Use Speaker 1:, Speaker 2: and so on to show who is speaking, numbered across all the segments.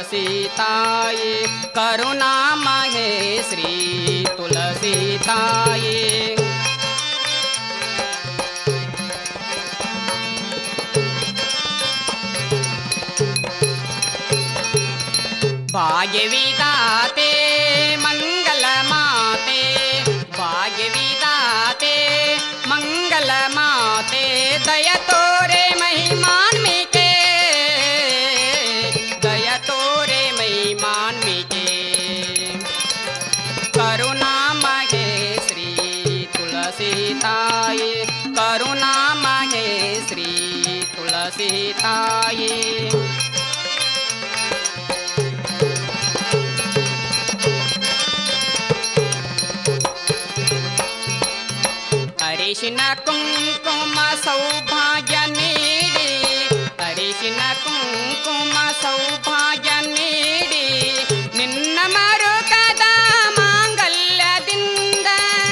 Speaker 1: ತುಳಸಿ ತಾಯಿ ಕರುಣಾಮಯೇ ಶ್ರೀ ತುಳಸಿ ತಾಯಿ ಭಾಗ್ಯವಿದಾತೆ ಮಂಗಲ ಮಾತೆ ಭಾಗ್ಯವಿದಾತೆ ಮಂಗಲ ಮಾತೆ ದಯ ತೋರೆ ಮಹಿಮಾನ್ವಿಕೆ ದಯ ತೋರೆ ಮಹಿಮಾನ್ವಿಕೆ ಕರುಣಾಮಯೇ ಶ್ರೀ ತುಳಸಿ ತಾಯಿ ಕರುಣಾಮಯೇ ಶ್ರೀ ತುಳಸಿ ತಾಯಿ ಅರಿಶಿನ ಕುಂಕುಮ ಸೌಭಾಗ್ಯ ನೀಡಿ ಅರಿಶಿನ ಕುಂಕುಮ ಸೌಭಾಗ್ಯ ನೀಡಿ ನಿನ್ನ ಮರುಕದ ಮಾಂಗಲ್ಯದಿಂದ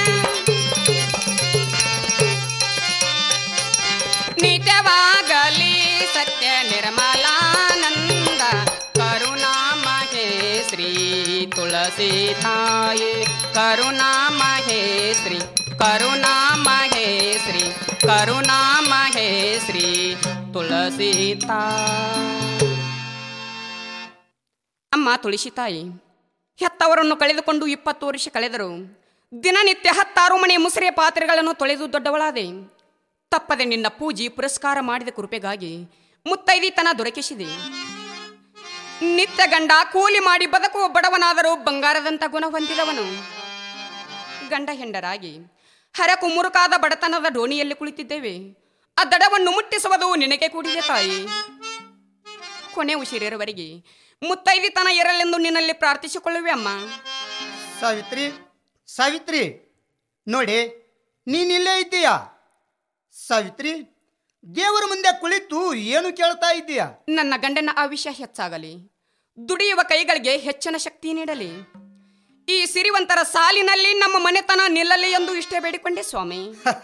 Speaker 1: ನಿತ್ಯವಾಗಲಿ ಸತ್ಯ ನಿರ್ಮಲಾನಂದ ಕರುಣಾಮಯೇ ಶ್ರೀ ತುಳಸಿ ತಾಯಿ ಕರುಣಾಮಯೇ ಶ್ರೀ ಕರುಣಾಮಯೇ ಶ್ರೀ ಕರುಣಾಮಯೇ ಶ್ರೀ ತುಳಸಿ ಅಮ್ಮ ತುಳಸಿ ತಾಯಿ ಹೆತ್ತವರನ್ನು ಕಳೆದುಕೊಂಡು 20 ವರ್ಷ ಕಳೆದರು. ದಿನನಿತ್ಯ 16 ಮನೆ ಮುಸುರೆ ಪಾತ್ರೆಗಳನ್ನು ತೊಳೆದು ದೊಡ್ಡವಳಾದೆ. ತಪ್ಪದೆ ನಿನ್ನ ಪೂಜೆ ಪುರಸ್ಕಾರ ಮಾಡಿದ ಕೃಪೆಗಾಗಿ ಮುತ್ತೈದಿತನ ದೊರಕಿಸಿದೆ. ನಿತ್ಯ ಗಂಡ ಕೂಲಿ ಮಾಡಿ ಬದುಕುವ ಬಡವನಾದರೂ ಬಂಗಾರದಂತ ಗುಣ ಹೊಂದಿದವನು. ಗಂಡ ಹೆಂಡರಾಗಿ ಹರಕು ಮುರುಕಾದ ಬಡತನದ ಡೋಣಿಯಲ್ಲಿ ಕುಳಿತಿದ್ದೇವೆ. ಆ ದಡವನ್ನು ಮುಟ್ಟಿಸುವುದು ನಿನಗೆ ಕೂಡಿದೆ ತಾಯಿ. ಕೊನೆ ಉಸಿರಿರುವವರೆಗೆ ಮುತ್ತೈದಿತನ ಇರಲೆಂದು ನಿನ್ನಲ್ಲಿ ಪ್ರಾರ್ಥಿಸಿಕೊಳ್ಳುವೆ ಅಮ್ಮ.
Speaker 2: ಸಾವಿತ್ರಿ ಸಾವಿತ್ರಿ ನೋಡಿ ನೀನಿಲ್ಲೇ ಇದ್ದೀಯಾ? ಸಾವಿತ್ರಿ ದೇವರ ಮುಂದೆ ಕುಳಿತು ಏನು ಕೇಳ್ತಾ ಇದ್ದೀಯಾ?
Speaker 1: ನನ್ನ ಗಂಡನ ಆಯುಷ್ಯ ಹೆಚ್ಚಾಗಲಿ, ದುಡಿಯುವ ಕೈಗಳಿಗೆ ಹೆಚ್ಚಿನ ಶಕ್ತಿ ನೀಡಲಿ, ಈ ಸಿರಿವಂತರ ಸಾಲಿನಲ್ಲಿ ನಮ್ಮ ಮನೆತನ ನಿಲ್ಲಲಿ ಎಂದು ಇಷ್ಟೇ ಬೇಡಿಕೊಂಡೆ ಸ್ವಾಮಿ.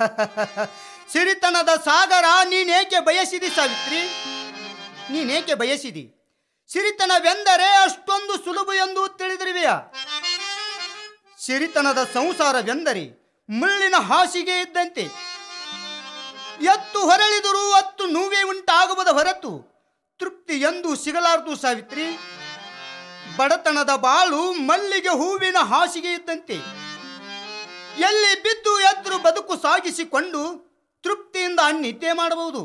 Speaker 2: ಸಿರಿತನದ ಸಾಗರ ನೀನೇಕೆ ಬಯಸಿದಿ ಸಾವಿತ್ರಿ? ನೀನೇಕೆ ಬಯಸಿದಿ? ಸಿರಿತನವೆಂದರೆ ಅಷ್ಟೊಂದು ಸುಲಭ ಎಂದು ತಿಳಿದಿರುವೆಯಾ? ಸಿರಿತನದ ಸಂಸಾರವೆಂದರೆ ಮುಳ್ಳಿನ ಹಾಸಿಗೆ ಇದ್ದಂತೆ. ಎತ್ತು ಹೊರಳಿದರೂ ಅತ್ತು ನೋವೇ ಉಂಟಾಗುವುದ ಹೊರತು ತೃಪ್ತಿ ಎಂದು ಸಿಗಲಾರದು ಸಾವಿತ್ರಿ. ಬಡತನದ ಬಾಳು ಮಲ್ಲಿಗೆ ಹೂವಿನ ಹಾಸಿಗೆ ಇದ್ದಂತೆ. ಎಲ್ಲಿ ಬಿದ್ದು ಎದ್ರು ಬದುಕು ಸಾಗಿಸಿಕೊಂಡು ತೃಪ್ತಿಯಿಂದ ನಿದ್ದೆ ಮಾಡಬಹುದು.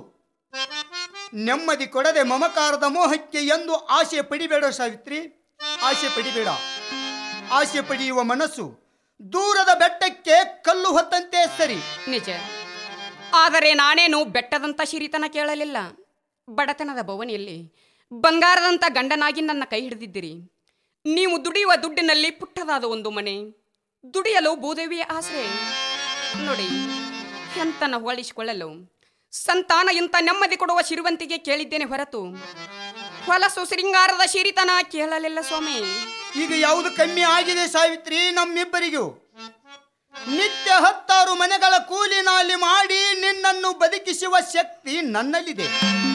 Speaker 2: ನೆಮ್ಮದಿ ಕೊಡದೆ ಮಮಕಾರದ ಮೋಹಕ್ಕೆ ಎಂದು ಆಸೆ ಪಡಿಬೇಡ ಸಾವಿತ್ರಿ, ಆಸೆ ಪಡಿಬೇಡ. ಆಸೆ ಪಡೆಯುವ ಮನಸ್ಸು ದೂರದ ಬೆಟ್ಟಕ್ಕೆ ಕಲ್ಲು ಹೊತ್ತಂತೆ ಸರಿ.
Speaker 1: ನಿಜ, ಆದರೆ ನಾನೇನು ಬೆಟ್ಟದಂತ ಸಿರಿತನ ಕೇಳಲಿಲ್ಲ. ಬಡತನದ ಭವನಿಯಲ್ಲಿ ಬಂಗಾರದಂತ ಗಂಡನಾಗಿ ನನ್ನ ಕೈ ಹಿಡಿದಿದ್ದೀರಿ. ನೀವು ದುಡಿಯುವ ದುಡ್ಡಿನಲ್ಲಿ ಪುಟ್ಟದಾದ ಒಂದು ಮನೆ, ದುಡಿಯಲು ಭೂದೇವಿಯ ಆಸರೆ. ನೋಡಿ, ಎಂತನ ಹೊಳಿಸಿಕೊಳ್ಳಲು ಸಂತಾನ ಇಂಥ ನೆಮ್ಮದಿ ಕೊಡುವ ಸಿರಿವಂತಿಗೆ ಕೇಳಿದ್ದೇನೆ ಹೊರತು ಹೊಲಸು ಶೃಂಗಾರದ ಸಿರಿತನ ಕೇಳಲಿಲ್ಲ ಸ್ವಾಮಿ.
Speaker 2: ಈಗ ಯಾವುದು ಕಮ್ಮಿ ಆಗಿದೆ ಸಾವಿತ್ರಿ ನಮ್ಮಿಬ್ಬರಿಗೂ? ನಿತ್ಯ 16 ಮನೆಗಳ ಕೂಲಿ ನಾಲಿ ಮಾಡಿ ನಿನ್ನನ್ನು ಬದುಕಿಸುವ ಶಕ್ತಿ ನನ್ನಲ್ಲಿದೆ.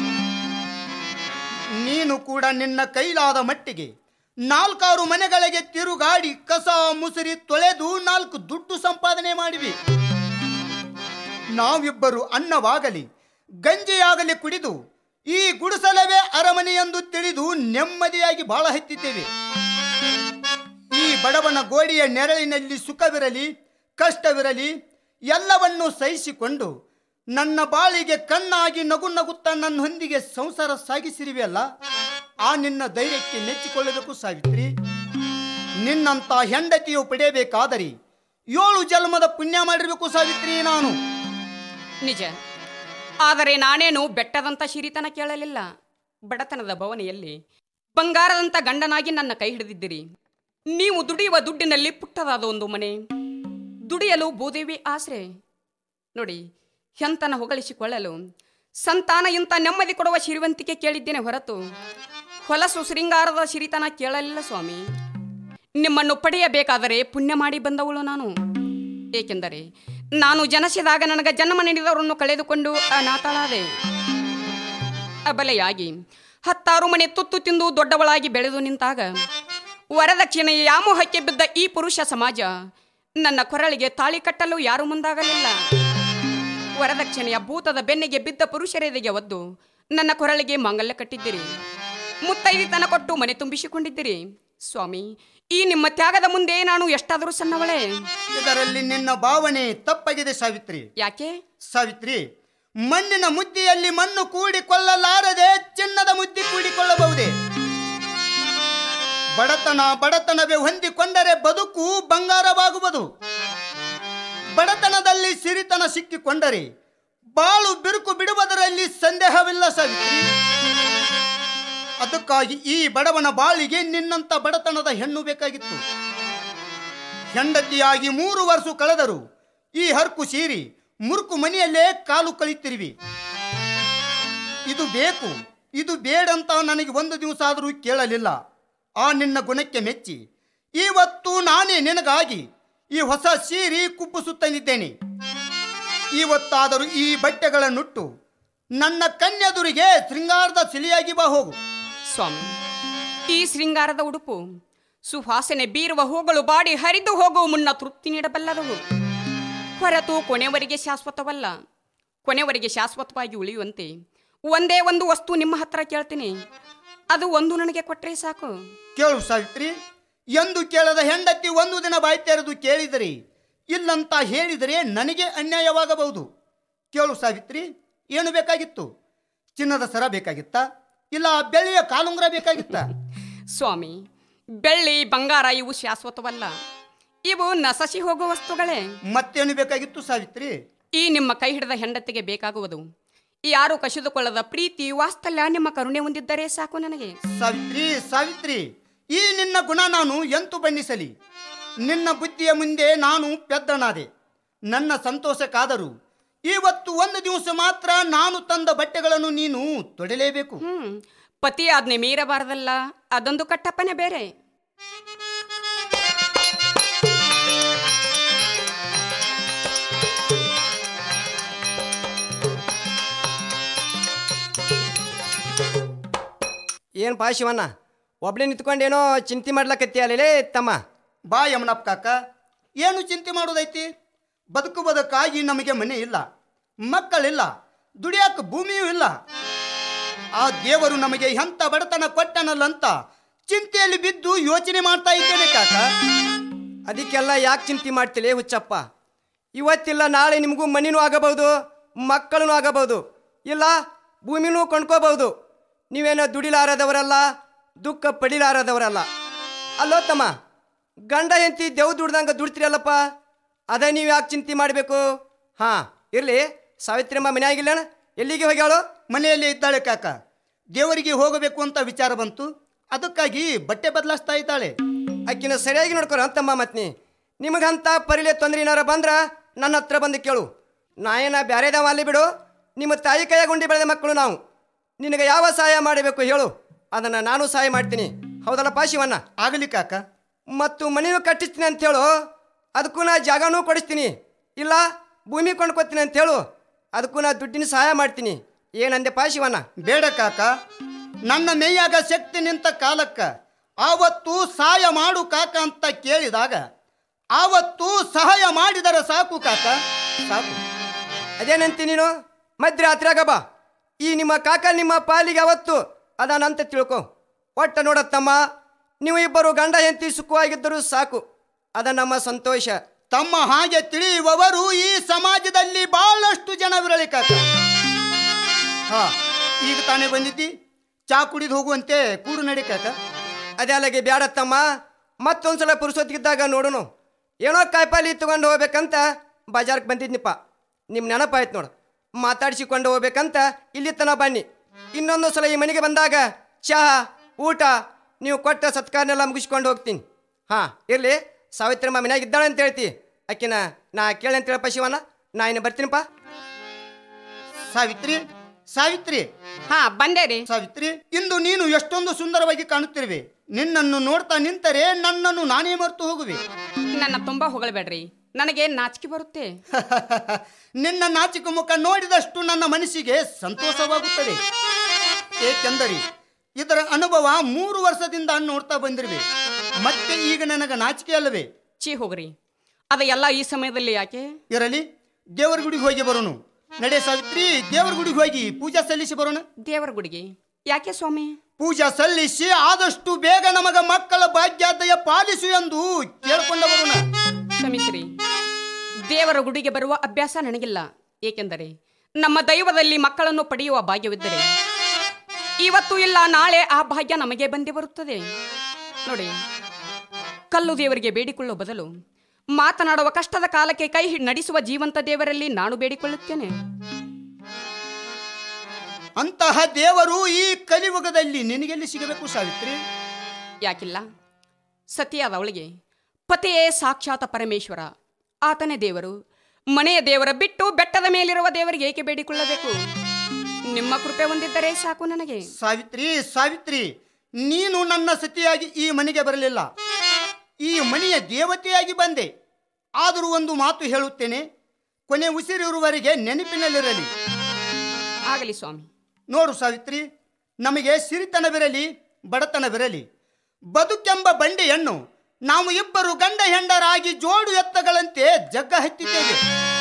Speaker 2: ನೀನು ಕೂಡ ನಿನ್ನ ಕೈಲಾದ ಮಟ್ಟಿಗೆ 4 ಮನೆಗಳಿಗೆ ತಿರುಗಾಡಿ ಕಸ ಮುಸುರಿ ತೊಳೆದು 4 ದುಡ್ಡು ಸಂಪಾದನೆ ಮಾಡಿವಿ. ನಾವಿಬ್ಬರು ಅನ್ನವಾಗಲಿ ಗಂಜಿಯಾಗಲಿ ಕುಡಿದು ಈ ಗುಡಿಸಲವೇ ಅರಮನೆ ಎಂದು ತಿಳಿದು ನೆಮ್ಮದಿಯಾಗಿ ಬಾಳ ಹತ್ತಿದ್ದೇವೆ. ಈ ಬಡವನ ಗೋಡೆಯ ನೆರಳಿನಲ್ಲಿ ಸುಖವಿರಲಿ ಕಷ್ಟವಿರಲಿ ಎಲ್ಲವನ್ನೂ ಸಹಿಸಿಕೊಂಡು ನನ್ನ ಬಾಳಿಗೆ ಕಣ್ಣಾಗಿ ನಗು ನಗುತ್ತಾ ನನ್ನೊಂದಿಗೆ ಸಂಸಾರ ಸಾಗಿಸಿರುವೆಯಲ್ಲ, ಆ ನಿನ್ನ ಧೈರ್ಯಕ್ಕೆ ನೆಚ್ಚಿಕೊಳ್ಳಬೇಕು ಸಾವಿತ್ರಿ. ನಿನ್ನಂತ ಹೆಂಡತಿಯು ಪಡೆಯಬೇಕಾದರೆ 7 ಜನ್ಮದ ಪುಣ್ಯ ಮಾಡಿರಬೇಕು ಸಾವಿತ್ರಿ ನಾನು.
Speaker 1: ನಿಜ, ಆದರೆ ನಾನೇನು ಬೆಟ್ಟದಂತ ಸಿರಿತನ ಕೇಳಲಿಲ್ಲ. ಬಡತನದ ಭವನಿಯಲ್ಲಿ ಬಂಗಾರದಂತ ಗಂಡನಾಗಿ ನನ್ನ ಕೈ ಹಿಡಿದಿದ್ದೀರಿ. ನೀವು ದುಡಿಯುವ ದುಡ್ಡಿನಲ್ಲಿ ಪುಟ್ಟದಾದ ಒಂದು ಮನೆ, ದುಡಿಯಲು ಭೂದೇವಿ ಆಸರೆ. ನೋಡಿ, ಎಂತನ ಹೊಗಳಿಸಿಕೊಳ್ಳಲು ಸಂತಾನ ಇಂಥ ನೆಮ್ಮದಿ ಕೊಡುವ ಸಿರಿವಂತಿಕೆ ಕೇಳಿದ್ದೇನೆ ಹೊರತು ಹೊಲಸು ಶೃಂಗಾರದ ಸಿರಿತನ ಕೇಳಲಿಲ್ಲ ಸ್ವಾಮಿ. ನಿಮ್ಮನ್ನು ಪಡೆಯಬೇಕಾದರೆ ಪುಣ್ಯ ಮಾಡಿ ಬಂದವಳು ನಾನು. ಏಕೆಂದರೆ ನಾನು ಜನಿಸಿದಾಗ ನನಗೆ ಜನ್ಮ ನೀಡಿದವರನ್ನು ಕಳೆದುಕೊಂಡು ಅನಾಥಳಾದೆ. ಅಬಲೆಯಾಗಿ 10 ಮನೆ ತುತ್ತು ತಿಂದು ದೊಡ್ಡವಳಾಗಿ ಬೆಳೆದು ನಿಂತಾಗ ವರದಕ್ಷಿಣೆಯ ಯಾಮೋಹಕ್ಕೆ ಬಿದ್ದ ಈ ಪುರುಷ ಸಮಾಜ ನನ್ನ ಕೊರಳಿಗೆ ತಾಳಿ ಕಟ್ಟಲು ಯಾರು ಮುಂದಾಗಲಿಲ್ಲ. ವರದಕ್ಷಿಣೆಯ ಭೂತದ ಬೆನ್ನಿಗೆ ಬಿದ್ದ ಪುರುಷರೆದೆಗೆ ಒದ್ದು ನನ್ನ ಕೊರಳಿಗೆ ಮಾಂಗಲ್ಯ ಕಟ್ಟಿದ್ದೀರಿ. ಮುತ್ತೈದೆತನ ಕೊಟ್ಟು ಮನೆ ತುಂಬಿಸಿಕೊಂಡಿದ್ದೀರಿ. ಸ್ವಾಮಿ, ಈ ನಿಮ್ಮ ತ್ಯಾಗದ ಮುಂದೆ ನಾನು ಎಷ್ಟಾದರೂ ಸಣ್ಣವಳೇ.
Speaker 2: ಇದರಲ್ಲಿ ನಿನ್ನ ಭಾವನೆ ತಪ್ಪಾಗಿದೆ ಸಾವಿತ್ರಿ.
Speaker 1: ಯಾಕೆ?
Speaker 2: ಸಾವಿತ್ರಿ, ಮಣ್ಣಿನ ಮುದ್ದಿಯಲ್ಲಿ ಮಣ್ಣು ಕೂಡಿಕೊಳ್ಳಲಾರದೆ ಚಿನ್ನದ ಮುದ್ದಿ ಕೂಡಿಕೊಳ್ಳಬಹುದೇ? ಬಡತನವೇ ಹೊಂದಿಕೊಂಡರೆ ಬದುಕು ಬಂಗಾರವಾಗುವುದು. ಬಡತನದಲ್ಲಿ ಸಿರಿತನ ಸಿಕ್ಕಿಕೊಂಡರೆ ಬಾಳು ಬಿರುಕು ಬಿಡುವುದರಲ್ಲಿ ಸಂದೇಹವಿಲ್ಲ ಸಾವಿತ್ರಿ. ಅದಕ್ಕಾಗಿ ಈ ಬಡವನ ಬಾಳಿಗೆ ನಿನ್ನಂತ ಬಡತನದ ಹೆಣ್ಣು ಬೇಕಾಗಿತ್ತು. ಹೆಂಡತಿಯಾಗಿ 3 ವರ್ಷ ಕಳೆದರು ಈ ಹರ್ಕು ಸೀರಿ ಮುರುಕು ಮನೆಯಲ್ಲೇ ಕಾಲು ಕಳೀತಿರುವಿ. ಇದು ಬೇಕು, ಇದು ಬೇಡಂತ ನನಗೆ ಒಂದು ದಿವಸ ಆದರೂ ಕೇಳಲಿಲ್ಲ. ಆ ನಿನ್ನ ಗುಣಕ್ಕೆ ಮೆಚ್ಚಿ ಇವತ್ತು ನಾನೇ ನಿನಗಾಗಿ ಈ ಹೊಸ ಸೀರೆ ಕುಪ್ಪುಸುತ್ತನಿದ್ದೇನೆ. ಇವತ್ತಾದರೂ ಈ ಬಟ್ಟೆಗಳನ್ನುಟ್ಟು ನನ್ನ ಕನ್ಯೆದುರಿಗೆ ಶೃಂಗಾರದ ಸಿಲಿಯಾಗಿ ಬಾ ಹೋಗು.
Speaker 1: ಸ್ವಾಮಿ, ಈ ಶೃಂಗಾರದ ಉಡುಪು ಸುವಾಸನೆ ಬೀರುವ ಹೂಗಳು ಬಾಡಿ ಹರಿದು ಹೋಗುವ ಮುನ್ನ ತೃಪ್ತಿ ನೀಡಬಲ್ಲದವು ಹೊರತು ಕೊನೆವರೆಗೆ ಶಾಶ್ವತವಲ್ಲ. ಕೊನೆವರೆಗೆ ಶಾಶ್ವತವಾಗಿ ಉಳಿಯುವಂತೆ ಒಂದೇ ಒಂದು ವಸ್ತು ನಿಮ್ಮ ಹತ್ರ ಕೇಳ್ತೀನಿ. ಅದು ಒಂದು ನನಗೆ ಕೊಟ್ಟರೆ ಸಾಕು.
Speaker 2: ಕೇಳು ಸಾವಿತ್ರಿ, ಎಂದು ಕೇಳದ ಹೆಂಡತಿ ಒಂದು ದಿನ ಬಾಯಿ ತೆರೆದು ಕೇಳಿದರೆ ಇಲ್ಲಂತ ಹೇಳಿದರೆ ನನಗೆ ಅನ್ಯಾಯವಾಗಬಹುದು. ಕೇಳು ಸಾವಿತ್ರಿ, ಏನು ಬೇಕಾಗಿತ್ತು? ಚಿನ್ನದ ಸರ ಬೇಕಾಗಿತ್ತಾ? ಇಲ್ಲ ಬೆಳ್ಳಿಯ ಕಾಲುಂಗುರ ಬೇಕಾಗಿತ್ತಾ?
Speaker 1: ಸ್ವಾಮಿ, ಬೆಳ್ಳಿ ಬಂಗಾರ ಇವು ಶಾಶ್ವತವಲ್ಲ. ಇವು ನಶಿಸಿ ಹೋಗುವ ವಸ್ತುಗಳೇ.
Speaker 2: ಮತ್ತೇನು ಬೇಕಾಗಿತ್ತು ಸಾವಿತ್ರಿ?
Speaker 1: ಈ ನಿಮ್ಮ ಕೈ ಹಿಡಿದ ಹೆಂಡತಿಗೆ ಬೇಕಾಗುವುದು ಯಾರು ಕಸಿದುಕೊಳ್ಳದ ಪ್ರೀತಿ ವಾತ್ಸಲ್ಯ, ನಿಮ್ಮ ಕರುಣೆ ಹೊಂದಿದ್ದರೆ ಸಾಕು ನನಗೆ.
Speaker 2: ಸಾವಿತ್ರಿ, ಸಾವಿತ್ರಿ, ಈ ನಿನ್ನ ಗುಣ ನಾನು ಎಂತು ಬಣ್ಣಿಸಲಿ? ನಿನ್ನ ಬುದ್ಧಿಯ ಮುಂದೆ ನಾನು ಪೆದ್ದನಾದೆ. ನನ್ನ ಸಂತೋಷಕ್ಕಾದರೂ ಇವತ್ತು ಒಂದು ದಿವಸ ಮಾತ್ರ ನಾನು ತಂದ ಬಟ್ಟೆಗಳನ್ನು ನೀನು ತೊಡಲೇಬೇಕು.
Speaker 1: ಪತಿ ಆಜ್ಞೆ ಮೀರಬಾರದಲ್ಲ, ಅದೊಂದು ಕಟ್ಟಪ್ಪನೆ ಬೇರೆ.
Speaker 3: ಏನು ಪಾ ಶಿವಣ್ಣ, ಒಬ್ಬನೇ ನಿಂತ್ಕೊಂಡೇನೋ ಚಿಂತೆ ಮಾಡ್ಲಕತ್ತೀಯಲ್ಲೇ ತಮ್ಮ?
Speaker 2: ಬಾ ಯಮನಪ್ಪ ಕಾಕ, ಏನು ಚಿಂತೆ ಮಾಡೋದೈತಿ? ಬದುಕುವುದಕ್ಕಾಗಿ ನಮಗೆ ಮನೆ ಇಲ್ಲ, ಮಕ್ಕಳಿಲ್ಲ, ದುಡಿಯಾಕ ಭೂಮಿಯೂ ಇಲ್ಲ. ಆ ದೇವರು ನಮಗೆ ಎಂಥ ಬಡತನ ಕೊಟ್ಟನಲ್ಲಂತ ಚಿಂತೆಯಲ್ಲಿ ಬಿದ್ದು ಯೋಚನೆ ಮಾಡ್ತಾ ಇದ್ದೇನೆ ಕಾಕ.
Speaker 3: ಅದಕ್ಕೆಲ್ಲ ಯಾಕೆ ಚಿಂತೆ ಮಾಡ್ತಿಲ್ಲ ಹುಚ್ಚಪ್ಪ? ಇವತ್ತಿಲ್ಲ ನಾಳೆ ನಿಮಗೂ ಮನಿನೂ ಆಗಬಹುದು, ಮಕ್ಕಳೂ ಆಗಬಹುದು, ಇಲ್ಲ ಭೂಮಿನೂ ಕೊಂಡ್ಕೋಬಹುದು. ನೀವೇನೋ ದುಡಿಲಾರದವರಲ್ಲ, ದುಃಖ ಪಡಿಲಾರದವರಲ್ಲ. ಅಲ್ಲೋ ತಮ್ಮ, ಗಂಡ ಹೆಂಡತಿ ದೇವ್ ದುಡ್ದಂಗೆ ದುಡ್ತೀರಲ್ಲಪ್ಪ, ಅದೇ ನೀವು ಯಾಕೆ ಚಿಂತೆ ಮಾಡಬೇಕು? ಹಾಂ ಇರಲಿ, ಸಾವಿತ್ರಮ್ಮ ಮನೆ ಆಗಿಲ್ಲಣ್ಣ, ಎಲ್ಲಿಗೆ ಹೋಗ್ಯಾಳು?
Speaker 2: ಮನೆಯಲ್ಲಿ ಇದ್ದಾಳೆ ಕಾಕ. ದೇವರಿಗೆ ಹೋಗಬೇಕು ಅಂತ ವಿಚಾರ ಬಂತು, ಅದಕ್ಕಾಗಿ ಬಟ್ಟೆ ಬದಲಾಯಿಸ್ತಾ ಇದ್ದಾಳೆ.
Speaker 3: ಆಕಿನ ಸರಿಯಾಗಿ ನೋಡ್ಕೊರ ಅಂತಮ್ಮ. ಮತ್ನಿ ನಿಮಗಂತ ಪರಿಲೆ ತೊಂದರೆ ಏನಾರ ಬಂದ್ರೆ ನನ್ನ ಹತ್ರ ಬಂದು ಕೇಳು. ನಾ ಏನ ಬ್ಯಾರೆದವ ಅಲ್ಲಿ ಬಿಡು, ನಿಮ್ಮ ತಾಯಿ ಕೈಯಾಗ ಉಂಡಿ ಬೆಳೆದ ಮಕ್ಕಳು ನಾವು. ನಿನಗೆ ಯಾವ ಸಹಾಯ ಮಾಡಬೇಕು ಹೇಳು, ಅದನ್ನು ನಾನು ಸಹಾಯ ಮಾಡ್ತೀನಿ. ಹೌದಲ್ಲಪ್ಪ ಶಿವಣ್ಣ?
Speaker 2: ಆಗಲಿ ಕಾಕ.
Speaker 3: ಮತ್ತು ಮನೆಯೂ ಕಟ್ಟಿಸ್ತೀನಿ ಅಂತ ಹೇಳು, ಅದಕ್ಕೂ ನಾ ಜಾಗನೂ ಕೊಡಿಸ್ತೀನಿ. ಇಲ್ಲ ಭೂಮಿ ಕೊಂಡ್ಕೊತೀನಿ ಅಂತ ಹೇಳು, ಅದಕ್ಕೂ ನಾ ದುಡ್ಡಿನ ಸಹಾಯ ಮಾಡ್ತೀನಿ. ಏನಂದೆಪ್ಪ ಶಿವಣ್ಣ?
Speaker 2: ಬೇಡ ಕಾಕ, ನನ್ನ ಮೇಯಾಗ ಶಕ್ತಿ ನಿಂತ ಕಾಲಕ್ಕ ಆವತ್ತು ಸಹಾಯ ಮಾಡು ಕಾಕ ಅಂತ ಕೇಳಿದಾಗ ಆವತ್ತು ಸಹಾಯ ಮಾಡಿದರೆ ಸಾಕು ಕಾಕ, ಸಾಕು.
Speaker 3: ಅದೇನಂತಿ ನೀನು? ಮಧ್ಯರಾತ್ರಿಯಾಗ ಬಾ, ಈ ನಿಮ್ಮ ಕಾಕ ನಿಮ್ಮ ಪಾಲಿಗೆ ಅವತ್ತು ಅದಾನಂತ ತಿಳ್ಕೊ. ಒಟ್ಟ ನೋಡತ್ತಮ್ಮ, ನೀವು ಇಬ್ಬರು ಗಂಡ ಹೆಂಡತಿ ಸುಖವಾಗಿದ್ದರೂ ಸಾಕು, ಅದ ನಮ್ಮ ಸಂತೋಷ.
Speaker 2: ತಮ್ಮ ಹಾಗೆ ತಿಳಿಯುವವರು ಈ ಸಮಾಜದಲ್ಲಿ ಬಹಳಷ್ಟು ಜನವಿರಲಿ ಕಾಕ. ಹಾ, ಈಗ ತಾನೇ ಬಂದಿದ್ದಿ, ಚಾ ಕುಡಿದು ಹೋಗುವಂತೆ ಕೂಡು ನಡಿ ಕಾಕ.
Speaker 3: ಅದೇ ಅಲ್ಲಿಗೆ ಬ್ಯಾಡತ್ತಮ್ಮ, ಮತ್ತೊಂದ್ಸಲ ಪುರುಸೊತ್ತಿಗಿದ್ದಾಗ ನೋಡೋನು. ಏನೋ ಕಾಯಿಪಾಲಿ ತಗೊಂಡು ಹೋಗ್ಬೇಕಂತ ಬಜಾರ್ಗೆ ಬಂದಿದ್ನಿಪ್ಪ, ನಿಮ್ಮ ನೆನಪಾಯ್ತು ನೋಡು. ಮಾತಾಡಿಸಿಕೊಂಡು ಹೋಗ್ಬೇಕಂತ ಇಲ್ಲಿ ತನ ಬನ್ನಿ. ಇನ್ನೊಂದು ಸಲ ಈ ಮನೆಗೆ ಬಂದಾಗ ಚಹಾ ಊಟ ನೀವು ಕೊಟ್ಟ ಸತ್ಕಾರನೆಲ್ಲ ಮುಗಿಸ್ಕೊಂಡು ಹೋಗ್ತೀನಿ. ಹಾಂ ಇರಲಿ, ಸಾವಿತ್ರಮ್ಮ ಮನ್ಯಾಗ ಇದ್ದಾಳೆ ಅಂತ ಹೇಳ್ತಿ, ಆಕಿನ ನಾ ಕೇಳಿ ಅಂತ ಹೇಳಪ್ಪ ಶಿವಣ್ಣ. ನಾ ಇನ್ನು ಬರ್ತೀನಪ್ಪ.
Speaker 2: ಸಾವಿತ್ರಿ, ಸಾವಿತ್ರಿ.
Speaker 1: ಹಾ ಬಂದೆ ರೀ.
Speaker 2: ಸಾವಿತ್ರಿ, ಇಂದು ನೀನು ಎಷ್ಟೊಂದು ಸುಂದರವಾಗಿ ಕಾಣುತ್ತಿರುವೆ. ನಿನ್ನನ್ನು ನೋಡ್ತಾ ನಿಂತರೆ ನನ್ನನ್ನು ನಾನೇ ಮರೆತು ಹೋಗುವೆ.
Speaker 1: ನನ್ನ ತುಂಬಾ ಹೊಗಳಬೇಡ್ರಿ, ನನಗೆ ನಾಚಿಕೆ ಬರುತ್ತೆ.
Speaker 2: ನಿನ್ನ ನಾಚಿಕೆ ಮುಖ ನೋಡಿದಷ್ಟು ನನ್ನ ಮನಸ್ಸಿಗೆ ಸಂತೋಷವಾಗುತ್ತದೆ. ಏಕೆಂದರೆ ಇದರ ಅನುಭವ 3 ವರ್ಷದಿಂದ ನೋಡ್ತಾ ಬಂದಿರುವೆ. ಮತ್ತೆ ಈಗ ನನಗೆ ನಾಚಿಕೆ ಅಲ್ಲವೇ?
Speaker 1: ಚೀ ಹೋಗ್ರಿ, ಅದ ಎಲ್ಲ ಈ ಸಮಯದಲ್ಲಿ ಯಾಕೆ?
Speaker 2: ಇರಲಿ, ದೇವರ ಗುಡಿಗೆ ಹೋಗಿ ಬರೋಣ. ನಡೆ ಸಾವಿತ್ರಿ, ದೇವರ ಗುಡಿಗೆ ಹೋಗಿ ಪೂಜಾ ಸಲ್ಲಿಸಿ ಬರೋಣ.
Speaker 1: ದೇವರ ಗುಡಿಗೆ ಯಾಕೆ ಸ್ವಾಮಿ?
Speaker 2: ಪೂಜಾ ಸಲ್ಲಿಸಿ ಆದಷ್ಟು ಬೇಗ ನಮಗ ಮಕ್ಕಳ ಭಾಗ್ಯಾದಯ ಪಾಲಿಸು ಎಂದು ಕೇಳಿಕೊಂಡ ಬರೋಣ.
Speaker 1: ಕ್ಷಮಿಸಿರಿ, ದೇವರ ಗುಡಿಗೆ ಬರುವ ಅಭ್ಯಾಸ ನನಗಿಲ್ಲ. ಏಕೆಂದರೆ ನಮ್ಮ ದೈವದಲ್ಲಿ ಮಕ್ಕಳನ್ನು ಪಡೆಯುವ ಭಾಗ್ಯವಿದ್ದರೆ ಇವತ್ತು ಇಲ್ಲ ನಾಳೆ ಆ ಭಾಗ್ಯ ನಮಗೆ ಬಂದೇ ಬರುತ್ತದೆ. ನೋಡಿ, ಕಲ್ಲು ದೇವರಿಗೆ ಬೇಡಿಕೊಳ್ಳುವ ಬದಲು ಮಾತನಾಡುವ ಕಷ್ಟದ ಕಾಲಕ್ಕೆ ಕೈ ನಡೆಸುವ ಜೀವಂತ ದೇವರಲ್ಲಿ ನಾನು ಬೇಡಿಕೊಳ್ಳುತ್ತೇನೆ.
Speaker 2: ಅಂತಹ ದೇವರು ಈ ಕಲಿಯುಗದಲ್ಲಿ ನಿನಗೆಲ್ಲಿ ಸಿಗಬೇಕು ಸಾವಿತ್ರಿ?
Speaker 1: ಯಾಕಿಲ್ಲ, ಸತಿಯಾದವಳಿಗೆ ಪತಿಯೇ ಸಾಕ್ಷಾತ್ ಪರಮೇಶ್ವರ, ಆತನೇ ದೇವರು. ಮನೆಯ ದೇವರ ಬಿಟ್ಟು ಬೆಟ್ಟದ ಮೇಲಿರುವ ದೇವರಿಗೆ ಏಕೆ ಬೇಡಿಕೊಳ್ಳಬೇಕು? ನಿಮ್ಮ ಕೃಪೆ ಹೊಂದಿದ್ದರೆ ಸಾಕು ನನಗೆ.
Speaker 2: ಸಾವಿತ್ರಿ, ಸಾವಿತ್ರಿ, ನೀನು ನನ್ನ ಸತಿಯಾಗಿ ಈ ಮನೆಗೆ ಬರಲಿಲ್ಲ, ಈ ಮನೆಯ ದೇವತೆಯಾಗಿ ಬಂದೆ. ಆದರೂ ಒಂದು ಮಾತು ಹೇಳುತ್ತೇನೆ, ಕೊನೆ ಉಸಿರಿರುವವರೆಗೆ ನೆನಪಿನಲ್ಲಿರಲಿ.
Speaker 1: ಆಗಲಿ ಸ್ವಾಮಿ.
Speaker 2: ನೋಡು ಸಾವಿತ್ರಿ, ನಮಗೆ ಸಿರಿತನವಿರಲಿ ಬಡತನವಿರಲಿ, ಬದುಕೆಂಬ ಬಂಡೆಯನ್ನು ನಾವು ಇಬ್ಬರು ಗಂಡ ಹೆಂಡರಾಗಿ ಜೋಡು ಎತ್ತಗಳಂತೆ ಜಗ್ಗ ಹತ್ತಿದ್ದೇವೆ.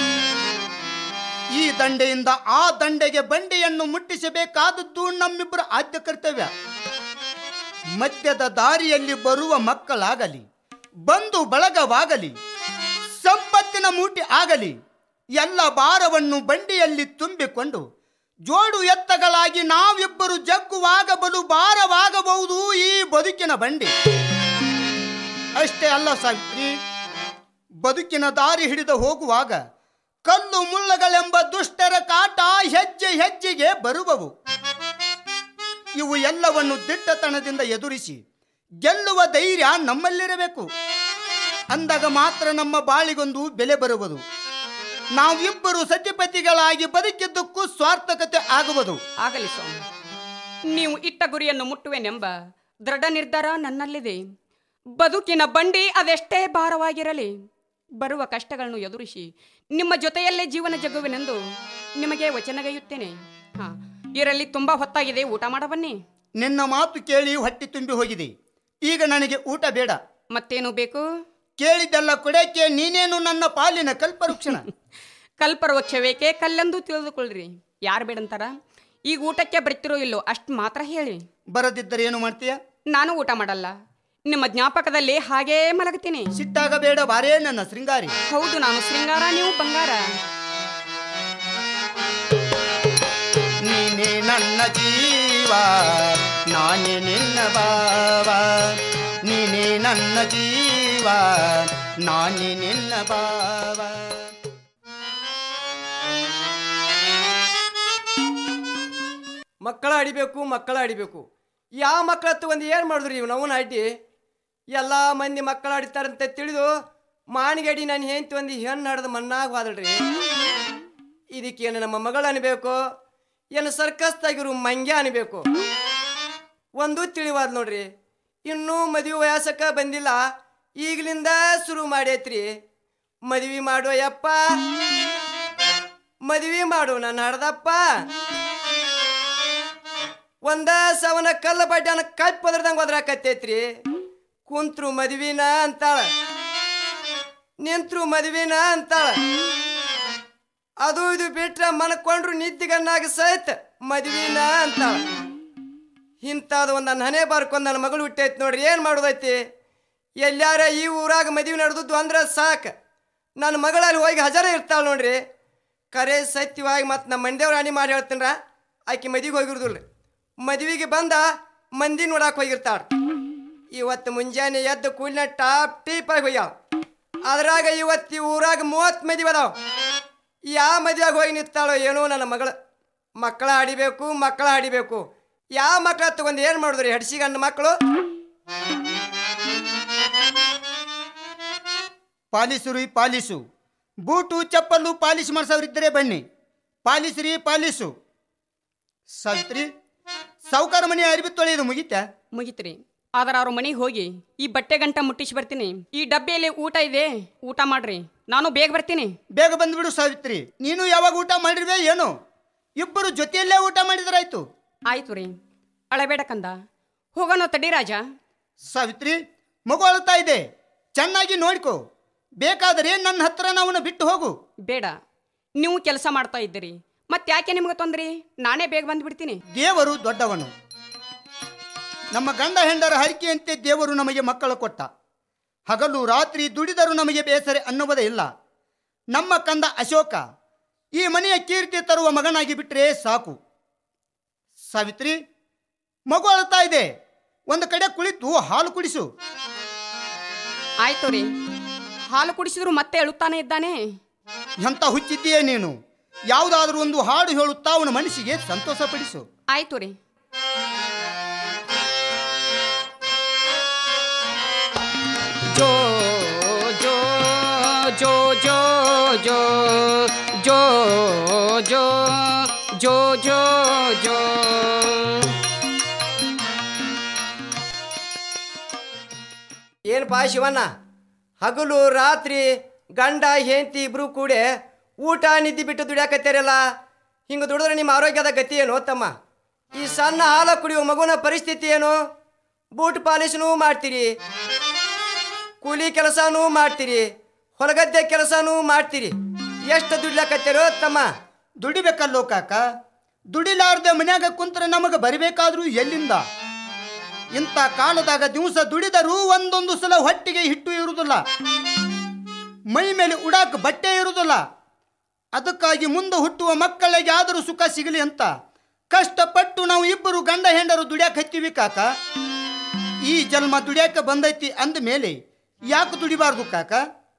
Speaker 2: ಈ ದಂಡೆಯಿಂದ ಆ ದಂಡೆಗೆ ಬಂಡೆಯನ್ನು ಮುಟ್ಟಿಸಬೇಕಾದದ್ದು ನಮ್ಮಿಬ್ಬರ ಆದ್ಯ ಕರ್ತವ್ಯ. ಮಧ್ಯದ ದಾರಿಯಲ್ಲಿ ಬರುವ ಮಕ್ಕಳಾಗಲಿ, ಬಂಧು ಬಳಗವಾಗಲಿ, ಸಂಪತ್ತಿನ ಮೂಟೆ ಆಗಲಿ, ಎಲ್ಲ ಭಾರವನ್ನು ಬಂಡಿಯಲ್ಲಿ ತುಂಬಿಕೊಂಡು ಜೋಡು ಎತ್ತಗಳಾಗಿ ನಾವಿಬ್ಬರು ಜಗ್ಗುವಾಗ ಬಲು ಭಾರವಾಗಬಹುದು ಈ ಬದುಕಿನ ಬಂಡಿ. ಅಷ್ಟೇ ಅಲ್ಲ ಸಾವಿತ್ರಿ, ಬದುಕಿನ ದಾರಿ ಹಿಡಿದು ಹೋಗುವಾಗ ಕಲ್ಲು ಮುಳ್ಳಗಳೆಂಬ ದುಷ್ಟರ ಕಾಟ ಹೆಜ್ಜೆ ಹೆಜ್ಜೆಗೆ ಬರುವವು. ಇವು ಎಲ್ಲವನ್ನು ದಿಟ್ಟತನದಿಂದ ಎದುರಿಸಿ ಗೆಲ್ಲುವ ಧೈರ್ಯ ನಮ್ಮಲ್ಲಿರಬೇಕು. ಅಂದಾಗ ಮಾತ್ರ ನಮ್ಮ ಬಾಳಿಗೊಂದು ಬೆಲೆ ಬರುವುದು. ನಾವಿಬ್ಬರು ಸತಿಪತಿಗಳಾಗಿ ಬದುಕಿದ್ದಕ್ಕೂ ಸಾರ್ಥಕತೆ ಆಗುವುದು.
Speaker 1: ಆಗಲಿ ಸ್ವಾಮಿ, ನೀವು ಇಟ್ಟ ಗುರಿಯನ್ನು ಮುಟ್ಟುವೆನೆಂಬ ದೃಢ ನಿರ್ಧಾರ ನನ್ನಲ್ಲಿದೆ. ಬದುಕಿನ ಬಂಡಿ ಅದೆಷ್ಟೇ ಭಾರವಾಗಿರಲಿ, ಬರುವ ಕಷ್ಟಗಳನ್ನು ಎದುರಿಸಿ ನಿಮ್ಮ ಜೊತೆಯಲ್ಲೇ ಜೀವನ ಜಗ್ಗುವೆನೆಂದು ನಿಮಗೆ ವಚನಗೈಯುತ್ತೇನೆ. ಇರಲಿ, ತುಂಬಾ ಹೊತ್ತಾಗಿದೆ, ಊಟ ಮಾಡಬನ್ನಿ.
Speaker 2: ನಿನ್ನ ಮಾತು ಕೇಳಿ ಹೊಟ್ಟೆ ತುಂಬಿ ಹೋಗಿದೆ. ಈಗ ನನಗೆ ಊಟ ಬೇಡ.
Speaker 1: ಮತ್ತೇನು ಬೇಕು?
Speaker 2: ಕೇಳಿದ್ದೆಲ್ಲ ಕೊಡಕ್ಕೆ ನೀನೇನು ನನ್ನ ಪಾಲಿನ ಕಲ್ಪವೃಕ್ಷಣ.
Speaker 1: ಕಲ್ಪವೃಕ್ಷವೇಕೆ ಕಲ್ಲೆಂದು ತಿಳಿದುಕೊಳ್ಳ್ರಿ. ಯಾರು ಬೇಡಂತಾರ? ಈಗ ಊಟಕ್ಕೆ ಬರ್ತಿರೋ ಇಲ್ಲೋ ಅಷ್ಟು ಮಾತ್ರ ಹೇಳಿ.
Speaker 2: ಬರದಿದ್ದರೆ ಏನು ಮಾಡ್ತೀಯ?
Speaker 1: ನಾನು ಊಟ ಮಾಡಲ್ಲ, ನಿಮ್ಮ ಜ್ಞಾಪಕದಲ್ಲಿ ಹಾಗೇ ಮಲಗ್ತೀನಿ.
Speaker 2: ಸಿಟ್ಟಾಗ ಬೇಡ ಬಾರೇ ನನ್ನ ಶೃಂಗಾರಿ.
Speaker 1: ಹೌದು, ನಾನು ಶೃಂಗಾರ, ನೀವು ಬಂಗಾರ.
Speaker 2: ನೀನೇ ನನ್ನ ಜೀವ, ನಾನೇ ನಿನ್ನ ಬಾವ. ನೀನೇ ನನ್ನ ಜೀವ, ನಾನೇ ನಿನ್ನ ಬಾವ.
Speaker 3: ಮಕ್ಕಳ ಆಡಿಬೇಕು, ಮಕ್ಕಳ ಆಡಿಬೇಕು. ಯಾವ ಮಕ್ಕಳ ಹತ್ತು ಒಂದು ಏನು ಮಾಡಿದ್ರಿ ಇವು ನವನ ಅಡ್ಡಿ? ಎಲ್ಲ ಮಂದಿ ಮಕ್ಕಳು ಆಡಿತಾರಂತ ತಿಳಿದು ಮಾಣಿಗಡಿ ನಾನು ಹೆಂತ ಒಂದು ಹೆಣ್ಣು ನಡೆದು ಮಣ್ಣಾಗ ಹೋದಳ್ರಿ. ಇದಕ್ಕೇನು ನಮ್ಮ ಮಗಳು ಅನ್ಬೇಕು, ಏನು ಸರ್ಕಸ್ತಾಗಿರು ಮಂಗ್ಯ ಅನ್ಬೇಕು? ಒಂದು ತಿಳಿವಾದ ನೋಡ್ರಿ, ಇನ್ನೂ ಮದುವೆ ವಯಸ್ಸಕ್ಕೆ ಬಂದಿಲ್ಲ, ಈಗಲಿಂದ ಶುರು ಮಾಡೈತ್ರಿ. ಮದುವೆ ಮಾಡೋ ಯಪ್ಪ, ಮದುವೆ ಮಾಡು ನನ್ನ ಹಡ್ದಪ್ಪ. ಒಂದ ಸವನ ಕಲ್ಲ ಬಡ್ಡನ ಕಪ್ಪದ್ರದಂಗೆ ಒದ್ರಾಕತ್ತೈತ್ರಿ. ಕುಂತ್ರು ಮದುವಿನ ಅಂತಾಳ, ನಿಂತ್ರು ಮದುವಿನ ಅಂತಾಳ. ಅದು ಇದು ಬಿಟ್ರೆ ಮನ್ಕೊಂಡ್ರು ನಿದ್ದಿಗನ್ನಾಗ ಸಹಿತ ಮದುವಿನ ಅಂತಾಳ. ಇಂಥದ್ದು ಒಂದು ನನ್ನ ಹಣೆ ಬರ್ಕೊಂಡು ನನ್ನ ಮಗಳು ಹುಟ್ಟೈತಿ ನೋಡ್ರಿ. ಏನು ಮಾಡೋದೈತಿ? ಎಲ್ಲಾರ ಈ ಊರಾಗ ಮದುವೆ ನಡೆದದ್ದು ಅಂದ್ರೆ ಸಾಕು, ನನ್ನ ಮಗಳಲ್ಲಿ ಹೋಗಿ ಹಜಾರ ಇರ್ತಾಳೆ ನೋಡ್ರಿ. ಕರೆ ಸತ್ಯವಾಗಿ ಮತ್ತು ನಮ್ಮ ಮಂಡ್ಯವ್ರ ರಾಣಿ ಮಾಡಿ ಹೇಳ್ತೀನ್ರ, ಆಕೆ ಮದುವೆಗೆ ಹೋಗಿರೋದಿಲ್ಲ. ಮದುವೆಗೆ ಬಂದ ಮಂದಿ ನೋಡಕ್ಕೆ ಹೋಗಿರ್ತಾಳೆ. ಇವತ್ತು ಮುಂಜಾನೆ ಎದ್ದು ಕೂಲಿನ ಟಾಪ್ ಟೀಪಾಗಿ ಹೋಗ್ಯಾವ. ಅದ್ರಾಗ ಇವತ್ತು ಈ ಊರಾಗ 30 ಮದುವೆ ಅದಾವ. ಯಾವ ಮದುವೆಗೆ ಹೋಗಿ ನಿಂತಾಳೋ ಏನೋ ನನ್ನ ಮಗಳು. ಮಕ್ಕಳ ಆಡಿಬೇಕು, ಮಕ್ಕಳ ಆಡಿಬೇಕು. ಯಾವ ಮಕ್ಕಳ ತಗೊಂಡು ಏನು ಮಾಡಿದ್ರಿ ಹಡ್ಸಿಗಣ್ಣ ಮಕ್ಕಳು?
Speaker 2: ಪಾಲಿಸುರಿ ಪಾಲಿಸು, ಬೂಟು ಚಪ್ಪಲು ಪಾಲಿಶ್ ಮಾಡ್ಸವ್ರಿದ್ದರೆ ಬನ್ನಿ, ಪಾಲಿಸ್ರಿ ಪಾಲಿಸು. ಸಾವಿತ್ರಿ, ಸಾವುಕಾರ ಮನೆ ಅರಿವಿ ತೊಳೆಯೋದು ಮುಗಿತಾ?
Speaker 1: ಮುಗಿತ್ರಿ. ಆದ್ರೆ ಅವ್ರ ಮನೆಗೆ ಹೋಗಿ ಈ ಬಟ್ಟೆ ಗಂಟ ಮುಟ್ಟಿಸಿ ಬರ್ತೀನಿ. ಈ ಡಬ್ಬಿಯಲ್ಲಿ ಊಟ ಇದೆ, ಊಟ ಮಾಡ್ರಿ. ನಾನು ಬೇಗ ಬರ್ತೀನಿ.
Speaker 2: ಬೇಗ ಬಂದ್ಬಿಡು ಸಾವಿತ್ರಿ. ನೀನು ಯಾವಾಗ ಊಟ ಮಾಡಿರ್ವೆ ಏನೋ? ಇಬ್ಬರು ಜೊತೆಯಲ್ಲೇ ಊಟ ಮಾಡಿದ್ರಾಯ್ತು.
Speaker 1: ಆಯ್ತು ರೀ. ಅಳಬೇಡ ಕಂದ, ಹೋಗೋಣ ತಡಿ ರಾಜ.
Speaker 2: ಸಾವಿತ್ರಿ, ಮಗು ಅಳ್ತಾ ಇದೆ, ಚೆನ್ನಾಗಿ ನೋಡ್ಕೋ. ಬೇಕಾದರೆ ನನ್ನ ಹತ್ರ ಅವನು ಬಿಟ್ಟು ಹೋಗು.
Speaker 1: ಬೇಡ, ನೀವು ಕೆಲಸ ಮಾಡ್ತಾ ಇದ್ದೀರಿ, ಮತ್ತ್ಯಾಕೆ ನಿಮ್ಗೆ ತೊಂದ್ರಿ? ನಾನೇ ಬೇಗ ಬಂದ್ಬಿಡ್ತೀನಿ.
Speaker 2: ದೇವರು ದೊಡ್ಡವನು. ನಮ್ಮ ಗಂಡ ಹೆಂಡರ ಹರಿಕೆಯಂತೆ ದೇವರು ನಮಗೆ ಮಕ್ಕಳು ಕೊಟ್ಟ. ಹಗಲು ರಾತ್ರಿ ದುಡಿದರೂ ನಮಗೆ ಬೇಸರ ಅನ್ನುವುದೇ ಇಲ್ಲ. ನಮ್ಮ ಕಂದ ಅಶೋಕ ಈ ಮನೆಯ ಕೀರ್ತಿ ತರುವ ಮಗನಾಗಿ ಬಿಟ್ಟರೆ ಸಾಕು. ಸಾವಿತ್ರಿ, ಮಗು ಅಳ್ತಾ ಇದೆ, ಒಂದು ಕಡೆ ಕುಳಿತು ಹಾಲು ಕುಡಿಸು.
Speaker 1: ಆಯ್ತು ರೀ, ಹಾಲು ಕುಡಿಸಿದ್ರು ಮತ್ತೆ ಅಳುತ್ತಾನೆ ಇದ್ದಾನೆ.
Speaker 2: ಎಂತ ಹುಚ್ಚಿದ್ದೀಯೇ ನೀನು? ಯಾವುದಾದ್ರೂ ಒಂದು ಹಾಡು ಹೇಳುತ್ತಾ ಅವನ ಮನಸ್ಸಿಗೆ ಸಂತೋಷಪಡಿಸು.
Speaker 1: ಆಯ್ತು ರೀ. ಜೋ ಜೋ ಜೋ ಜೋ ಜೋ ಜೋ ಜೋ ಜೋ ಜೋ ಜೋ.
Speaker 3: ಏನಪ್ಪ ಶಿವಣ್ಣ, ಹಗಲು ರಾತ್ರಿ ಗಂಡ ಹೆಂಡತಿ ಇಬ್ರು ಕೂಡ ಊಟ ನಿದ್ದೆ ಬಿಟ್ಟು ದುಡಿಯಾಕತ್ತೀರಲ್ಲ, ಹಿಂಗೆ ದುಡಿದ್ರೆ ನಿಮ್ಮ ಆರೋಗ್ಯದ ಗತಿ ಏನು ತಮ್ಮ? ಈ ಸಣ್ಣ ಹಾಲು ಕುಡಿಯುವ ಮಗುನ ಪರಿಸ್ಥಿತಿ ಏನು? ಬೂಟ್ ಪಾಲಿಸ್ನೂ ಮಾಡ್ತೀರಿ, ಕೂಲಿ ಕೆಲಸನೂ ಮಾಡ್ತೀರಿ, ಹೊಲಗದ್ದೆ ಕೆಲಸನೂ ಮಾಡ್ತೀರಿ, ಎಷ್ಟು ದುಡ್ಲಾಕತ್ತೀರೋ ತಮ್ಮ?
Speaker 2: ದುಡಿಬೇಕಲ್ಲೋ ಕಾಕ. ದುಡಿಲಾರ್ದೆ ಮನ್ಯಾಗ ಕುಂತ್ರೆ ನಮಗೆ ಬರಬೇಕಾದ್ರೂ ಎಲ್ಲಿಂದ? ಇಂಥ ಕಾಲದಾಗ ದಿವಸ ದುಡಿದರೂ ಒಂದೊಂದು ಸಲ ಹೊಟ್ಟಿಗೆ ಹಿಟ್ಟು ಇರುವುದಿಲ್ಲ, ಮೈ ಮೇಲೆ ಉಡಾಕ ಬಟ್ಟೆ ಇರುವುದಿಲ್ಲ. ಅದಕ್ಕಾಗಿ ಮುಂದೆ ಹುಟ್ಟುವ ಮಕ್ಕಳಿಗೆ ಆದರೂ ಸುಖ ಸಿಗಲಿ ಅಂತ ಕಷ್ಟಪಟ್ಟು ನಾವು ಇಬ್ಬರು ಗಂಡ ಹೆಂಡರು ದುಡಿಯಾಕ ಹತ್ತೀವಿ ಕಾಕ. ಈ ಜನ್ಮ ದುಡಿಯಾಕ ಬಂದೈತಿ ಅಂದ ಮೇಲೆ ಯಾಕೆ ದುಡಿಬಾರ್ದು ಕಾಕ?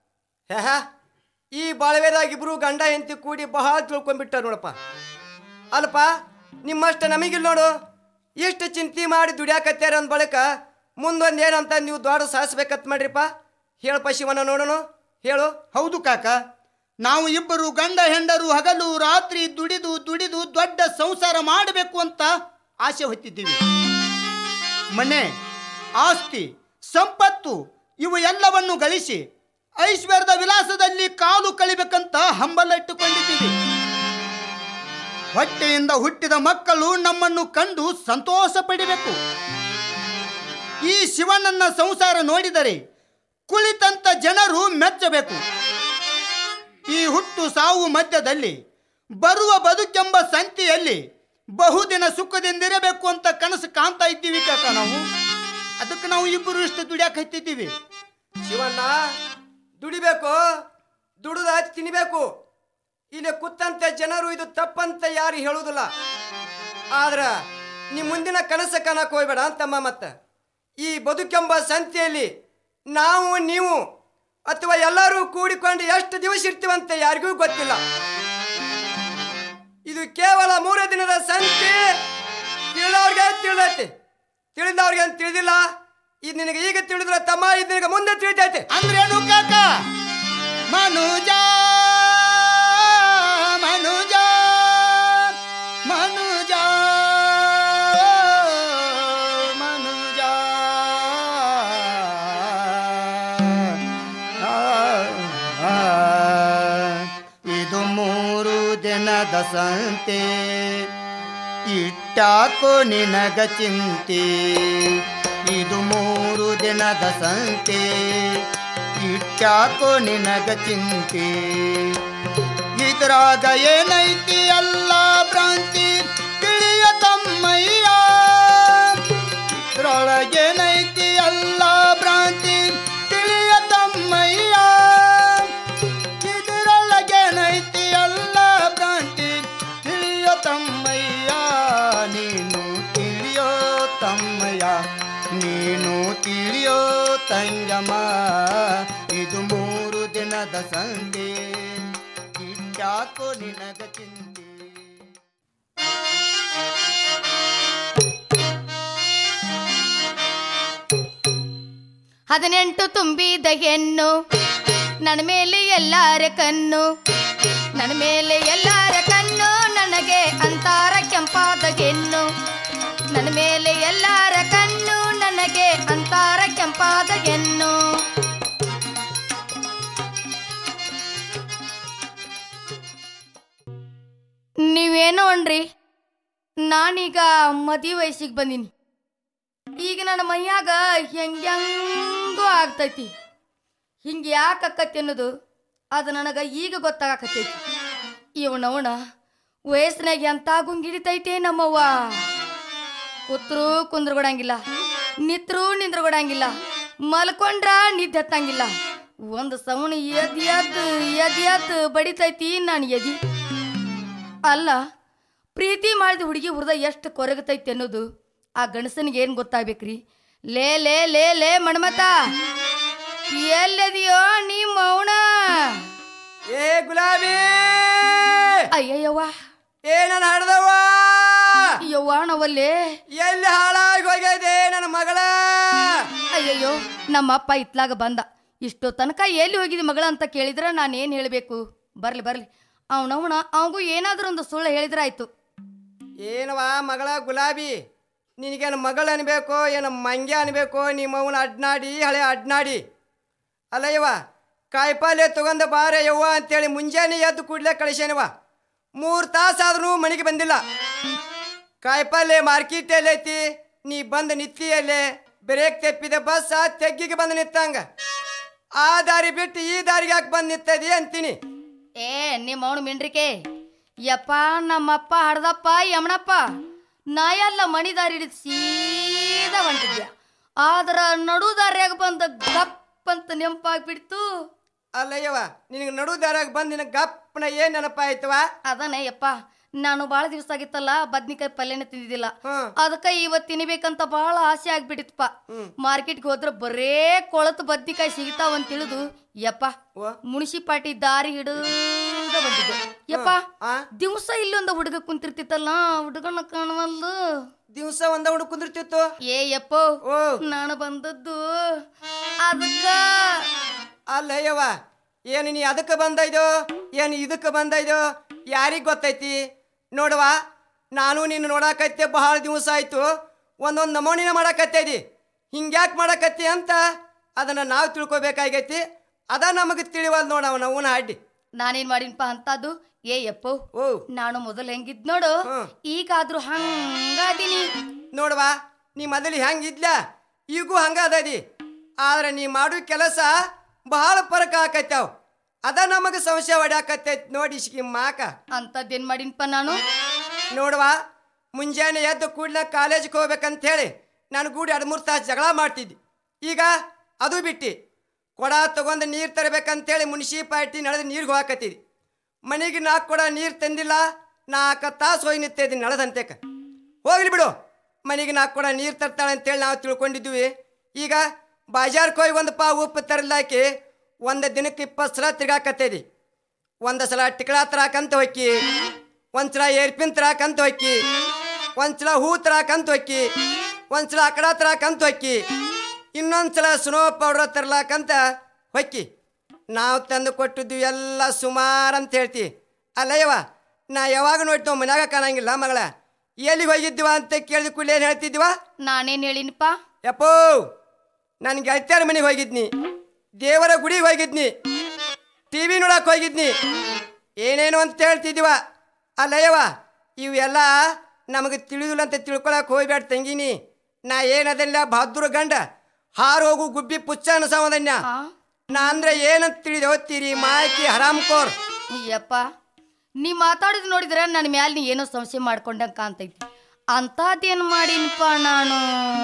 Speaker 3: ಈ ಬಾಳ್ವೆದಾಗ ಇಬ್ರು ಗಂಡ ಹೆಂಡತಿ ಕೂಡಿ ಬಹಳ ತಿಳ್ಕೊಂಡ್ಬಿಟ್ಟಾರ ನೋಡಪ್ಪ. ಅಲ್ಪ ನಿಮ್ಮಷ್ಟ ನಮಗಿಲ್ಲ ನೋಡು, ಎಷ್ಟು ಚಿಂತೆ ಮಾಡಿ ದುಡಿಯಾಕತ್ಯಾರ ಅಂದ ಬಳಿಕ ಮುಂದೊಂದು ಏನಂತ ನೀವು ದೊಡ್ಡ ಸಾಧಿಸ್ಬೇಕತ್ ಮಾಡ್ರಿಪ್ಪ. ಹೇಳಪ್ಪ ಶಿವನ ನೋಡೋಣ, ಹೇಳು.
Speaker 2: ಹೌದು ಕಾಕ, ನಾವು ಇಬ್ಬರು ಗಂಡ ಹೆಂಡರು ಹಗಲು ರಾತ್ರಿ ದುಡಿದು ದುಡಿದು ದೊಡ್ಡ ಸಂಸಾರ ಮಾಡಬೇಕು ಅಂತ ಆಸೆ ಹೊತ್ತಿದ್ದೀವಿ. ಮನೆ, ಆಸ್ತಿ, ಸಂಪತ್ತು ಇವು ಎಲ್ಲವನ್ನು ಗಳಿಸಿ ಐಶ್ವರ್ಯದ ವಿಲಾಸದಲ್ಲಿ ಕಾಲು ಕಳಿಬೇಕಂತ ಹಂಬಲ ಇಟ್ಟುಕೊಂಡಿದ್ದೀವಿ. ಹೊಟ್ಟೆಯಿಂದ ಹುಟ್ಟಿದ ಮಕ್ಕಳು ನಮ್ಮನ್ನು ಕಂಡು ಸಂತೋಷ ಪಡಿಬೇಕು. ಈ ಶಿವನನ್ನ ಸಂಸಾರ ನೋಡಿದರೆ ಕುಳಿತಂತ ಜನರು ಮೆಚ್ಚಬೇಕು. ಈ ಹುಟ್ಟು ಸಾವು ಮಧ್ಯದಲ್ಲಿ ಬರುವ ಬದುಕೆಂಬ ಸಂತಿಯಲ್ಲಿ ಬಹುದಿನ ಸುಖದಿಂದಿರಬೇಕು ಅಂತ ಕನಸು ಕಾಣ್ತಾ ಇದ್ದೀವಿ ಕಾಕ ನಾವು. ಅದಕ್ಕೆ ನಾವು ಇಬ್ಬರು ಇಷ್ಟು ದುಡಿಯಾಕ ಹತ್ತಿದ್ದೀವಿ.
Speaker 3: ಶಿವಣ್ಣ, ದುಡಿಬೇಕು, ದುಡಿದ ತಿನ್ಬೇಕು. ಇಲ್ಲಿ ಕೂತಂತ ಜನರು ಇದು ತಪ್ಪಂತ ಯಾರು ಹೇಳುವುದಿಲ್ಲ. ಆದ್ರ ನೀ ಮುಂದಿನ ಕನಸ ಕಾಣಕ್ ಹೋಗ್ಬೇಡ ಅಂತಮ್ಮ. ಮತ್ತ ಈ ಬದುಕೆಂಬ ಸಂತೆಯಲ್ಲಿ ನಾವು ನೀವು ಅಥವಾ ಎಲ್ಲರೂ ಕೂಡಿಕೊಂಡು ಎಷ್ಟು ದಿವಸ ಇರ್ತೀವಂತ ಯಾರಿಗೂ ಗೊತ್ತಿಲ್ಲ. ಇದು ಕೇವಲ 3 ದಿನದ ಸಂತೆ. ತಿಳಿದವ್ರಿಗೆ ತಿಳಿದೈತಿ, ತಿಳಿದವ್ರಿಗೆ ಅಂತ ತಿಳಿದಿಲ್ಲ. ಇದು ನಿನಗೆ ಈಗ ತಿಳಿದ್ರ ತಮ್ಮ, ಇದು ನಿನಗೆ ಮುಂದೆ ತಿಳಿತೈತೆ.
Speaker 2: ಅಂದ್ರೇನು ಕಾಕ? ಮನುಜ ಮನುಜ ಮನುಜ ಮನುಜ ಇದು 3 ದಿನದ ಸಂತೆ, ಇಟ್ಟಾಕೋ ನಿನಗ ಚಿಂತೆ. ಇದು 3 ದಿನದ ಸಂತೆ, ಇಟ್ಟಾಕೋ ನಿನಗ ಚಿಂತೆ. ಇದ್ರಾಗ ಏನೈತಿ ಎಲ್ಲ ಭ್ರಾಂತಿ ತಿಳಿಯ ತಮ್ಮಯ್ಯ. ಇದ್ರೊಳಗೇನೈತಿ ಎಲ್ಲ ಭ್ರಾಂತಿ ತಿಳಿಯ ತಮ್ಮಯ್ಯ. ಇದ್ರೊಳಗೇನೈತಿ ಎಲ್ಲ ಭ್ರಾಂತಿ ತಿಳಿಯ ತಮ್ಮಯ್ಯ. ನೀನು ತಿಳಿಯೋ ತಮ್ಮಯ್ಯ, ನೀನು ತಿಳಿಯೋ ತಂಗಮ್ಮ. ಇದು 3 ದಿನದ ಸಂತೆ, ಇಟ್ಟಾಕೋ ನಿನಗ ಚಿಂತೆ.
Speaker 4: 18 ತುಂಬಿದ ಹೆಣ್ಣು, ನನ್ನ ಮೇಲೆ ಎಲ್ಲಾರ ಕಣ್ಣು, ನನ್ನ ಮೇಲೆ ಎಲ್ಲಾರ ಕಣ್ಣು, ನನಗೆ ಅಂತಾರ ಕೆಂಪಾದ ಹೆಣ್ಣು. ನನ್ನ ಮೇಲೆ ಎಲ್ಲಾರ ಕಣ್ಣು, ನನಗೆ ಅಂತಾರ ಕೆಂಪಾದ ಹೆಣ್ಣು. ನೀವೇನು ಅನ್ರಿ, ನಾನೀಗ ಮದುವೆ ವಯಸ್ಸಿಗೆ ಬಂದೀನಿ. ಈಗ ನನ್ನ ಮೈಯಾಗ ಹೆಂಗ್ಯಂಗೋ ಆಗ್ತೈತಿ. ಹಿಂಗೆ ಯಾಕೆ ಆಕತಿ ಅನ್ನೋದು ಅದು ನನಗೆ ಈಗ ಗೊತ್ತಾಗಕತ್ತೈತಿ. ಇವನವನ ವಯಸ್ಸಿನಾಗ ಎಂತ ಗುಂಗಿಡಿತೈತೆ ನಮ್ಮವ್ವ. ಕೂತ್ರು ಕುಂದ್ರಗೊಡಂಗಿಲ್ಲ, ನಿತ್ರು ನಿಂದ್ರಗೊಡಂಗಿಲ್ಲ, ಮಲ್ಕೊಂಡ್ರ ನಿದ್ದೆ ಹತ್ತಂಗಿಲ್ಲ. ಒಂದು ಸವಣ ಎದ್ ಬಡಿತೈತಿ ನಾನು ಎದಿ. ಅಲ್ಲ, ಪ್ರೀತಿ ಮಾಡಿದ ಹುಡುಗಿ ಹುರಿದ ಎಷ್ಟು ಕೊರಗತೈತಿ ಅನ್ನೋದು ಆ ಗಣಸನಿಗೆ ಏನು ಗೊತ್ತಾಗ್ಬೇಕ್ರಿ? ಲೇ ಲೇ ಲೇ ಲೇ ಮಣ್ಮತ, ಎಲ್ಲದಿಯೋ ನೀ ಮೌನ?
Speaker 3: ಏ ಗುಲಾಬಿ,
Speaker 4: ಅಯ್ಯಯ್ಯವ್ವ,
Speaker 3: ಏನನ್ನ ಹಾಡ್ದವ್ವ?
Speaker 4: ಯವ್ವ ನಾವಲ್ಲೇ
Speaker 3: ಎಲ್ಲಿ ಹಾಳಾಗಿ ಹೋಗಿದೆ ನನ್ನ ಮಗಳ?
Speaker 4: ಅಯ್ಯಯ್ಯೋ, ನಮ್ಮಪ್ಪ ಇತ್ಲಾಗ ಬಂದ. ಇಷ್ಟು ತನಕ ಎಲ್ಲಿ ಹೋಗಿದ್ದಿ ಮಗಳ ಅಂತ ಕೇಳಿದ್ರೆ ನಾನೇನು ಹೇಳಬೇಕು? ಬರ್ಲಿ ಅವನವನ ಅವಗೂ ಏನಾದರೂ ಒಂದು ಸುಳ್ಳು ಹೇಳಿದ್ರಾಯ್ತು.
Speaker 3: ಏನವಾ ಮಗಳ ಗುಲಾಬಿ, ನಿನಗೇನು ಮಗಳು ಅನ್ಬೇಕೋ ಏನು ಮಂಗ್ಯ ಅನ್ಬೇಕೋ? ನಿಮ್ಮವನ ಅಡ್ನಾಡಿ ಹಳೆ ಅಡ್ನಾಡಿ ಅಲ್ಲ ಯವ್ವ. ಕಾಯಿಪಲ್ಯ ತಗೊಂಡ ಬಾರೆ ಯವ್ವ ಅಂತೇಳಿ ಮುಂಜಾನೆ ಎದ್ದು ಕೂಡಲೇ ಕಳಿಸೇನವ. 3 ತಾಸಾದ್ರೂ ಮನೆಗೆ ಬಂದಿಲ್ಲ. ಕಾಯಿಪಲ್ಯ ಮಾರ್ಕೆಟಲ್ಲಿ ಐತಿ, ನೀ ಬಂದು ನಿತ್ತಿಯಲ್ಲೇ ಬ್ರೇಕ್ ತೆಪ್ಪಿದ ಬಸ್ ತೆಗ್ಗಿಗೆ ಬಂದು ನಿತ್ತಂಗ. ಆ ದಾರಿ ಬಿಟ್ಟು ಈ ದಾರಿಗೆ ಯಾಕೆ ಬಂದು ನಿತ್ತದಿ ಅಂತೀನಿ.
Speaker 4: ಏ ನಿಮ್ಮ ಅವನು ಮಿಂಡ್ರಿಕೆ, ಯಪ್ಪ ನಮ್ಮಪ್ಪ ಹಡ್ದಪ್ಪ ಯಮಣಪ್ಪ, ನಾ ಎಲ್ಲ ಮಣಿ ದಾರಿ ಹಿಡಿದು ಸೀದಾ ಹೊಂಟಿದ್ಯ. ಆದ್ರ ನಡು ದಾರಿಯಾಗ ಬಂದ ಗಪ್ ಅಂತ ನೆನಪಾಗ್ಬಿಡ್ತು.
Speaker 3: ಅಲ್ಲಯ್ಯವ, ನಿನಗೆ ನಡು ದಾರಾಗ ಬಂದು ನಿನಗೆ ಗಪ್ಪನ ಏನು ನೆನಪಾಯ್ತವ?
Speaker 4: ಅದನ್ನೇ ಯಪ್ಪ, ನಾನು ಭಾಳ ದಿವಸ ಆಗಿತ್ತಲ್ಲ ಬದ್ನಿಕಾಯಿ ಪಲ್ಯನ ತಿಂದಿದ್ದಿಲ್ಲ. ಅದಕ್ಕೆ ಇವತ್ತು ತಿನ್ಬೇಕಂತ ಬಹಳ ಆಸೆ ಆಗ್ಬಿಟ್ಟಿತ್ತಪ್ಪ. ಮಾರ್ಕೆಟ್ಗೆ ಹೋದ್ರೆ ಬರೇ ಕೊಳತು ಬದ್ನಿಕಾಯಿ ಸಿಗ್ತಾವಂತ ತಿಳಿದು ಯಪ್ಪ ಮುನ್ಸಿಪಾಲ್ಟಿ ದಾರಿ ಹಿಡಿದ ಬಂದಿದ್ದೆ. ಯಪ್ಪ ದಿವಸ ಇಲ್ಲೊಂದು ಹುಡುಗ ಕುಂತಿರ್ತಿತ್ತಲ್ಲ, ಹುಡುಗನ ಕಾಣವಲ್ದು.
Speaker 3: ದಿವಸ ಒಂದ ಹುಡುಗ ಕುಂದಿರ್ತಿತ್ತು.
Speaker 4: ಏ ಯಪ್ಪ, ನಾನು ಬಂದದ್ದು ಅದಕ್ಕ.
Speaker 3: ಅಲ್ಲಯ್ಯವ, ಏನು ನೀ ಅದಕ್ಕೆ ಬಂದೈದೋ ಏನು ಇದಕ್ಕೆ ಬಂದೈದೋ ಯಾರಿಗೆ ಗೊತ್ತೈತಿ? ನೋಡವಾ, ನಾನು ನಿನ್ನ ನೋಡಾಕತ್ತೆ ಬಹಳ ದಿವಸ ಆಯ್ತು. ಒಂದೊಂದು ನಮೂನಿನ ಮಾಡಾಕತ್ತೈದಿ. ಹಿಂಗ್ಯಾಕೆ ಮಾಡಾಕತ್ತಿ ಅಂತ ಅದನ್ನು ನಾವು ತಿಳ್ಕೊಬೇಕಾಗೈತಿ. ಅದ ನಮಗೆ ತಿಳಿವಲ್ ನೋಡವ ನಾವು ಅಡ್ಡಿ.
Speaker 4: ನಾನೇನ್ ಮಾಡಿನಪ್ಪ ಅಂತದ್ದು? ಏ ಯಪ್ಪೋ, ನಾನು ಮೊದಲು ಹೆಂಗಿದ್ ನೋಡು, ಈಗಾದ್ರೂ ಹಂಗಾದೀನಿ.
Speaker 3: ನೋಡವಾ, ನೀ ಮೊದಲು ಹೆಂಗಿದ್ಲ ಈಗೂ ಹಂಗ ಅದದಿ. ಆದ್ರೆ ನೀ ಮಾಡೋ ಕೆಲಸ ಬಹಳ ಫರಕ ಆಕೈತಾವ್. ಅದ ನಮಗೆ ಸಂಶಯ ಹೊಡ್ಯಾಕತ್ತೈತಿ ನೋಡಿ ಮಾಕ.
Speaker 4: ಅಂತದ್ದೇನ್ ಮಾಡಿನಪ್ಪ ನಾನು?
Speaker 3: ನೋಡವಾ, ಮುಂಜಾನೆ ಎದ್ದು ಕೂಡಲೇ ಕಾಲೇಜಿಗೆ ಹೋಗ್ಬೇಕಂತ ಹೇಳಿ ನಾನು ಗೂಡಿ 2-3 ತಾಸು ಜಗಳ ಮಾಡ್ತಿದ್ದಿ. ಈಗ ಅದು ಬಿಟ್ಟು ಕೊಡ ತಗೊಂಡು ನೀರು ತರಬೇಕಂತೇಳಿ ಮುನ್ಸಿಪಾಲ್ಟಿ ನಡೆದು ನೀರಿಗೆ ಹೋಗಾಕತ್ತಿದ್ದಿ. ಮನೆಗೆ 4 ಕೊಡ ನೀರು ತಂದಿಲ್ಲ, 4 ತಾಸು ಹೋಗಿ ನಿಂತಿದ್ದೀನಿ ನಳದಂತೆಕ. ಹೋಗ್ಲಿ ಬಿಡು, ಮನೆಗೆ 4 ಕೊಡ ನೀರು ತರ್ತಾಳೆ ಅಂತೇಳಿ ನಾವು ತಿಳ್ಕೊಂಡಿದ್ವಿ. ಈಗ ಬಾಜಾರ್ಗೆ ಹೋಗಿ ಒಂದು ಉಪ್ಪು ತರಲಾಕಿ ಒಂದು ದಿನಕ್ಕೆ 20 ಸಲ ತಿರ್ಗಾಕತ್ತೈದಿ. ಒಂದು ಸಲ ಟಿಕಳ ತರಾಕಂತ ಹೊಕ್ಕಿ, ಒಂದು ಸಲ ಏರ್ಪಿನ್ ತರಾಕಂತ ಹೊಕ್ಕಿ, ಒಂದು ಸಲ ಹೂ ತರಾಕಂತ ಹೊಕ್ಕಿ, ಒಂದು ಸಲ ಅಕಡ ತರಾಕಂತ ಹೊಕ್ಕಿ, ಇನ್ನೊಂದು ಸಲ ಸ್ನೋ ಪೌಡ್ರ್ ತರ್ಲಾಕಂತ ಹೊಕ್ಕಿ. ನಾವು ತಂದು ಕೊಟ್ಟಿದ್ದು ಎಲ್ಲ ಸುಮಾರು ಅಂತ ಹೇಳ್ತಿ. ಅಲ್ಲಯ್ಯವ, ನಾ ಯಾವಾಗ ನೋಡ್ತೀವಿ ಮನ್ಯಾಗ ಕಾಣಂಗಿಲ್ಲ ಮಗಳ. ಎಲ್ಲಿಗೆ ಹೋಗಿದ್ದೀವ ಅಂತ ಕೇಳಿದ ಕೂಡಲೇ ಏನು ಹೇಳ್ತಿದ್ದೀವ?
Speaker 4: ನಾನೇನು ಹೇಳಿನಪ್ಪ?
Speaker 3: ಯಪ್ಪೋ, ನನ್ನ ಗೆಳತಿಯರ ಮನೆಗೆ ಹೋಗಿದ್ನಿ, ದೇವರ ಗುಡಿಗೆ ಹೋಗಿದ್ನಿ, TV ನೋಡಕ್ಕೆ ಹೋಗಿದ್ನಿ, ಏನೇನು ಅಂತ ಹೇಳ್ತಿದ್ದೀವ. ಅಲ್ಲಯ್ಯವ, ಇವೆಲ್ಲ ನಮಗೆ ತಿಳಿದಿಲ್ಲ ಅಂತ ತಿಳ್ಕೊಳಕ್ಕೆ ಹೋಗ್ಬೇಡ ತಂಗಿನಿ. ನಾ ಏನದಲ್ಲ ಬಹದ್ದೂರ ಗಂಡ ಹಾರು ಹೋಗು ಗುಬ್ಬಿ ಪುಚ್ಚ ಅನಸವದನ್ಯ. ನಾ ಅಂದ್ರೆ ಏನಂತ ತಿಳಿದು ಓದ್ತೀರಿ ಮಾಕಿ ಹರಾಮ್ಕೋರ್.
Speaker 4: ಯಪ್ಪ, ನೀ ಮಾತಾಡಿದ್ ನೋಡಿದ್ರೆ ನನ್ನ ಮ್ಯಾಲ ನೀ ಏನೋ ಸಂಶಯ ಮಾಡ್ಕೊಂಡಂಗೆ ಕಾಣ್ತೈತಿ. ಅಂಥದ್ದೇನು ಮಾಡಿನಪ್ಪ ನಾನು?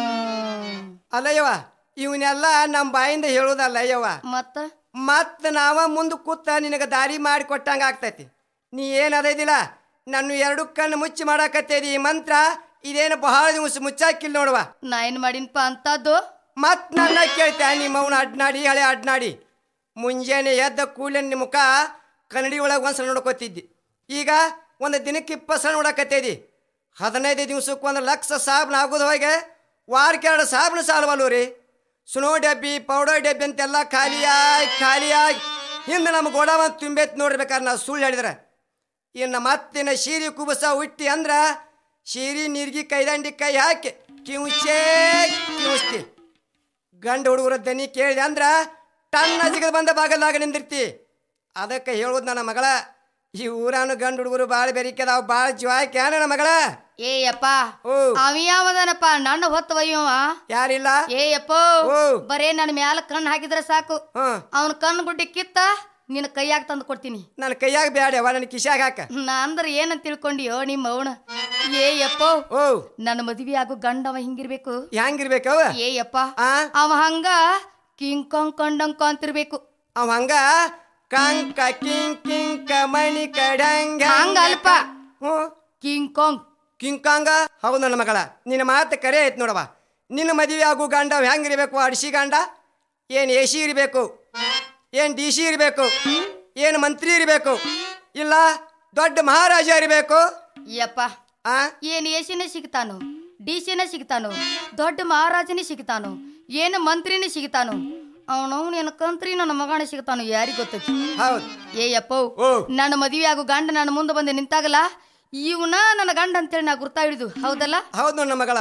Speaker 3: ಅಲ್ಲಯ್ಯವ, ಇವನ್ನೆಲ್ಲ ನಮ್ಮ ಬಾಯಿಂದ ಹೇಳೋದಲ್ಲಯ್ಯವ. ಮತ್ತೆ ನಾವ ಮುಂದೆ ಕೂತ ನಿನಗೆ ದಾರಿ ಮಾಡಿ ಕೊಟ್ಟಂಗೆ ಆಗ್ತೈತಿ. ನೀ ಏನದಿಲ್ಲ, ನಾನು 2 ಕಣ್ಣು ಮುಚ್ಚಿ ಮಾಡಾಕತ್ತೇದಿ ಈ ಮಂತ್ರ. ಇದೇನು ಬಹಳ ದಿವಸ ಮುಚ್ಚಾಕಿಲ್ಲ ನೋಡುವ.
Speaker 4: ನಾ ಏನು ಮಾಡಿನಪ್ಪ ಅಂತದ್ದು?
Speaker 3: ಮತ್ ನನ್ನ ಕೇಳ್ತ ನಿಮ್ಮವನ ಅಡ್ನಾಡಿ ಹಳೆ ಅಡ್ನಾಡಿ. ಮುಂಜಾನೆ ಎದ್ದ ಕೂಡಲೇ ನಿಮ್ಮ ಮುಖ ಕನ್ನಡಿ ಒಳಗೆ ಒಂದ್ಸಲ ನೋಡ್ಕೋತಿದ್ದಿ. ಈಗ ಒಂದು ದಿನಕ್ಕೆ 20 ಸಲ ನೋಡಕತ್ತೇದಿ. 15 ದಿವ್ಸಕ್ಕೆ 1 ಲಕ್ಷ ಸಾಬನ್ ಆಗೋದು ಹೋಗಿ ವಾರಕ್ಕೆ 2 ಸಾಬನ್ ಸಾಲವಲ್ವ ರೀ. ಸ್ನೋ ಡಬ್ಬಿ ಪೌಡರ್ ಡಬ್ಬಿ ಅಂತೆಲ್ಲ ಖಾಲಿಯಾಗಿ ಹಿಂದೆ ನಮ್ಮ ಗೋಡಾವ ತುಂಬೈತಿ ನೋಡ್ಬೇಕಾದ್ರೆ ನಾವು ಸುಳ್ಳು ಹೇಳಿದ್ರೆ. ಇನ್ನು ಮತ್ತಿನ ಶೀರಿ ಕುಬಸ ಹುಟ್ಟಿ ಅಂದ್ರೆ ಶೀರಿ ನೀರ್ಗಿ ಕೈದಂಡಿ ಕೈ ಹಾಕಿ ಕಿವುಸ್ತಿ. ಗಂಡ ಹುಡುಗರ ದನಿ ಕೇಳಿದೆ ಅಂದ್ರೆ ಟನ್ನ ಜಿಗದ ಬಂದ ಬಾಗಲಾಗ ನಿಂದಿರ್ತಿ. ಅದಕ್ಕೆ ಹೇಳೋದು ನನ್ನ ಮಗಳ, ಈ ಊರಾನು ಗಂಡು ಹುಡುಗರು ಬಾಳ ಬೆರಿಕದಾವ್ ಬಾಳ ಜೀವಾಯ್ಕೆ ನನ್ನ ಮಗಳ.
Speaker 4: ಏಯಪ್ಪ
Speaker 3: ಓ
Speaker 4: ಅವ ಯಾವದನಪ್ಪ ನನ್ನ ಹೊತ್ತವಯ್ಯವ
Speaker 3: ಯಾರಿಲ್ಲ.
Speaker 4: ಏಯಪ್ಪ
Speaker 3: ಓ
Speaker 4: ಬರೇ ನನ್ನ ಮ್ಯಾಲ ಕಣ್ಣು ಹಾಕಿದ್ರೆ ಸಾಕು,
Speaker 3: ಹ್ಮ್
Speaker 4: ಅವನ ಕಣ್ಣು ಗುಡ್ಡಿ ಕಿತ್ತ ನಿನ್ನ ಕೈಯಾಗ ತಂದು ಕೊಡ್ತೀನಿ.
Speaker 3: ನನ್ನ ಕೈಯಾಗ ಬ್ಯಾಡ್ಯವ, ನನ್ನ ಕಿಶಾಗ ಹಾಕ.
Speaker 4: ನಾ ಅಂದ್ರೆ ಏನಂತ ತಿಳ್ಕೊಂಡಿಯೋ ನಿಮ್ಮ ಅವನ. ಏಯಪ್ಪ
Speaker 3: ಓ
Speaker 4: ನನ್ನ ಮದುವೆ ಆಗೋ ಗಂಡವ ಹಿಂಗಿರ್ಬೇಕು.
Speaker 3: ಹೆಂಗಿರ್ಬೇಕವ?
Speaker 4: ಏಯಪ್ಪ
Speaker 3: ಆ
Speaker 4: ಅವ ಹಂಗ ಕಿಂಗ್ ಕಾಂಗ್ ಕಂಡಂಕ ಅಂತಿರ್ಬೇಕು.
Speaker 3: ಅವ ಹಂಗ ಕಂಕ ಕಿಂಗ್ ಕಿಂಕ ಮಣಿ ಕಡಂಗ
Speaker 4: ಹಂಗ ಅಲ್ಪ
Speaker 3: ಹ್ಮ್
Speaker 4: ಕಿಂಗ್ ಕಾಂಗ್.
Speaker 3: ಕಿಂಕಾಂಗ. ಹೌದು ನನ್ನ ಮಗಳ, ನಿನ್ನ ಮಾತು ಕರೆ ಐತ್ ನೋಡವ. ನಿನ್ನ ಮದುವೆ ಆಗು ಗಂಡ ಹೆಂಗಿರ್ಬೇಕು? ಅಡಿಸಿ ಗಂಡ ಏನು ಎ ಸಿ ಇರಬೇಕು, ಏನು ಡಿ ಸಿ ಇರಬೇಕು, ಏನು ಮಂತ್ರಿ ಇರಬೇಕು, ಇಲ್ಲ ದೊಡ್ಡ ಮಹಾರಾಜ ಇರಬೇಕು?
Speaker 4: ಯಪ್ಪ
Speaker 3: ಆ
Speaker 4: ಏನ್ ಎಸಿನ ಸಿಗ್ತಾನು, ಡಿಸಿನ ಸಿಗ್ತಾನು, ದೊಡ್ಡ ಮಹಾರಾಜನೇ ಸಿಗ್ತಾನು, ಏನು ಮಂತ್ರಿನೇ ಸಿಗ್ತಾನು, ಅವನವನು ಏನು ಕಂತ್ರಿ ನನ್ನ ಮಗನ ಸಿಗ್ತಾನು, ಯಾರಿಗ ಗೊತ್ತೈತಿ?
Speaker 3: ಹೌದು.
Speaker 4: ಏಯಪ್ಪ
Speaker 3: ಓ
Speaker 4: ನನ್ನ ಮದುವೆ ಆಗು ಗಂಡ ನನ್ನ ಮುಂದೆ ಬಂದು ನಿಂತಾಗಲ್ಲ, ಇವನ ನನ್ನ ಗಂಡ ಅಂತೇಳಿ ನಾ ಗುರ್ತಾ ಹಿಡಿದು. ಹೌದಲ್ಲ?
Speaker 3: ಹೌದು ನನ್ನ ಮಗಳ.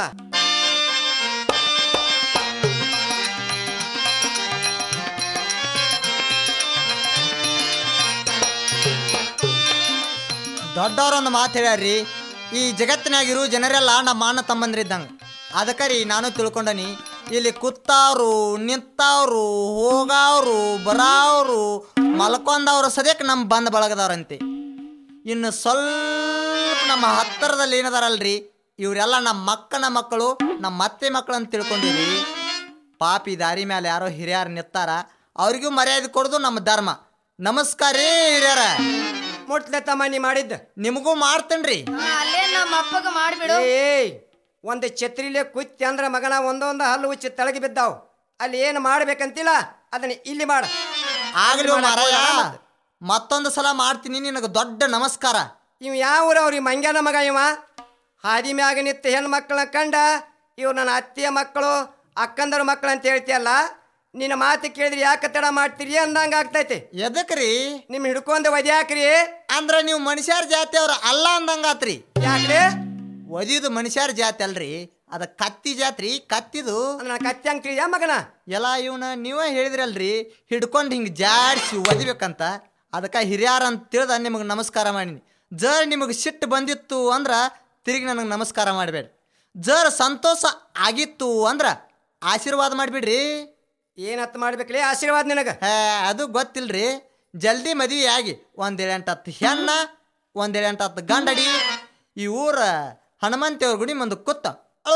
Speaker 5: ದೊಡ್ಡವ್ರೊಂದು ಮಾತು ಹೇಳ್ಯಾರ್ರಿ, ಈ ಜಗತ್ತಿನಾಗಿರು ಜನರೆಲ್ಲ ನಮ್ಮ ಅಣ್ಣ ತಮ್ಮಂದ್ರಿದ್ದಂಗೆ. ಅದಕ್ಕೆ ರೀ ನಾನು ತಿಳ್ಕೊಂಡನಿ, ಇಲ್ಲಿ ಕೂತಾವ್ರು ನಿಂತವ್ರು ಹೋಗವ್ರು ಬರಾವ್ರು ಮಲ್ಕೊಂಡವ್ರು ಸದ್ಯಕ್ಕೆ ನಮ್ಮ ಬಂದ ಬಳಗದವ್ರಂತೆ. ಇನ್ನು ಸ್ವಲ್ಪ ನಮ್ಮ ಹತ್ತಿರದಲ್ಲಿ ಏನದಾರಲ್ರಿ, ಇವರೆಲ್ಲ ನಮ್ಮ ಮಕ್ಕಳ ಮಕ್ಕಳು, ನಮ್ಮ ಅತ್ತೆ ಮಕ್ಕಳು ಅಂತ ತಿಳ್ಕೊಂಡಿರಿ. ಪಾಪಿ ದಾರಿ ಮೇಲೆ ಯಾರೋ ಹಿರಿಯರು ನಿತ್ತಾರ, ಅವ್ರಿಗೂ ಮರ್ಯಾದೆ ಕೊಡೋದು ನಮ್ಮ ಧರ್ಮ. ನಮಸ್ಕಾರ ರೀ ಹಿರಿಯರ.
Speaker 3: ಮುಟ್ಲೆ ತಮ್ಮ ನೀ ಮಾಡಿದ್ದ
Speaker 5: ನಿಮಗೂ ಮಾಡ್ತೇನ್ರಿ.
Speaker 4: ಅಲ್ಲೇ ನಮ್ಮ ಅಪ್ಪಗ ಮಾಡ್ಬಿಡು.
Speaker 3: ಏಯ್ ಒಂದು ಛತ್ರಿಲೆ ಕುತ್ತಿ ಅಂದ್ರ ಮಗನ ಒಂದೊಂದು ಹಲ್ಲು ಉಚ್ಚಿ ತಳಗಿ ಬಿದ್ದಾವ್. ಅಲ್ಲಿ ಏನು ಮಾಡ್ಬೇಕಂತಿಲ್ಲ ಅದನ್ನ ಇಲ್ಲಿ ಮಾಡ.
Speaker 5: ಆಗ್ಲಿ ಮಾರಾಯ, ಮತ್ತೊಂದು ಸಲ ಮಾಡ್ತೀನಿ, ನಿನಗೆ ದೊಡ್ಡ ನಮಸ್ಕಾರ.
Speaker 3: ಇವ್ ಯಾವ ಊರ ಅವ್ರಿ ಮಂಗ್ಯಾನ ಮಗ ಇವ? ಹಾದಿ ಮ್ಯಾಗ ನಿತ್ತ ಹೆಣ್ಣು ಮಕ್ಕಳನ್ನ ಕಂಡ ಇವ್ರು ನನ್ನ ಅತ್ತೆಯ ಮಕ್ಕಳು ಅಕ್ಕಂದರ ಮಕ್ಕಳು ಅಂತ ಹೇಳ್ತೀಯಲ್ಲ, ನಿನ್ನ ಮಾತು ಕೇಳಿದ್ರಿ ಯಾಕೆ ತಡ ಮಾಡ್ತೀರಿ ಅಂದಂಗ ಆಗ್ತೈತಿ.
Speaker 5: ಎದಕ್ರಿ?
Speaker 3: ನಿಮ್ ಹಿಡ್ಕೊಂಡ ಒದ್ಯಾಕ್ರಿ
Speaker 5: ಅಂದ್ರ ನೀವು ಮನುಷ್ಯರ ಜಾತಿ ಅವ್ರ ಅಲ್ಲ ಅಂದಂಗಾತ್ರಿ.
Speaker 3: ಯಾಕ್ರಿ?
Speaker 5: ಒದಿದು ಮನುಷ್ಯರ ಜಾತಿ ಅಲ್ರಿ, ಅದ ಕತ್ತಿ ಜಾತ್ರಿ. ಕತ್ತಿದು
Speaker 3: ನನ್ನ ಕತ್ತಿ ಹಂಗ್ ತಿಳಿಯ ಮಗನ?
Speaker 5: ಎಲ್ಲ ಇವನ ನೀವೇ ಹೇಳಿದ್ರಲ್ರಿ, ಹಿಡ್ಕೊಂಡು ಹಿಂಗೆ ಜಾಡಿಸಿ ಒದಿಬೇಕಂತ. ಅದಕ್ಕೆ ಹಿರಿಯಾರ ಅಂತ ತಿಳಿದ ನಿಮಗೆ ನಮಸ್ಕಾರ ಮಾಡೀನಿ. ಜರ್ ನಿಮಗೆ ಸಿಟ್ಟು ಬಂದಿತ್ತು ಅಂದ್ರೆ ತಿರುಗಿ ನನಗೆ ನಮಸ್ಕಾರ ಮಾಡಬೇಡ್ರಿ. ಜರ್ ಸಂತೋಷ ಆಗಿತ್ತು ಅಂದ್ರೆ ಆಶೀರ್ವಾದ ಮಾಡಿಬಿಡ್ರಿ.
Speaker 3: ಏನತ್ ಮಾಡ್ಬೇಕ್ರಿ ಆಶೀರ್ವಾದ ನಿನಗ?
Speaker 5: ಅದು ಗೊತ್ತಿಲ್ರಿ. ಜಲ್ದಿ ಮದುವೆ ಆಗಿ 1-8 ಹೆಣ್ಣ 1-8 ಗಂಡಡಿ ಈ ಊರ ಹನುಮಂತಿಯವ್ರ ಗುಡಿ ಮುಂದೆ ಕೂತ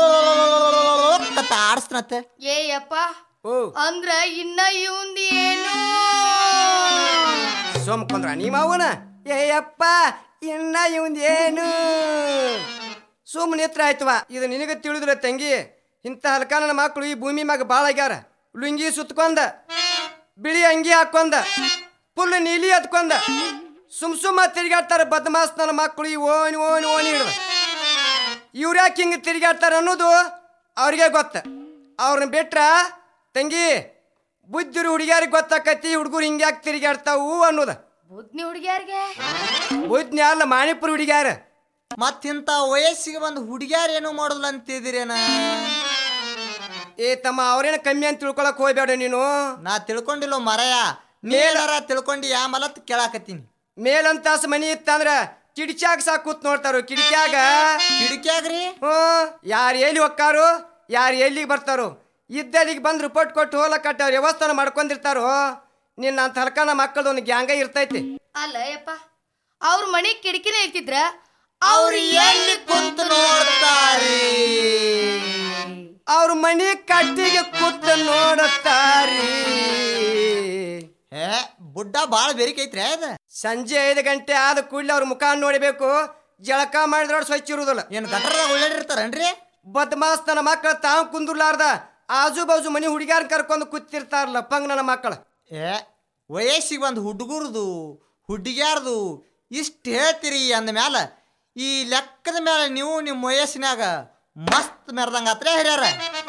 Speaker 5: ಆಡಿಸ್ತನತ್ತೆ.
Speaker 4: ಏಯಪ್ಪ
Speaker 3: ಓ
Speaker 4: ಅಂದ್ರ ಇನ್ನ ಇವಂದು ಏನು?
Speaker 3: ಸೋಮ್ಕೊಂಡ್ರ ನೀವ್ ಅವನ? ಏಯಪ್ಪ ಇನ್ನ ಇವಂದ ಏನು? ಸುಮ್ಮನೆ ಹತ್ರ ಆಯ್ತವ. ಇದು ನಿನಗೆ ತಿಳಿದ್ರ ತಂಗಿ, ಇಂಥ ಹಲ್ಕ ನನ್ನ ಮಕ್ಕಳು ಈ ಭೂಮಿ ಮ್ಯಾಗ ಭಾಳ ಆಗ್ಯಾರ. ಲುಂಗಿ ಸುತ್ಕೊಂಡ, ಬಿಳಿ ಅಂಗಿ ಹಾಕೊಂಡ, ಫುಲ್ ನೀಲಿ ಹತ್ಕೊಂಡ ಸುಮ್ಮ ತಿರುಗಾಡ್ತಾರ ಬದಮಾಸ್ ನನ್ನ ಮಕ್ಕಳು. ಈ ಓಣಿ ಓಣಿ ಓಣಿ ಹಿಡ್ದ ಇವ್ರ್ಯಾಕೆ ಹಿಂಗೆ ತಿರುಗಾಡ್ತಾರ ಅನ್ನೋದು ಅವ್ರಿಗೆ ಗೊತ್ತ. ಅವ್ರನ್ನ ಬಿಟ್ರ ತಂಗಿ ಬುದ್ಧಿರು ಹುಡುಗಿಯಾರಿಗೆ ಗೊತ್ತಾಕತಿ ಹುಡುಗರು ಹಿಂಗ್ಯಾಕೆ ತಿರುಗಾಡ್ತಾವು ಅನ್ನೋದ.
Speaker 4: ಬುದ್ಧಿ ಹುಡುಗಿಯಾರಿಗೆ
Speaker 3: ಬುದ್ಧಿ ಅಲ್ಲ, ಮಾಣಿಪುರ ಹುಡುಗಿಯಾರ.
Speaker 5: ಮತ್ತಿಂತ ವಯಸ್ಸಿಗೆ ಬಂದು ಹುಡುಗ್ಯಾರ ಏನೋ ಮಾಡೋದಿಲ್ಲ ಅಂತಿದ್ದೀರೇನ?
Speaker 3: ಏ ತಮ್ಮ, ಅವ್ರೇನ ಕಮ್ಮಿ ಅಂತ ತಿಳ್ಕೊಳಕ್ ಹೋಗ್ಬೇಡ ನೀನು.
Speaker 5: ನಾ ತಿಳ್ಕೊಂಡಿಲ್ಲ ಮರಯ, ಮೇಲಾರ ತಿಳ್ಕೊಂಡು ಯಾ ಮಲತ್ ಕೇಳಾಕತ್ತೀನಿ.
Speaker 3: ಮೇಲಂತಾಸ ಮನಿ ಇತ್ತಂದ್ರ ಕಿಡಿಕ್ಯಾಗ ಸಾಕು ಕೂತ್ ನೋಡ್ತಾರು. ಕಿಡಿಕ್ಯಾಗ
Speaker 5: ಕಿಡಿಕ್ಯಾಗ್ರಿ?
Speaker 3: ಯಾರು ಎಲ್ಲಿ ಹೊಕ್ಕಾರು, ಯಾರು ಎಲ್ಲಿಗೆ ಬರ್ತಾರೋ, ಇದ್ದಲ್ಲಿಗೆ ಬಂದು ರಿಪೋರ್ಟ್ ಕೊಟ್ಟು ಹೋಲಕಟ್ಟ ಅವ್ರ ವ್ಯವಸ್ಥಾನ ಮಾಡ್ಕೊಂಡಿರ್ತಾರೋ. ನಿನ್ನ ಅಂತ ಹಲ್ಕನ ಮಕ್ಕಳದ ಒಂದು ಗ್ಯಾಂಗ ಇರ್ತೈತಿ.
Speaker 4: ಅಲ್ಲ ಯಪ್ಪ, ಅವ್ರ ಮನೆ ಕಿಟಕಿನೇ ಇರ್ತಿದ್ರ
Speaker 5: ಅವ್ರು ಎಲ್ಲಿ ಕುಂತು ನೋಡ್ತಾರೆ?
Speaker 3: ಅವ್ರ ಮನಿ ಕಟ್ಟಿಗೆ ಕೂತ ನೋಡುತ್ತಾರೆ.
Speaker 5: ಬುಡ್ಡ ಬಾಳ ಬೇರಿಕೈತ್ರಿ ಅದ.
Speaker 3: ಸಂಜೆ 5 ಗಂಟೆ ಆದ ಕೂಡಲೇ ಅವ್ರ ಮುಖ ನೋಡಬೇಕು. ಜಳಕ ಮಾಡಿದ್ರ ಸ್ವಚ್ಛ ಇರುವುದಿಲ್ಲ.
Speaker 5: ಏನ್ ಗಟರದಾಗ ಉಳ್ಳಾಡಿರ್ತಾರನ್ರಿ?
Speaker 3: ಬದ್ಮಾಸ್ ನನ್ನ ಮಕ್ಕಳು ತಾವು ಕುಂದುರ್ಲಾರ್ದ ಆಜು ಬಾಜು ಮನಿ ಹುಡುಗ್ಯಾರ ಕರ್ಕೊಂಡು ಕೂತಿರ್ತಾರಲ್ಲ ಪಂಗ್ ನನ್ನ ಮಕ್ಕಳು.
Speaker 5: ವಯಸ್ಸಿಗೆ ಬಂದು ಹುಡುಗರ್ದು ಹುಡುಗ್ಯಾರ್ದು ಇಷ್ಟು ಹೇಳ್ತೀರಿ ಅಂದಮ್ಯಾಲ ಈ ಲೆಕ್ಕದ ಮೇಲೆ ನೀವು ನಿಮ್ಮ ವಯಸ್ಸಿನಾಗ ಮಸ್ತ್ ಮೆರೆದಂಗ ಆತ್ರೆ ಹಿರಿಯಾರ.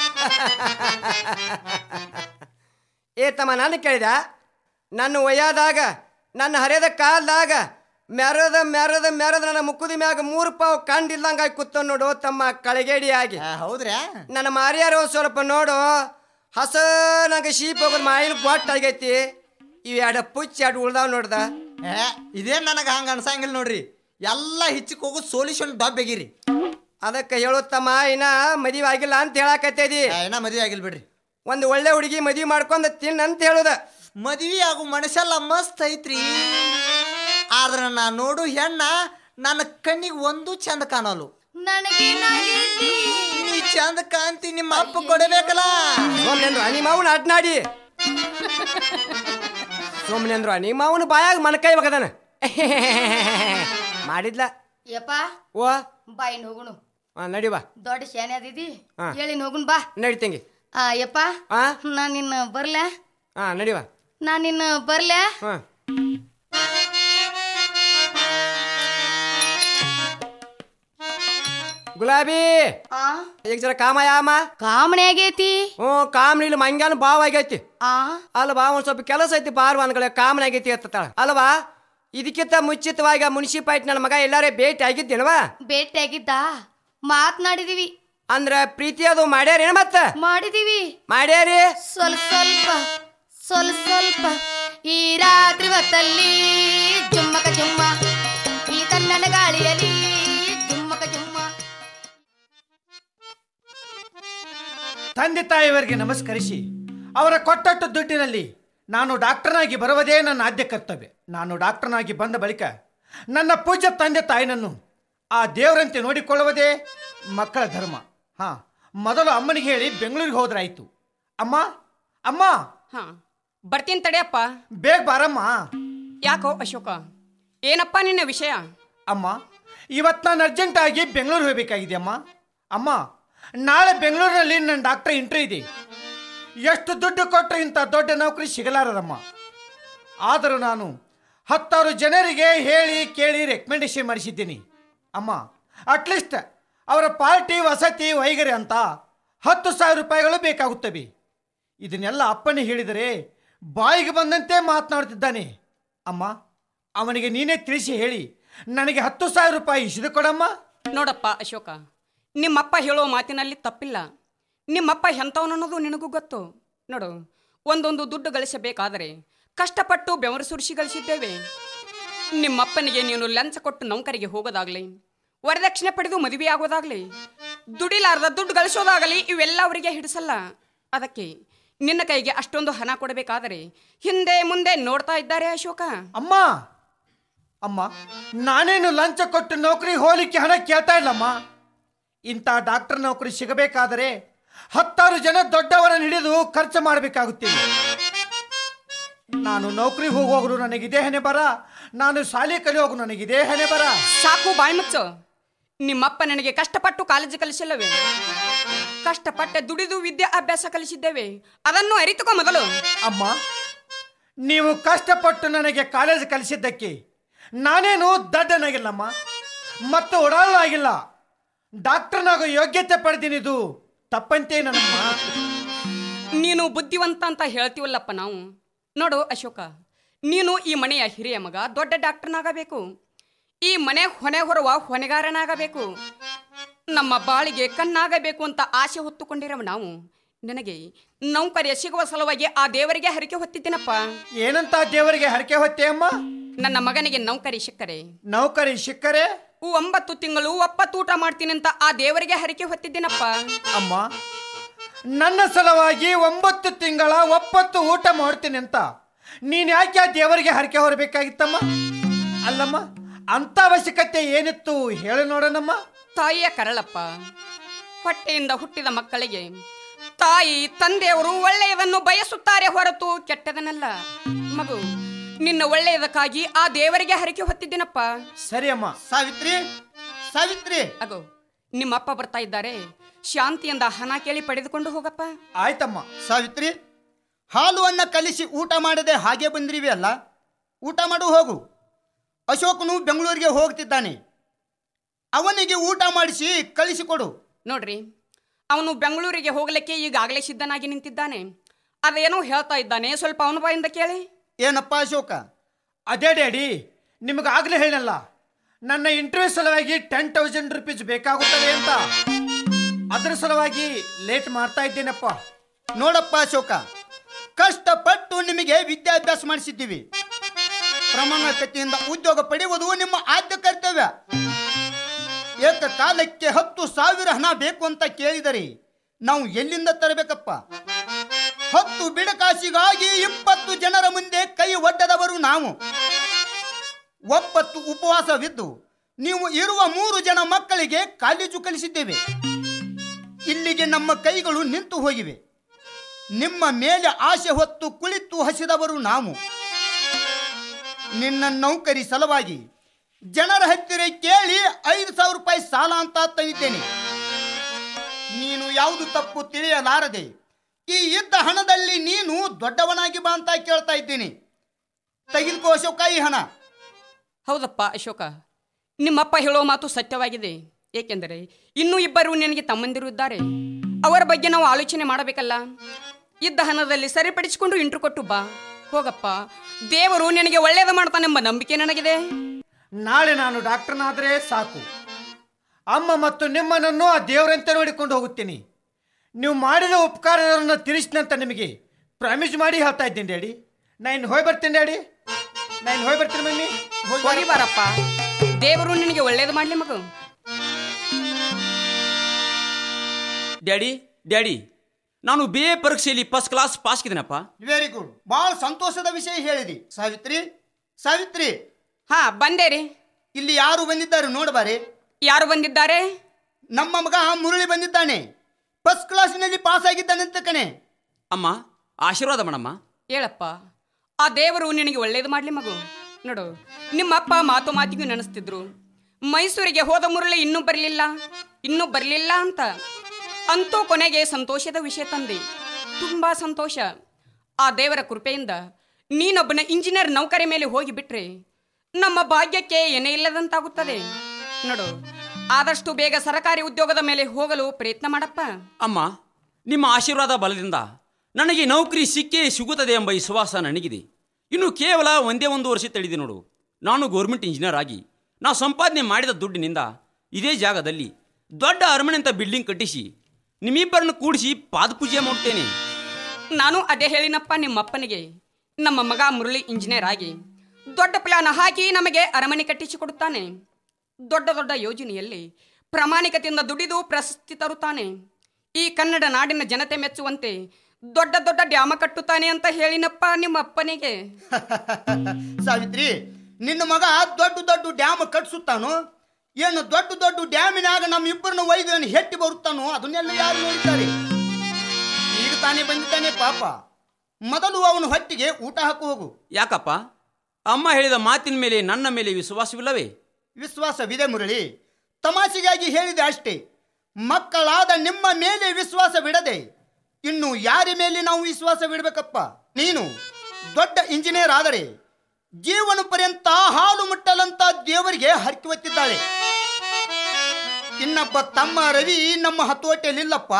Speaker 3: ಏ ತಮ್ಮ, ನಾನು ಕೇಳಿದ ನನ್ನ ವಯ್ಯಾದಾಗ ನನ್ನ ಹರಿಯದ ಕಾಲದಾಗ ಮೆರದ ಮೆರದ ಮೆರದ ನನ್ನ ಮುಕ್ಕುದಿ ಮ್ಯಾಗ 3 ಪಾವು ಕಂಡಿಲ್ಲಂಗಾಗಿ ಕೂತ ನೋಡು ತಮ್ಮ ಕಳಗೇಡಿಯಾಗಿ.
Speaker 5: ಹೌದ್ರಾ?
Speaker 3: ನನ್ನ ಮಾರಿಯಾರ ಸ್ವಲ್ಪ ನೋಡು, ಹಸ ನಂಗೆ ಶೀಪ್ ಹೋಗೋದು ಮಾಯಿನ ಗೊಟ್ಟಾಗೈತಿ. ಇವು 2 ಪುಚ್ಚ 2 ಉಳ್ದಾವ್ ನೋಡ್ದ.
Speaker 5: ಇದೇನ್ ನನಗೆ ಹಂಗ ಅನ್ಸಂಗಿಲ್ಲ ನೋಡ್ರಿ. ಎಲ್ಲ ಹಿಚ್ಚಕ್ ಹೋಗೋದು ಸೊಲ್ಯೂಷನ್ ಡಬ್ಬೇಗಿರಿ.
Speaker 3: ಅದಕ್ಕೆ ಹೇಳುತ್ತಮ್ಮ ಇನ್ನ ಮದುವೆ ಆಗಿಲ್ಲ ಅಂತ ಹೇಳಕತ್ತೇದಿ.
Speaker 5: ಏನ ಮದ್ವೆ ಆಗಿಲ್ ಬಿಡ್ರಿ.
Speaker 3: ಒಂದು ಒಳ್ಳೆ ಹುಡುಗಿ ಮದುವೆ ಮಾಡ್ಕೊಂಡ್ ತಿನ್ನಂತ ಹೇಳುದ.
Speaker 5: ಮದ್ವಿ ಆಗು ಮನುಷ್ಯಲ್ಲ ಮಸ್ತ್ ಐತ್ರಿ. ಆದ್ರ ನಾ ನೋಡು ಹೆಣ್ಣ ನನ್ನ ಕಣ್ಣಿಗೆ ಒಂದು ಚಂದ ಕಾಣಲು.
Speaker 4: ನನಗೇನಾಗೈತಿ?
Speaker 5: ನೀ ಚಂದ ಕಾಂತಿ, ನಿಮ್ಮ ಅಪ್ಪ ಕೊಡಬೇಕಲ್ಲ.
Speaker 3: ಸೋಮ್ನೇಂದ್ರ ನಿಮ್ಮ ಅವನ ಅಡ್ನಾಡಿ ಸೋಮ್ನೇಂದ್ರ ನಿಮ್ಮ ಅವನ ಬಾಯಾಗ ಮನಕಾಯಿ ಬಗದಾನ ಮಾಡಿದ್ಲ.
Speaker 4: ಯಪ್ಪ
Speaker 3: ಓ
Speaker 4: ಬಾಯಿನ ಹೋಗುಣು.
Speaker 3: ನಡಿ ಬಾ.
Speaker 4: ದೊಡ್ಡ ಶಾನೆ ಅದಿದಿ,
Speaker 3: ಹಾ.
Speaker 4: ಹೇಳಿನ ಹೋಗುಣ್ ಬಾ.
Speaker 3: ನಡಿತಂಗಿ.
Speaker 4: ಯಪ್ಪ ನಾ ನಿನ್ನ ಬರ್ಲ.
Speaker 3: ನಡಿ ಬಾ.
Speaker 4: ನಾ ನಿನ್ನ ಬರ್ಲ.
Speaker 3: ಗುಲಾಬಿ ಈಗ ಜರ ಕಾಮಯಾಮ
Speaker 4: ಕಾಮಣಿ ಆಗೈತಿ.
Speaker 3: ಕಾಮಣಿ ಇಲ್ಲ ಮಂಗ್ಯಾನ ಬಾವ್ ಆಗೈತಿ.
Speaker 4: ಆ
Speaker 3: ಅಲ್ವಾ ಒಂದ್ ಸ್ವಲ್ಪ ಕೆಲಸ ಐತಿ ಬಾರ್ವಾನ್ಗಳ ಕಾಮಣಿ ಆಗೈತಿ ಅತ್ತಾಳ ಅಲ್ವಾ. ಇದಕ್ಕಿಂತ ಮುಂಚಿತವಾಗಿ ಮುನ್ಸಿಪಾಲ್ಟಿ ನನ್ನ ಮಗ ಎಲ್ಲಾರೇ ಭೇಟಿ ಆಗಿದ್ದೇನವಾ?
Speaker 4: ಭೇಟಿ ಆಗಿದ್ದ, ಮಾತನಾಡಿದೀವಿ.
Speaker 3: ಅಂದ್ರ ಪ್ರೀತಿ ಅದು ಮಾಡ್ಯಾರೇನ? ಮತ್ತ
Speaker 4: ಮಾಡಿದೀವಿ.
Speaker 3: ಮಾಡ್ಯಾರಿ
Speaker 4: ಸ್ವಲ್ಪ ಸ್ವಲ್ಪ ಈ ರಾತ್ರಿ ಹೊತ್ತಲ್ಲಿ ಜುಮ್ಮಕ ಜುಮ್ಮ, ಈ ತಣ್ಣನ ಗಾಳಿಯಲ್ಲಿ ಜುಮ್ಮಕ ಜುಮ್ಮ.
Speaker 6: ತಂದೆ ತಾಯಿಯವರಿಗೆ ನಮಸ್ಕರಿಸಿ ಅವರ ಕೊಟ್ಟಟ್ಟು ದುಡ್ಡಿನಲ್ಲಿ ನಾನು ಡಾಕ್ಟರ್ನಾಗಿ ಬರುವುದೇ ನನ್ನ ಆದ್ಯ ಕರ್ತವ್ಯ. ನಾನು ಡಾಕ್ಟರ್ನಾಗಿ ಬಂದ ಬಳಿಕ ನನ್ನ ಪೂಜ್ಯ ತಂದೆ ತಾಯಿನನ್ನು ಆ ದೇವರಂತೆ ನೋಡಿಕೊಳ್ಳುವುದೇ ಮಕ್ಕಳ ಧರ್ಮ. ಮೊದಲು ಅಮ್ಮನಿಗೆ ಹೇಳಿ ಬೆಂಗಳೂರಿಗೆ ಹೋದ್ರಾಯ್ತು. ಅಮ್ಮ ಅಮ್ಮ
Speaker 1: ಬರ್ತೀನಿ ತಡೆಯಪ್ಪ.
Speaker 6: ಬೇಗ ಬಾರಮ್ಮ.
Speaker 1: ಯಾಕೋ ಅಶೋಕ, ಏನಪ್ಪ ನಿನ್ನ ವಿಷಯ?
Speaker 6: ಅಮ್ಮ ಇವತ್ತು ನಾನು ಅರ್ಜೆಂಟಾಗಿ ಬೆಂಗಳೂರು ಹೋಗಬೇಕಾಗಿದೆ ಅಮ್ಮ. ಅಮ್ಮ ನಾಳೆ ಬೆಂಗಳೂರಿನಲ್ಲಿ ನನ್ನ ಡಾಕ್ಟರ್ ಇಂಟರ್ವ್ಯೂ ಇದೆ. ಎಷ್ಟು ದುಡ್ಡು ಕೊಟ್ಟರು ಇಂಥ ದೊಡ್ಡ ನೌಕರಿ ಸಿಗಲಾರದಮ್ಮ. ಆದರೂ ನಾನು 10 ಜನರಿಗೆ ಹೇಳಿ ಕೇಳಿ ರೆಕಮೆಂಡೇಶನ್ ಮಾಡಿಸಿದ್ದೀನಿ ಅಮ್ಮ. ಅಟ್ಲೀಸ್ಟ್ ಅವರ ಪಾರ್ಟಿ ವಸತಿ ವೈಗರೆ ಅಂತ 10,000 ರೂಪಾಯಿಗಳು ಬೇಕಾಗುತ್ತವೆ. ಇದನ್ನೆಲ್ಲ ಅಪ್ಪನೇ ಹೇಳಿದರೆ ಬಾಯಿಗೆ ಬಂದಂತೆ ಮಾತನಾಡ್ತಿದ್ದಾನೆ ಅಮ್ಮ. ಅವನಿಗೆ ನೀನೇ ತಿಳಿಸಿ ಹೇಳಿ ನನಗೆ 10,000 ರೂಪಾಯಿ ಇಸಿದು ಕೊಡಮ್ಮ.
Speaker 1: ನೋಡಪ್ಪ ಅಶೋಕ, ನಿಮ್ಮಪ್ಪ ಹೇಳೋ ಮಾತಿನಲ್ಲಿ ತಪ್ಪಿಲ್ಲ. ನಿಮ್ಮಪ್ಪ ಎಂಥವನನ್ನೋದು ನಿನಗೂ ಗೊತ್ತು. ನೋಡು, ಒಂದೊಂದು ದುಡ್ಡು ಗಳಿಸಬೇಕಾದರೆ ಕಷ್ಟಪಟ್ಟು ಬೆವರು ಸುರಿಸಿ ಗಳಿಸಿದ್ದೇವೆ. ನಿಮ್ಮಪ್ಪನಿಗೆ ನೀನು ಲಂಚ ಕೊಟ್ಟು ನೌಕರಿಗೆ ಹೋಗೋದಾಗಲಿ, ವರದಕ್ಷಿಣೆ ಪಡೆದು ಮದುವೆ ಆಗೋದಾಗಲಿ, ದುಡಿಲಾರ್ದ ದುಡ್ಡು ಗಳಿಸೋದಾಗಲಿ, ಇವೆಲ್ಲ ಅವರಿಗೆ ಹಿಡಿಸಲ್ಲ. ಅದಕ್ಕೆ ನಿನ್ನ ಕೈಗೆ ಅಷ್ಟೊಂದು ಹಣ ಕೊಡಬೇಕಾದರೆ ಹಿಂದೆ ಮುಂದೆ ನೋಡ್ತಾ ಇದ್ದಾರೆ ಅಶೋಕ.
Speaker 6: ಅಮ್ಮ ಅಮ್ಮ ನಾನೇನು ಲಂಚ ಕೊಟ್ಟು ನೌಕರಿ ಹೋಲಿಕ್ಕೆ ಹಣ ಕೇಳ್ತಾ ಇಲ್ಲಮ್ಮ. ಇಂಥ ಡಾಕ್ಟರ್ ನೌಕರಿ ಸಿಗಬೇಕಾದರೆ 10 ಜನ ದೊಡ್ಡವರನ್ನು ಹಿಡಿದು ಖರ್ಚು ಮಾಡಬೇಕಾಗುತ್ತಿದೆ. ನಾನು ನೌಕರಿ ಹೋಗುವಾಗಲೂ ನನಗಿದೇ ಹಣೆ ಬರ, ನಾನು ಶಾಲೆ ಕಲಿಯೋಗು ನನಗಿದೇ ಹಣೆ ಬರ.
Speaker 1: ಸಾಕು ಬಾಯಿ ಮುಚ್ಚು. ನಿಮ್ಮಪ್ಪ ನನಗೆ ಕಷ್ಟಪಟ್ಟು ಕಾಲೇಜು ಕಲಿಸಿಲ್ಲವೇ? ಕಷ್ಟಪಟ್ಟೆ ದುಡಿದು ವಿದ್ಯಾಭ್ಯಾಸ ಕಲಿಸಿದ್ದೇವೆ, ಅದನ್ನು ಅರಿತುಕೋ ಮೊದಲು.
Speaker 6: ಅಮ್ಮ ನೀವು ಕಷ್ಟಪಟ್ಟು ನನಗೆ ಕಾಲೇಜ್ ಕಲಿಸಿದ್ದಕ್ಕೆ ನಾನೇನು ದಡ್ಡನಾಗಿಲ್ಲಮ್ಮ, ಮತ್ತು ಓಡಾಡಲಾಗಿಲ್ಲ. ಡಾಕ್ಟರ್ನಾಗೋ ಯೋಗ್ಯತೆ ಪಡೆದಿನಿದು ತಪ್ಪಂತೆ ನನ್ನಮ್ಮ.
Speaker 1: ನೀನು ಬುದ್ಧಿವಂತ ಅಂತ ಹೇಳ್ತೀವಲ್ಲಪ್ಪ ನಾವು. ನೋಡು ಅಶೋಕ, ನೀನು ಈ ಮನೆಯ ಹಿರಿಯ ಮಗ, ದೊಡ್ಡ ಡಾಕ್ಟರ್ನಾಗಬೇಕು. ಈ ಮನೆ ಹೊಣೆ ಹೊರುವ ಹೊಣೆಗಾರನಾಗಬೇಕು. ನಮ್ಮ ಬಾಳಿಗೆ ಕಣ್ಣಾಗಬೇಕು ಅಂತ ಆಸೆ ಹೊತ್ತುಕೊಂಡಿರವ ನಾವು. ನನಗೆ ನೌಕರಿಯ ಸಿಗುವ ಸಲುವಾಗಿ ಆ ದೇವರಿಗೆ ಹರಕೆ ಹೊತ್ತಿದ್ದೀನಪ್ಪ.
Speaker 6: ಏನಂತ ದೇವರಿಗೆ ಹರಕೆ ಹೊತ್ತೆ ಅಮ್ಮ?
Speaker 1: ನನ್ನ ಮಗನಿಗೆ ನೌಕರಿ ಸಿಕ್ಕರೆ 9 ತಿಂಗಳು ಒಪ್ಪತ್ತು ಊಟ ಮಾಡ್ತೀನಿ ಅಂತ ಆ ದೇವರಿಗೆ ಹರಕೆ ಹೊತ್ತಿದ್ದೀನಪ್ಪ.
Speaker 6: ಅಮ್ಮ ನನ್ನ ಸಲುವಾಗಿ 9 ತಿಂಗಳ ಒಪ್ಪತ್ತು ಊಟ ಮಾಡ್ತೀನಿ ಅಂತ ನೀನು ಯಾಕೆ ಆ ದೇವರಿಗೆ ಹರಕೆ ಹೊರಬೇಕಾಗಿತ್ತಮ್ಮ? ಅಲ್ಲಮ್ಮ, ಅಂತ ಅವಶ್ಯಕತೆ ಏನಿತ್ತು ಹೇಳಿ ನೋಡೋಣಮ್ಮ.
Speaker 1: ತಾಯಿಯ ಕರಳಪ್ಪ. ಹೊಟ್ಟೆಯಿಂದ ಹುಟ್ಟಿದ ಮಕ್ಕಳಿಗೆ ತಾಯಿ ತಂದೆಯವರು ಒಳ್ಳೆಯದನ್ನು ಬಯಸುತ್ತಾರೆ ಹೊರತು ಕೆಟ್ಟದನ್ನಲ್ಲ. ಮಗು, ನಿನ್ನ ಒಳ್ಳೆಯದಕ್ಕಾಗಿ ಆ ದೇವರಿಗೆ ಹರಕೆ ಹೊತ್ತಿದ್ದೀನಪ್ಪ.
Speaker 6: ಸರಿ ಅಮ್ಮ.
Speaker 2: ಸಾವಿತ್ರಿ
Speaker 1: ಅಗೋ, ನಿಮ್ಮಪ್ಪ ಬರ್ತಾ ಇದ್ದಾರೆ. ಶಾಂತಿಯಿಂದ ಹಣ ಕೇಳಿ ಪಡೆದುಕೊಂಡು ಹೋಗಪ್ಪ.
Speaker 6: ಆಯ್ತಮ್ಮ.
Speaker 2: ಸಾವಿತ್ರಿ, ಹಾಲು ಅನ್ನ ಕಲಿಸಿ ಊಟ ಮಾಡದೆ ಹಾಗೆ ಬಂದ್ರಿವಿ ಅಲ್ಲ, ಊಟ ಮಾಡು ಹೋಗು. ಅಶೋಕನು ಬೆಂಗಳೂರಿಗೆ ಹೋಗ್ತಿದ್ದಾನೆ, ಅವನಿಗೆ ಊಟ ಮಾಡಿಸಿ ಕಳಿಸಿಕೊಡು.
Speaker 1: ನೋಡ್ರಿ, ಅವನು ಬೆಂಗಳೂರಿಗೆ ಹೋಗಲಿಕ್ಕೆ ಈಗಾಗಲೇ ಸಿದ್ಧನಾಗಿ ನಿಂತಿದ್ದಾನೆ. ಅದೇನೋ ಹೇಳ್ತಾ ಇದ್ದಾನೆ, ಸ್ವಲ್ಪ ಅವನ ಬಾಯಿಂದ ಕೇಳಿ.
Speaker 2: ಏನಪ್ಪ ಅಶೋಕ?
Speaker 6: ಅದೇ ಡ್ಯಾಡಿ, ನಿಮಗಾಗಲೇ ಹೇಳಲ್ಲ, ನನ್ನ ಇಂಟರ್ವ್ಯೂ ಸಲುವಾಗಿ 10,000 ರೂಪೀಸ್ ಬೇಕಾಗುತ್ತದೆ ಅಂತ. ಅದರ ಸಲುವಾಗಿ ಲೇಟ್ ಮಾಡ್ತಾ ಇದ್ದೇನಪ್ಪ.
Speaker 2: ನೋಡಪ್ಪ ಅಶೋಕ, ಕಷ್ಟಪಟ್ಟು ನಿಮಗೆ ವಿದ್ಯಾಭ್ಯಾಸ ಮಾಡಿಸಿದ್ದೀವಿ. ಪ್ರಾಮಾಣಿಕತೆಯಿಂದ ಉದ್ಯೋಗ ಪಡೆಯುವುದು ನಿಮ್ಮ ಆದ್ಯ ಕರ್ತವ್ಯ. ಏಕಕಾಲಕ್ಕೆ 10,000 ಹಣ ಬೇಕು ಅಂತ ಕೇಳಿದರೆ ನಾವು ಎಲ್ಲಿಂದ ತರಬೇಕಪ್ಪ? 10 ಬಿಡಕಾಸಿಗಾಗಿ 20 ಜನರ ಮುಂದೆ ಕೈ ಒಡ್ಡದವರು ನಾವು. 9 ಉಪವಾಸವಿದ್ದು ನೀವು ಇರುವ 3 ಜನ ಮಕ್ಕಳಿಗೆ ಕಾಲೇಜು ಕಲಿಸಿದ್ದೇವೆ. ಇಲ್ಲಿಗೆ ನಮ್ಮ ಕೈಗಳು ನಿಂತು ಹೋಗಿವೆ. ನಿಮ್ಮ ಮೇಲೆ ಆಸೆ ಹೊತ್ತು ಕುಳಿತು ಹಸಿದವರು ನಾವು. ನಿನ್ನ ನೌಕರಿ ಸಲುವಾಗಿ ಜನರ ಹತ್ತಿರ ಕೇಳಿ 5,000 ರೂಪಾಯಿ ಸಾಲ ಅಂತ ತಂದಿದ್ದೇನೆ. ನೀನು ಯಾವುದು ತಪ್ಪು ತಿಳಿಯಲಾರದೆ ಈ ಇದ್ದ ಹಣದಲ್ಲಿ ನೀನು ದೊಡ್ಡವನಾಗಿ ಬಾ ಅಂತ ಕೇಳ್ತಾ ಇದ್ದೀನಿ. ತೆಗೆದುಕೋ ಅಶೋಕ ಈ ಹಣ.
Speaker 1: ಹೌದಪ್ಪ ಅಶೋಕ, ನಿಮ್ಮಪ್ಪ ಹೇಳೋ ಮಾತು ಸತ್ಯವಾಗಿದೆ. ಏಕೆಂದರೆ ಇನ್ನೂ 2 ನಿನಗೆ ತಮ್ಮಂದಿರು ಇದ್ದಾರೆ. ಅವರ ಬಗ್ಗೆ ನಾವು ಆಲೋಚನೆ ಮಾಡಬೇಕಲ್ಲ. ಇದ್ದ ಹಣದಲ್ಲಿ ಸರಿಪಡಿಸಿಕೊಂಡು ಇಂಟ್ರು ಕೊಟ್ಟು ಬಾ. ಹೋಗಪ್ಪ, ದೇವರು ನಿನಗೆ ಒಳ್ಳೆಯದು ಮಾಡ್ತಾನೆಂಬ ನಂಬಿಕೆ ನನಗಿದೆ.
Speaker 6: ನಾಳೆ ನಾನು ಡಾಕ್ಟರ್ನಾದರೆ ಸಾಕು. ಅಮ್ಮ ಮತ್ತು ನಿಮ್ಮನನ್ನು ಆ ದೇವರಂತೆ ನೋಡಿಕೊಂಡು ಹೋಗುತ್ತೀನಿ. ನೀವು ಮಾಡಿದ ಉಪಕಾರವನ್ನು ತಿಳಿಸಿನಂತ ನಿಮಗೆ ಪ್ರಾಮಿಸ್ ಮಾಡಿ ಹೇಳ್ತಾ ಇದ್ದೀನಿ ಡ್ಯಾಡಿ. ನಾನು ಹೋಗಿ ಬರ್ತೀನಿ ಡ್ಯಾಡಿ. ಮಮ್ಮಿ.
Speaker 1: ಹೋಗಿ ಬಾರಪ್ಪ, ದೇವರು ನಿನಗೆ ಒಳ್ಳೇದು ಮಾಡಲಿ ಮಗು.
Speaker 7: ಡ್ಯಾಡಿ, ನಾನು BA ಪರೀಕ್ಷೆಯಲ್ಲಿ ಫಸ್ಟ್ ಕ್ಲಾಸ್ ಪಾಸ್ ಆಗಿದ್ದೀನಪ್ಪ.
Speaker 2: Very good. ಬಹಳ ಸಂತೋಷದ ವಿಷಯ ಹೇಳಿದಿ. ಸಾವಿತ್ರಿ.
Speaker 1: ಹಾ, ಬಂದೆ ರೀ.
Speaker 2: ಇಲ್ಲಿ ಯಾರು ಬಂದಿದ್ದಾರೆ ನೋಡಬಾರೆ.
Speaker 1: ಯಾರು ಬಂದಿದ್ದಾರೆ?
Speaker 2: ನಮ್ಮ ಮಗ ಮುರಳಿ ಬಂದಿದ್ದಾನೆ. ಫಸ್ಟ್ ಕ್ಲಾಸಿನಲ್ಲಿ ಪಾಸ್ ಆಗಿದ್ದಾನೆ ಅಂತ ಕಣೆ.
Speaker 7: ಅಮ್ಮ, ಆಶೀರ್ವಾದ ಮಾಡಮ್ಮ.
Speaker 1: ಹೇಳಪ್ಪ, ಆ ದೇವರು ನಿನಗೆ ಒಳ್ಳೇದು ಮಾಡಲಿ ಮಗು. ನೋಡು, ನಿಮ್ಮಪ್ಪ ಮಾತಿಗೂ ನೆನೆಸ್ತಿದ್ರು. ಮೈಸೂರಿಗೆ ಹೋದ ಮುರಳಿ ಇನ್ನೂ ಬರಲಿಲ್ಲ ಅಂತ. ಅಂತೂ ಕೊನೆಗೆ ಸಂತೋಷದ ವಿಷಯ ತಂದೆ. ತುಂಬಾ ಸಂತೋಷ. ಆ ದೇವರ ಕೃಪೆಯಿಂದ ನೀನೊಬ್ಬನ ಇಂಜಿನಿಯರ್ ನೌಕರಿ ಮೇಲೆ ಹೋಗಿಬಿಟ್ರೆ ನಮ್ಮ ಭಾಗ್ಯಕ್ಕೆ ಏನೇ ಇಲ್ಲದಂತಾಗುತ್ತದೆ. ನೋಡು, ಆದಷ್ಟು ಬೇಗ ಸರಕಾರಿ ಉದ್ಯೋಗದ ಮೇಲೆ ಹೋಗಲು ಪ್ರಯತ್ನ ಮಾಡಪ್ಪ.
Speaker 7: ಅಮ್ಮ, ನಿಮ್ಮ ಆಶೀರ್ವಾದ ಬಲದಿಂದ ನನಗೆ ನೌಕರಿ ಸಿಗುತ್ತದೆ ಎಂಬ ವಿಶ್ವಾಸ ನನಗಿದೆ. ಇನ್ನು ಕೇವಲ ಒಂದೇ 1 ವರ್ಷ ತಡೆದಿದೆ ನೋಡು. ನಾನು ಗೌರ್ಮೆಂಟ್ ಇಂಜಿನಿಯರ್ ಆಗಿ ನಾವು ಸಂಪಾದನೆ ಮಾಡಿದ ದುಡ್ಡಿನಿಂದ ಇದೇ ಜಾಗದಲ್ಲಿ ದೊಡ್ಡ ಅರಮನೆ ಅಂತ ಬಿಲ್ಡಿಂಗ್ ಕಟ್ಟಿಸಿ ನಿಮ್ಮಿಬ್ಬರನ್ನು ಕೂಡಿಸಿ ಪಾದಪೂಜೆ ಮಾಡುತ್ತೇನೆ.
Speaker 1: ನಾನು ಅದೇ ಹೇಳಿನಪ್ಪ ನಿಮ್ಮಪ್ಪನಿಗೆ. ನಮ್ಮ ಮಗ ಮುರಳಿ ಇಂಜಿನಿಯರ್ ಆಗಿ ದೊಡ್ಡ ಪ್ಲಾನ್ ಹಾಕಿ ನಮಗೆ ಅರಮನೆ ಕಟ್ಟಿಸಿ ಕೊಡುತ್ತಾನೆ. ದೊಡ್ಡ ಯೋಜನೆಯಲ್ಲಿ ಪ್ರಾಮಾಣಿಕತೆಯಿಂದ ದುಡಿದು ಪ್ರಶಸ್ತಿ ತರುತ್ತಾನೆ. ಈ ಕನ್ನಡ ನಾಡಿನ ಜನತೆ ಮೆಚ್ಚುವಂತೆ ದೊಡ್ಡ ಡ್ಯಾಮ ಕಟ್ಟುತ್ತಾನೆ ಅಂತ ಹೇಳಿನಪ್ಪ ನಿಮ್ಮ ಅಪ್ಪನಿಗೆ.
Speaker 2: ಸಾವಿತ್ರಿ, ನಿನ್ನ ಮಗ ದೊಡ್ಡ ಡ್ಯಾಮ್ ಕಟ್ಸುತ್ತಾನೋ ಏನು? ದೊಡ್ಡ ಡ್ಯಾಮಿನಾಗ ನಮ್ಮಿಬ್ಬರನ್ನು ಒಯ್ದು ಹೆಟ್ಟಿ ಬರುತ್ತಾನೋ ಅದನ್ನೆಲ್ಲ ಯಾರು ನೋಡಿದ್ದಾರೆ? ಈಗ ತಾನೇ ಬಂದಿದ್ದಾನೆ ಪಾಪ. ಮೊದಲು ಅವನ ಹೊಟ್ಟಿಗೆ ಊಟ ಹಾಕು ಹೋಗು.
Speaker 7: ಯಾಕಪ್ಪ, ಅಮ್ಮ ಹೇಳಿದ ಮಾತಿನ ಮೇಲೆ ನನ್ನ ಮೇಲೆ ವಿಶ್ವಾಸವಿಲ್ಲವೇ?
Speaker 2: ವಿಶ್ವಾಸವಿದೆ ಮುರಳಿ, ತಮಾಷೆಗಾಗಿ ಹೇಳಿದೆ ಅಷ್ಟೇ. ಮಕ್ಕಳಾದ ನಿಮ್ಮ ಮೇಲೆ ವಿಶ್ವಾಸ ಬಿಡದೆ ಇನ್ನು ಯಾರ ಮೇಲೆ ನಾವು ವಿಶ್ವಾಸವಿಡಬೇಕಪ್ಪ? ನೀನು ದೊಡ್ಡ ಇಂಜಿನಿಯರ್ ಆದರೆ ಜೀವನ ಪರ್ಯಂತ ಹಾಲು ಮುಟ್ಟಲಂತ ದೇವರಿಗೆ ಹರಕೆ ಹೊತ್ತಿದ್ದಾಳೆ. ಇನ್ನೊಬ್ಬ ತಮ್ಮ ರವಿ ನಮ್ಮ ಹತೋಟಿಯಲ್ಲಿಲ್ಲಪ್ಪ.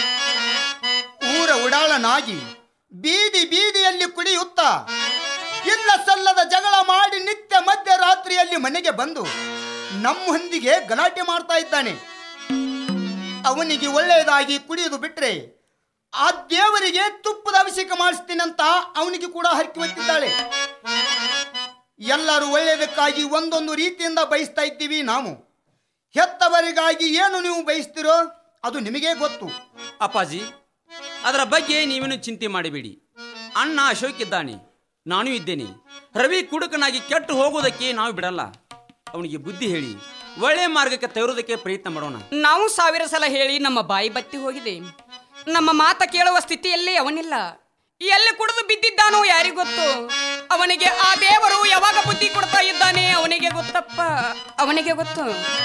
Speaker 2: ಊರ ಉಡಾಳನಾಗಿ ಬೀದಿಯಲ್ಲಿ ಕುಡಿಯುತ್ತಾ ಇಲ್ಲ ಸಲ್ಲದ ಜಗಳ ಮಾಡಿ ನಿತ್ಯ ಮಧ್ಯರಾತ್ರಿಯಲ್ಲಿ ಮನೆಗೆ ಬಂದು ನಮ್ಮೊಂದಿಗೆ ಗಲಾಟೆ ಮಾಡ್ತಾ ಇದ್ದಾನೆ. ಅವನಿಗೆ ಒಳ್ಳೆಯದಾಗಿ ಕುಡಿಯುವುದು ಬಿಟ್ರೆ ಆ ದೇವರಿಗೆ ತುಪ್ಪದ ಅಭಿಷೇಕ ಮಾಡಿಸ್ತೀನಂತ ಅವನಿಗೆ ಕೂಡ ಹರಕೆ ಹೊತ್ತಿದ್ದಾಳೆ. ಎಲ್ಲರೂ ಒಳ್ಳೆಯದಕ್ಕಾಗಿ ಒಂದೊಂದು ರೀತಿಯಿಂದ ಬಯಸ್ತಾ ಇದ್ದೀವಿ ನಾವು. ಹೆತ್ತವರಿಗಾಗಿ ಏನು ನೀವು ಬಯಸ್ತಿರೋ ಅದು ನಿಮಗೇ ಗೊತ್ತು.
Speaker 7: ಅಪ್ಪಾಜಿ, ಅದರ ಬಗ್ಗೆ ನೀವೇನು ಚಿಂತೆ ಮಾಡಬೇಡಿ. ಅಣ್ಣ ಅಶೋಕ್ ಇದ್ದಾನೆ, ನಾನು ಇದ್ದೇನೆ. ರವಿ ಕುಡುಕನಾಗಿ ಕೆಟ್ಟು ಹೋಗೋದಕ್ಕೆ ನಾವು ಬಿಡಲ್ಲ. ಅವನಿಗೆ ಬುದ್ಧಿ ಹೇಳಿ ಒಳ್ಳೆ ಮಾರ್ಗಕ್ಕೆ ತರುವುದಕ್ಕೆ ಪ್ರಯತ್ನ ಮಾಡೋಣ.
Speaker 1: ನಾವು 1000 ಸಲ ಹೇಳಿ ನಮ್ಮ ಬಾಯಿ ಬತ್ತಿ ಹೋಗಿದೆ. ನಮ್ಮ ಮಾತ ಕೇಳುವ ಸ್ಥಿತಿಯಲ್ಲಿ ಅವನಿಲ್ಲ. ಎಲ್ಲಿ ಕುಡಿದು ಬಿದ್ದಿದ್ದಾನೋ ಯಾರಿಗೊತ್ತು? ಅವನಿಗೆ ಆ ದೇವರು ಯಾವಾಗ ಬುದ್ಧಿ ಕೊಡ್ತಾ ಇದ್ದಾನೆ ಅವನಿಗೆ ಗೊತ್ತಪ್ಪ, ಅವನಿಗೆ ಗೊತ್ತು.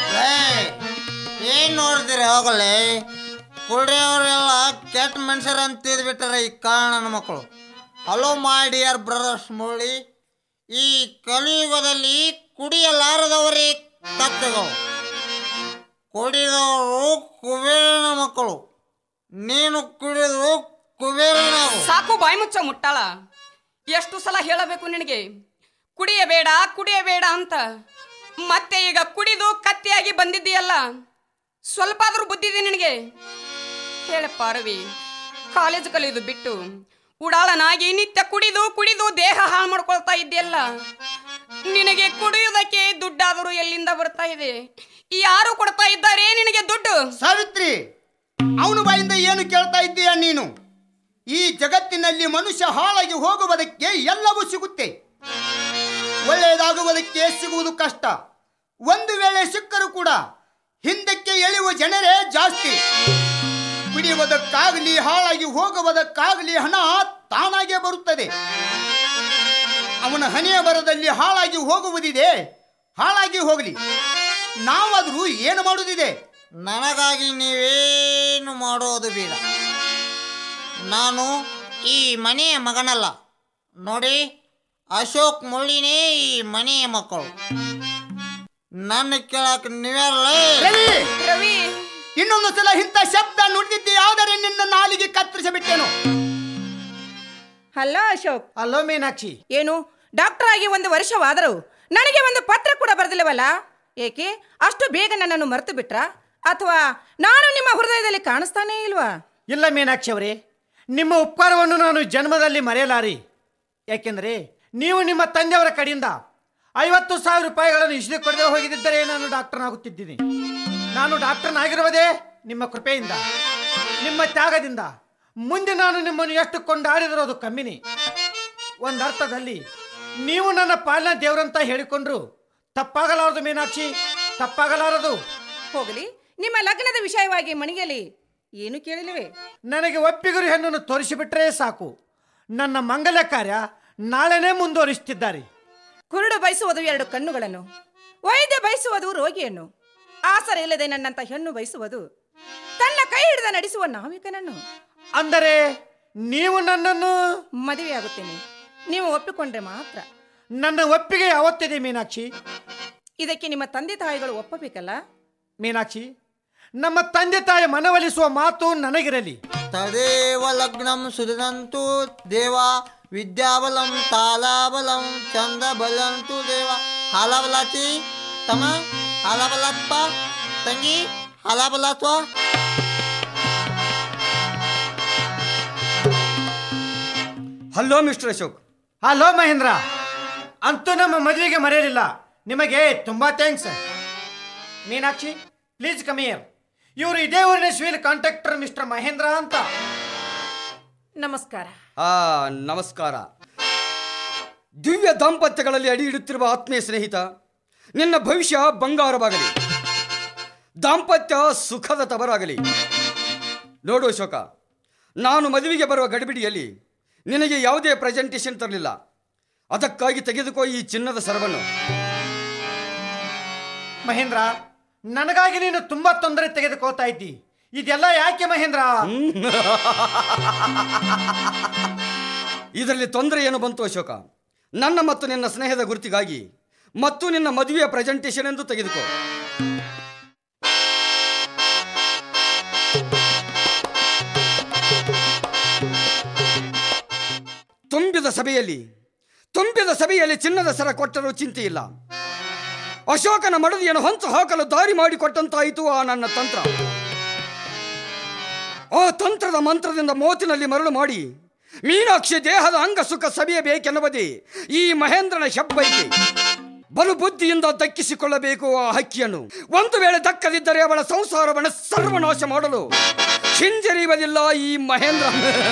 Speaker 5: ಏನ್ ನೋಡಿದಿರಿ ಹೋಗಲೇ, ಕುಡಿಯೋರೆಲ್ಲ ಕೆಟ್ಟ ಮನುಷ್ಯರ ಅಂತ ಬಿಟ್ಟಾರೆ ಈ ಕಾರಣ ಮಕ್ಕಳು. Hello my dear brothers Murali, ಈ ಕಲಿಯುಗದಲ್ಲಿ ಕುಡಿಯಲಾರದವರೇ ತತ್ವಗಳು. ಕುಡಿದವರು ಕುಬೇರನ ಮಕ್ಕಳು. ನೀನು ಕುಡಿದು ಕುಬೇರನ.
Speaker 1: ಸಾಕು ಬಾಯಿ ಮುಚ್ಚ ಮುಟ್ಟಾಳ. ಎಷ್ಟು ಸಲ ಹೇಳಬೇಕು ನಿನಗೆ ಕುಡಿಯಬೇಡ ಅಂತ? ಮತ್ತೆ ಈಗ ಕುಡಿದು ಕತ್ತಿಯಾಗಿ ಬಂದಿದ್ದೀಯಲ್ಲ, ಸ್ವಲ್ಪ ಆದ್ರೂ ಬುದ್ಧಿದೆ ನಿನಗೆ? ಹೇಳಪ್ಪ ರವಿ, ಕಾಲೇಜು ಕಲಿಯೋದು ಬಿಟ್ಟು ಉಡಾಳನಾಗಿ ನಿತ್ಯ ಕುಡಿದು ದೇಹ ಹಾಳು ಮಾಡ್ಕೊಳ್ತಾ ಇದ್ದೀಯಲ್ಲ. ನಿನಗೆ ಕುಡಿಯುವುದಕ್ಕೆ ದುಡ್ಡಾದರೂ ಎಲ್ಲಿಂದ ಬರ್ತಾ ಇದೆ? ಯಾರು ಕೊಡ್ತಾ ಇದ್ದಾರೆ ನಿನಗೆ ದುಡ್ಡು?
Speaker 2: ಸಾವಿತ್ರಿ, ಅವನ ಬಾಯಿಂದ ಏನು ಕೇಳ್ತಾ ಇದ್ದೀಯ ನೀನು? ಈ ಜಗತ್ತಿನಲ್ಲಿ ಮನುಷ್ಯ ಹಾಳಾಗಿ ಹೋಗುವುದಕ್ಕೆ ಎಲ್ಲವೂ ಸಿಗುತ್ತೆ, ಒಳ್ಳೆಯದಾಗುವುದಕ್ಕೆ ಸಿಗುವುದು ಕಷ್ಟ. ಒಂದು ವೇಳೆ ಸಿಕ್ಕರೂ ಕೂಡ ಹಿಂದಕ್ಕೆ ಎಳೆಯುವ ಜನರೇ ಜಾಸ್ತಿ. ಕುಡಿಯುವುದಕ್ಕಾಗಲಿ ಹಾಳಾಗಿ ಹೋಗುವುದಕ್ಕಾಗಲಿ ಹಣ ತಾನಾಗೇ ಬರುತ್ತದೆ. ಅವನ ಹಣೆಯ ಬರದಲ್ಲಿ ಹಾಳಾಗಿ ಹೋಗುವುದಿದೆ, ಹಾಳಾಗಿ ಹೋಗಲಿ, ನಾವಾದರೂ ಏನು ಮಾಡುವುದಿದೆ?
Speaker 5: ನನಗಾಗಿ ನೀವೇನು ಮಾಡೋದು ಬೇಡ. ನಾನು ಈ ಮನೆಯ ಮಗನಲ್ಲ ನೋಡಿ. ಅಶೋಕ್ ಮುಳ್ಳಿನೇ ಈ ಮನೆಯ ಮಕ್ಕಳು. ನನ್ನ ಕೇಳಕ್ಕೆ ನೀವೆಲ್ಲ
Speaker 1: ರವಿ,
Speaker 2: ಇನ್ನೊಂದು ಸಲ ಇಂಥ ಶಬ್ದ ನುಡಿದಿದ್ದೆ ಆದರೆ ನಿನ್ನ ನಾಲಿಗೆ ಕತ್ತರಿಸಿಬಿಟ್ಟೆನು.
Speaker 8: ಅಲ್ಲ ಅಶೋಕ್,
Speaker 6: ಅಲ್ಲೋ ಮೀನಾಕ್ಷಿ,
Speaker 8: ಏನು ಡಾಕ್ಟರ್ ಆಗಿ 1 ವರ್ಷವಾದರೂ ನನಗೆ ಒಂದು ಪತ್ರ ಕೂಡ ಬರೆದಿಲ್ಲವಲ್ಲ? ಏಕೆ ಅಷ್ಟು ಬೇಗ ನನ್ನನ್ನು ಮರೆತು ಬಿಟ್ರಾ? ಅಥವಾ ನಾನು ನಿಮ್ಮ ಹೃದಯದಲ್ಲಿ ಕಾಣಿಸ್ತಾನೇ ಇಲ್ವಾ?
Speaker 6: ಇಲ್ಲ ಮೀನಾಕ್ಷಿ ಅವರೇ, ನಿಮ್ಮ ಉಪಕಾರವನ್ನು ನಾನು ಜನ್ಮದಲ್ಲಿ ಮರೆಯಲಾರಿ. ಯಾಕೆಂದರೆ ನೀವು ನಿಮ್ಮ ತಂದೆಯವರ ಕಡೆಯಿಂದ 50,000 ರೂಪಾಯಿಗಳನ್ನು ಇಷ್ಟು ಕೊಡದೆ ಹೋಗಿದ್ದರೆ ನಾನು ಡಾಕ್ಟರ್ನಾಗುತ್ತಿದ್ದೀನಿ. ನಾನು ಡಾಕ್ಟರ್ನಾಗಿರುವುದೇ ನಿಮ್ಮ ಕೃಪೆಯಿಂದ, ನಿಮ್ಮ ತ್ಯಾಗದಿಂದ. ಮುಂದೆ ನಾನು ನಿಮ್ಮನ್ನು ಎಷ್ಟು ಕೊಂಡಾಡಿದರೂ ಅದು ಕಮ್ಮಿನಿ. ಒಂದರ್ಥದಲ್ಲಿ ನೀವು ನನ್ನ ಪಾಲನ ದೇವರಂತ ಹೇಳಿಕೊಂಡ್ರು ತಪ್ಪಾಗಲಾರದು ಮೀನಾಕ್ಷಿ, ತಪ್ಪಾಗಲಾರದು.
Speaker 8: ಹೋಗಲಿ, ನಿಮ್ಮ ಲಗ್ನದ ವಿಷಯವಾಗಿ ಮನೆಯಲ್ಲಿ ಏನು ಕೇಳಿಲ್ವೇ?
Speaker 6: ನನಗೆ ಒಪ್ಪಿಗರು ಹೆಣ್ಣನ್ನು ತೋರಿಸಿಬಿಟ್ರೆ ಸಾಕು. ನನ್ನ ಮಂಗಲ ಕಾರ್ಯ ನಾಳೆನೇ ಮುಂದುವರಿಸುತ್ತಿದ್ದಾರೆ.
Speaker 8: ಕುರುಡು ಬಯಸುವುದು 2 ಕಣ್ಣುಗಳನ್ನು, ವೈದ್ಯ ಬಯಸುವುದು ರೋಗಿಯನ್ನು, ಆಸರೆ ಇಲ್ಲದೆ ನನ್ನಂತ ಹೆಣ್ಣು ಬಯಸುವುದು ತನ್ನ ಕೈ ಹಿಡಿದ ನಡೆಸುವ ನಾವಿಕನನ್ನು.
Speaker 6: ಅಂದರೆ ನೀವು ನನ್ನನ್ನು
Speaker 8: ಮದುವೆಯಾಗುತ್ತೇನೆ, ನೀವು ಒಪ್ಪಿಕೊಂಡ್ರೆ ಮಾತ್ರ.
Speaker 6: ನನ್ನ ಒಪ್ಪಿಗೆ ಯಾವತ್ತಿದೆ ಮೀನಾಕ್ಷಿ?
Speaker 8: ಇದಕ್ಕೆ ನಿಮ್ಮ ತಂದೆ ತಾಯಿಗಳು ಒಪ್ಪಬೇಕಲ್ಲ?
Speaker 6: ಮೀನಾಕ್ಷಿ, ನಮ್ಮ ತಂದೆ ತಾಯಿ ಮನವೊಲಿಸುವ ಮಾತು ನನಗಿರಲಿ.
Speaker 5: ತದೇವ ಲಗ್ನಂ ಸುಧನಂತು ದೇವ ವಿದ್ಯಾಬಲಂ ತಾಲಾಬಲಂ ಚಂದಬಲಂತು ದೇವ. ಹಾಲಬಲಾತಿ ತಮ್ಮ, ಹಾಲಬಲಾತ್ಪ ತಂಗಿ, ಹಾಲಬಲಾತ್ವ.
Speaker 3: Hello mister Ashok.
Speaker 6: Hello Mahendra, ಅಂತೂ ನಮ್ಮ ಮದುವೆಗೆ ಮರೆಯಲಿಲ್ಲ. ನಿಮಗೆ ತುಂಬಾ thanks. Meenakshi, please come here. ಇವರು ಇದೇ ಊರಿನ ಸಿವಿಲ್ ಕಾಂಟ್ರಾಕ್ಟರ್ ಮಿಸ್ಟರ್ ಮಹೇಂದ್ರ ಅಂತ.
Speaker 8: ನಮಸ್ಕಾರ.
Speaker 3: ನಮಸ್ಕಾರ. ದಿವ್ಯ ದಾಂಪತ್ಯಗಳಲ್ಲಿ ಅಡಿ ಇಡುತ್ತಿರುವ ಆತ್ಮೀಯ ಸ್ನೇಹಿತ, ನಿನ್ನ ಭವಿಷ್ಯ ಬಂಗಾರವಾಗಲಿ, ದಾಂಪತ್ಯ ಸುಖದ ತವರಾಗಲಿ. ನೋಡು ಅಶೋಕ, ನಾನು ಮದುವೆಗೆ ಬರುವ ಗಡಿಬಿಡಿಯಲ್ಲಿ ನಿನಗೆ ಯಾವುದೇ ಪ್ರೆಸೆಂಟೇಷನ್ ತರಲಿಲ್ಲ. ಅದಕ್ಕಾಗಿ ತೆಗೆದುಕೋ ಈ ಚಿನ್ನದ ಸರವನ್ನು.
Speaker 6: ಮಹೇಂದ್ರ, ನನಗಾಗಿ ನೀನು ತುಂಬಾ ತೊಂದರೆ ತೆಗೆದುಕೋತಾ ಇದ್ದಿ. ಇದೆಲ್ಲ ಯಾಕೆ ಮಹೇಂದ್ರ?
Speaker 3: ಇದರಲ್ಲಿ ತೊಂದರೆ ಏನು ಬಂತು ಅಶೋಕ? ನನ್ನ ಮತ್ತು ನಿನ್ನ ಸ್ನೇಹದ ಗುರುತಿಗಾಗಿ ಮತ್ತು ನಿನ್ನ ಮದುವೆಯ ಪ್ರೆಸೆಂಟೇಷನ್ ಎಂದು ತೆಗೆದುಕೋ. ತುಂಬಿದ ಸಭೆಯಲ್ಲಿ ಚಿನ್ನದ ಸರ ಕೊಟ್ಟರೂ ಚಿಂತೆ ಇಲ್ಲ. ಅಶೋಕನ ಮಡದಿಯನ್ನು ಹೊಂಚು ಹಾಕಲು ದಾರಿ ಮಾಡಿಕೊಟ್ಟಂತಾಯಿತು ಆ ನನ್ನ ತಂತ್ರ. ಆ ತಂತ್ರದ ಮಂತ್ರದಿಂದ ಮೋತಿನಲ್ಲಿ ಮರಳು ಮಾಡಿ ಮೀನಾಕ್ಷಿ ದೇಹದ ಅಂಗಸುಖ ಸವಿಯಬೇಕೆನ್ನುವುದೇ ಈ ಮಹೇಂದ್ರನ ಹೆಬ್ಬೈಕೆ. ಬಲು ಬುದ್ಧಿಯಿಂದ ದಕ್ಕಿಸಿಕೊಳ್ಳಬೇಕು ಆ ಹಕ್ಕಿಯನ್ನು. ಒಂದು ವೇಳೆ ದಕ್ಕದಿದ್ದರೆ ಅವಳ ಸಂಸಾರವನ್ನು ಸರ್ವನಾಶ ಮಾಡಲು ಹಿಂಜರಿಯುವುದಿಲ್ಲ ಈ ಮಹೇಂದ್ರ.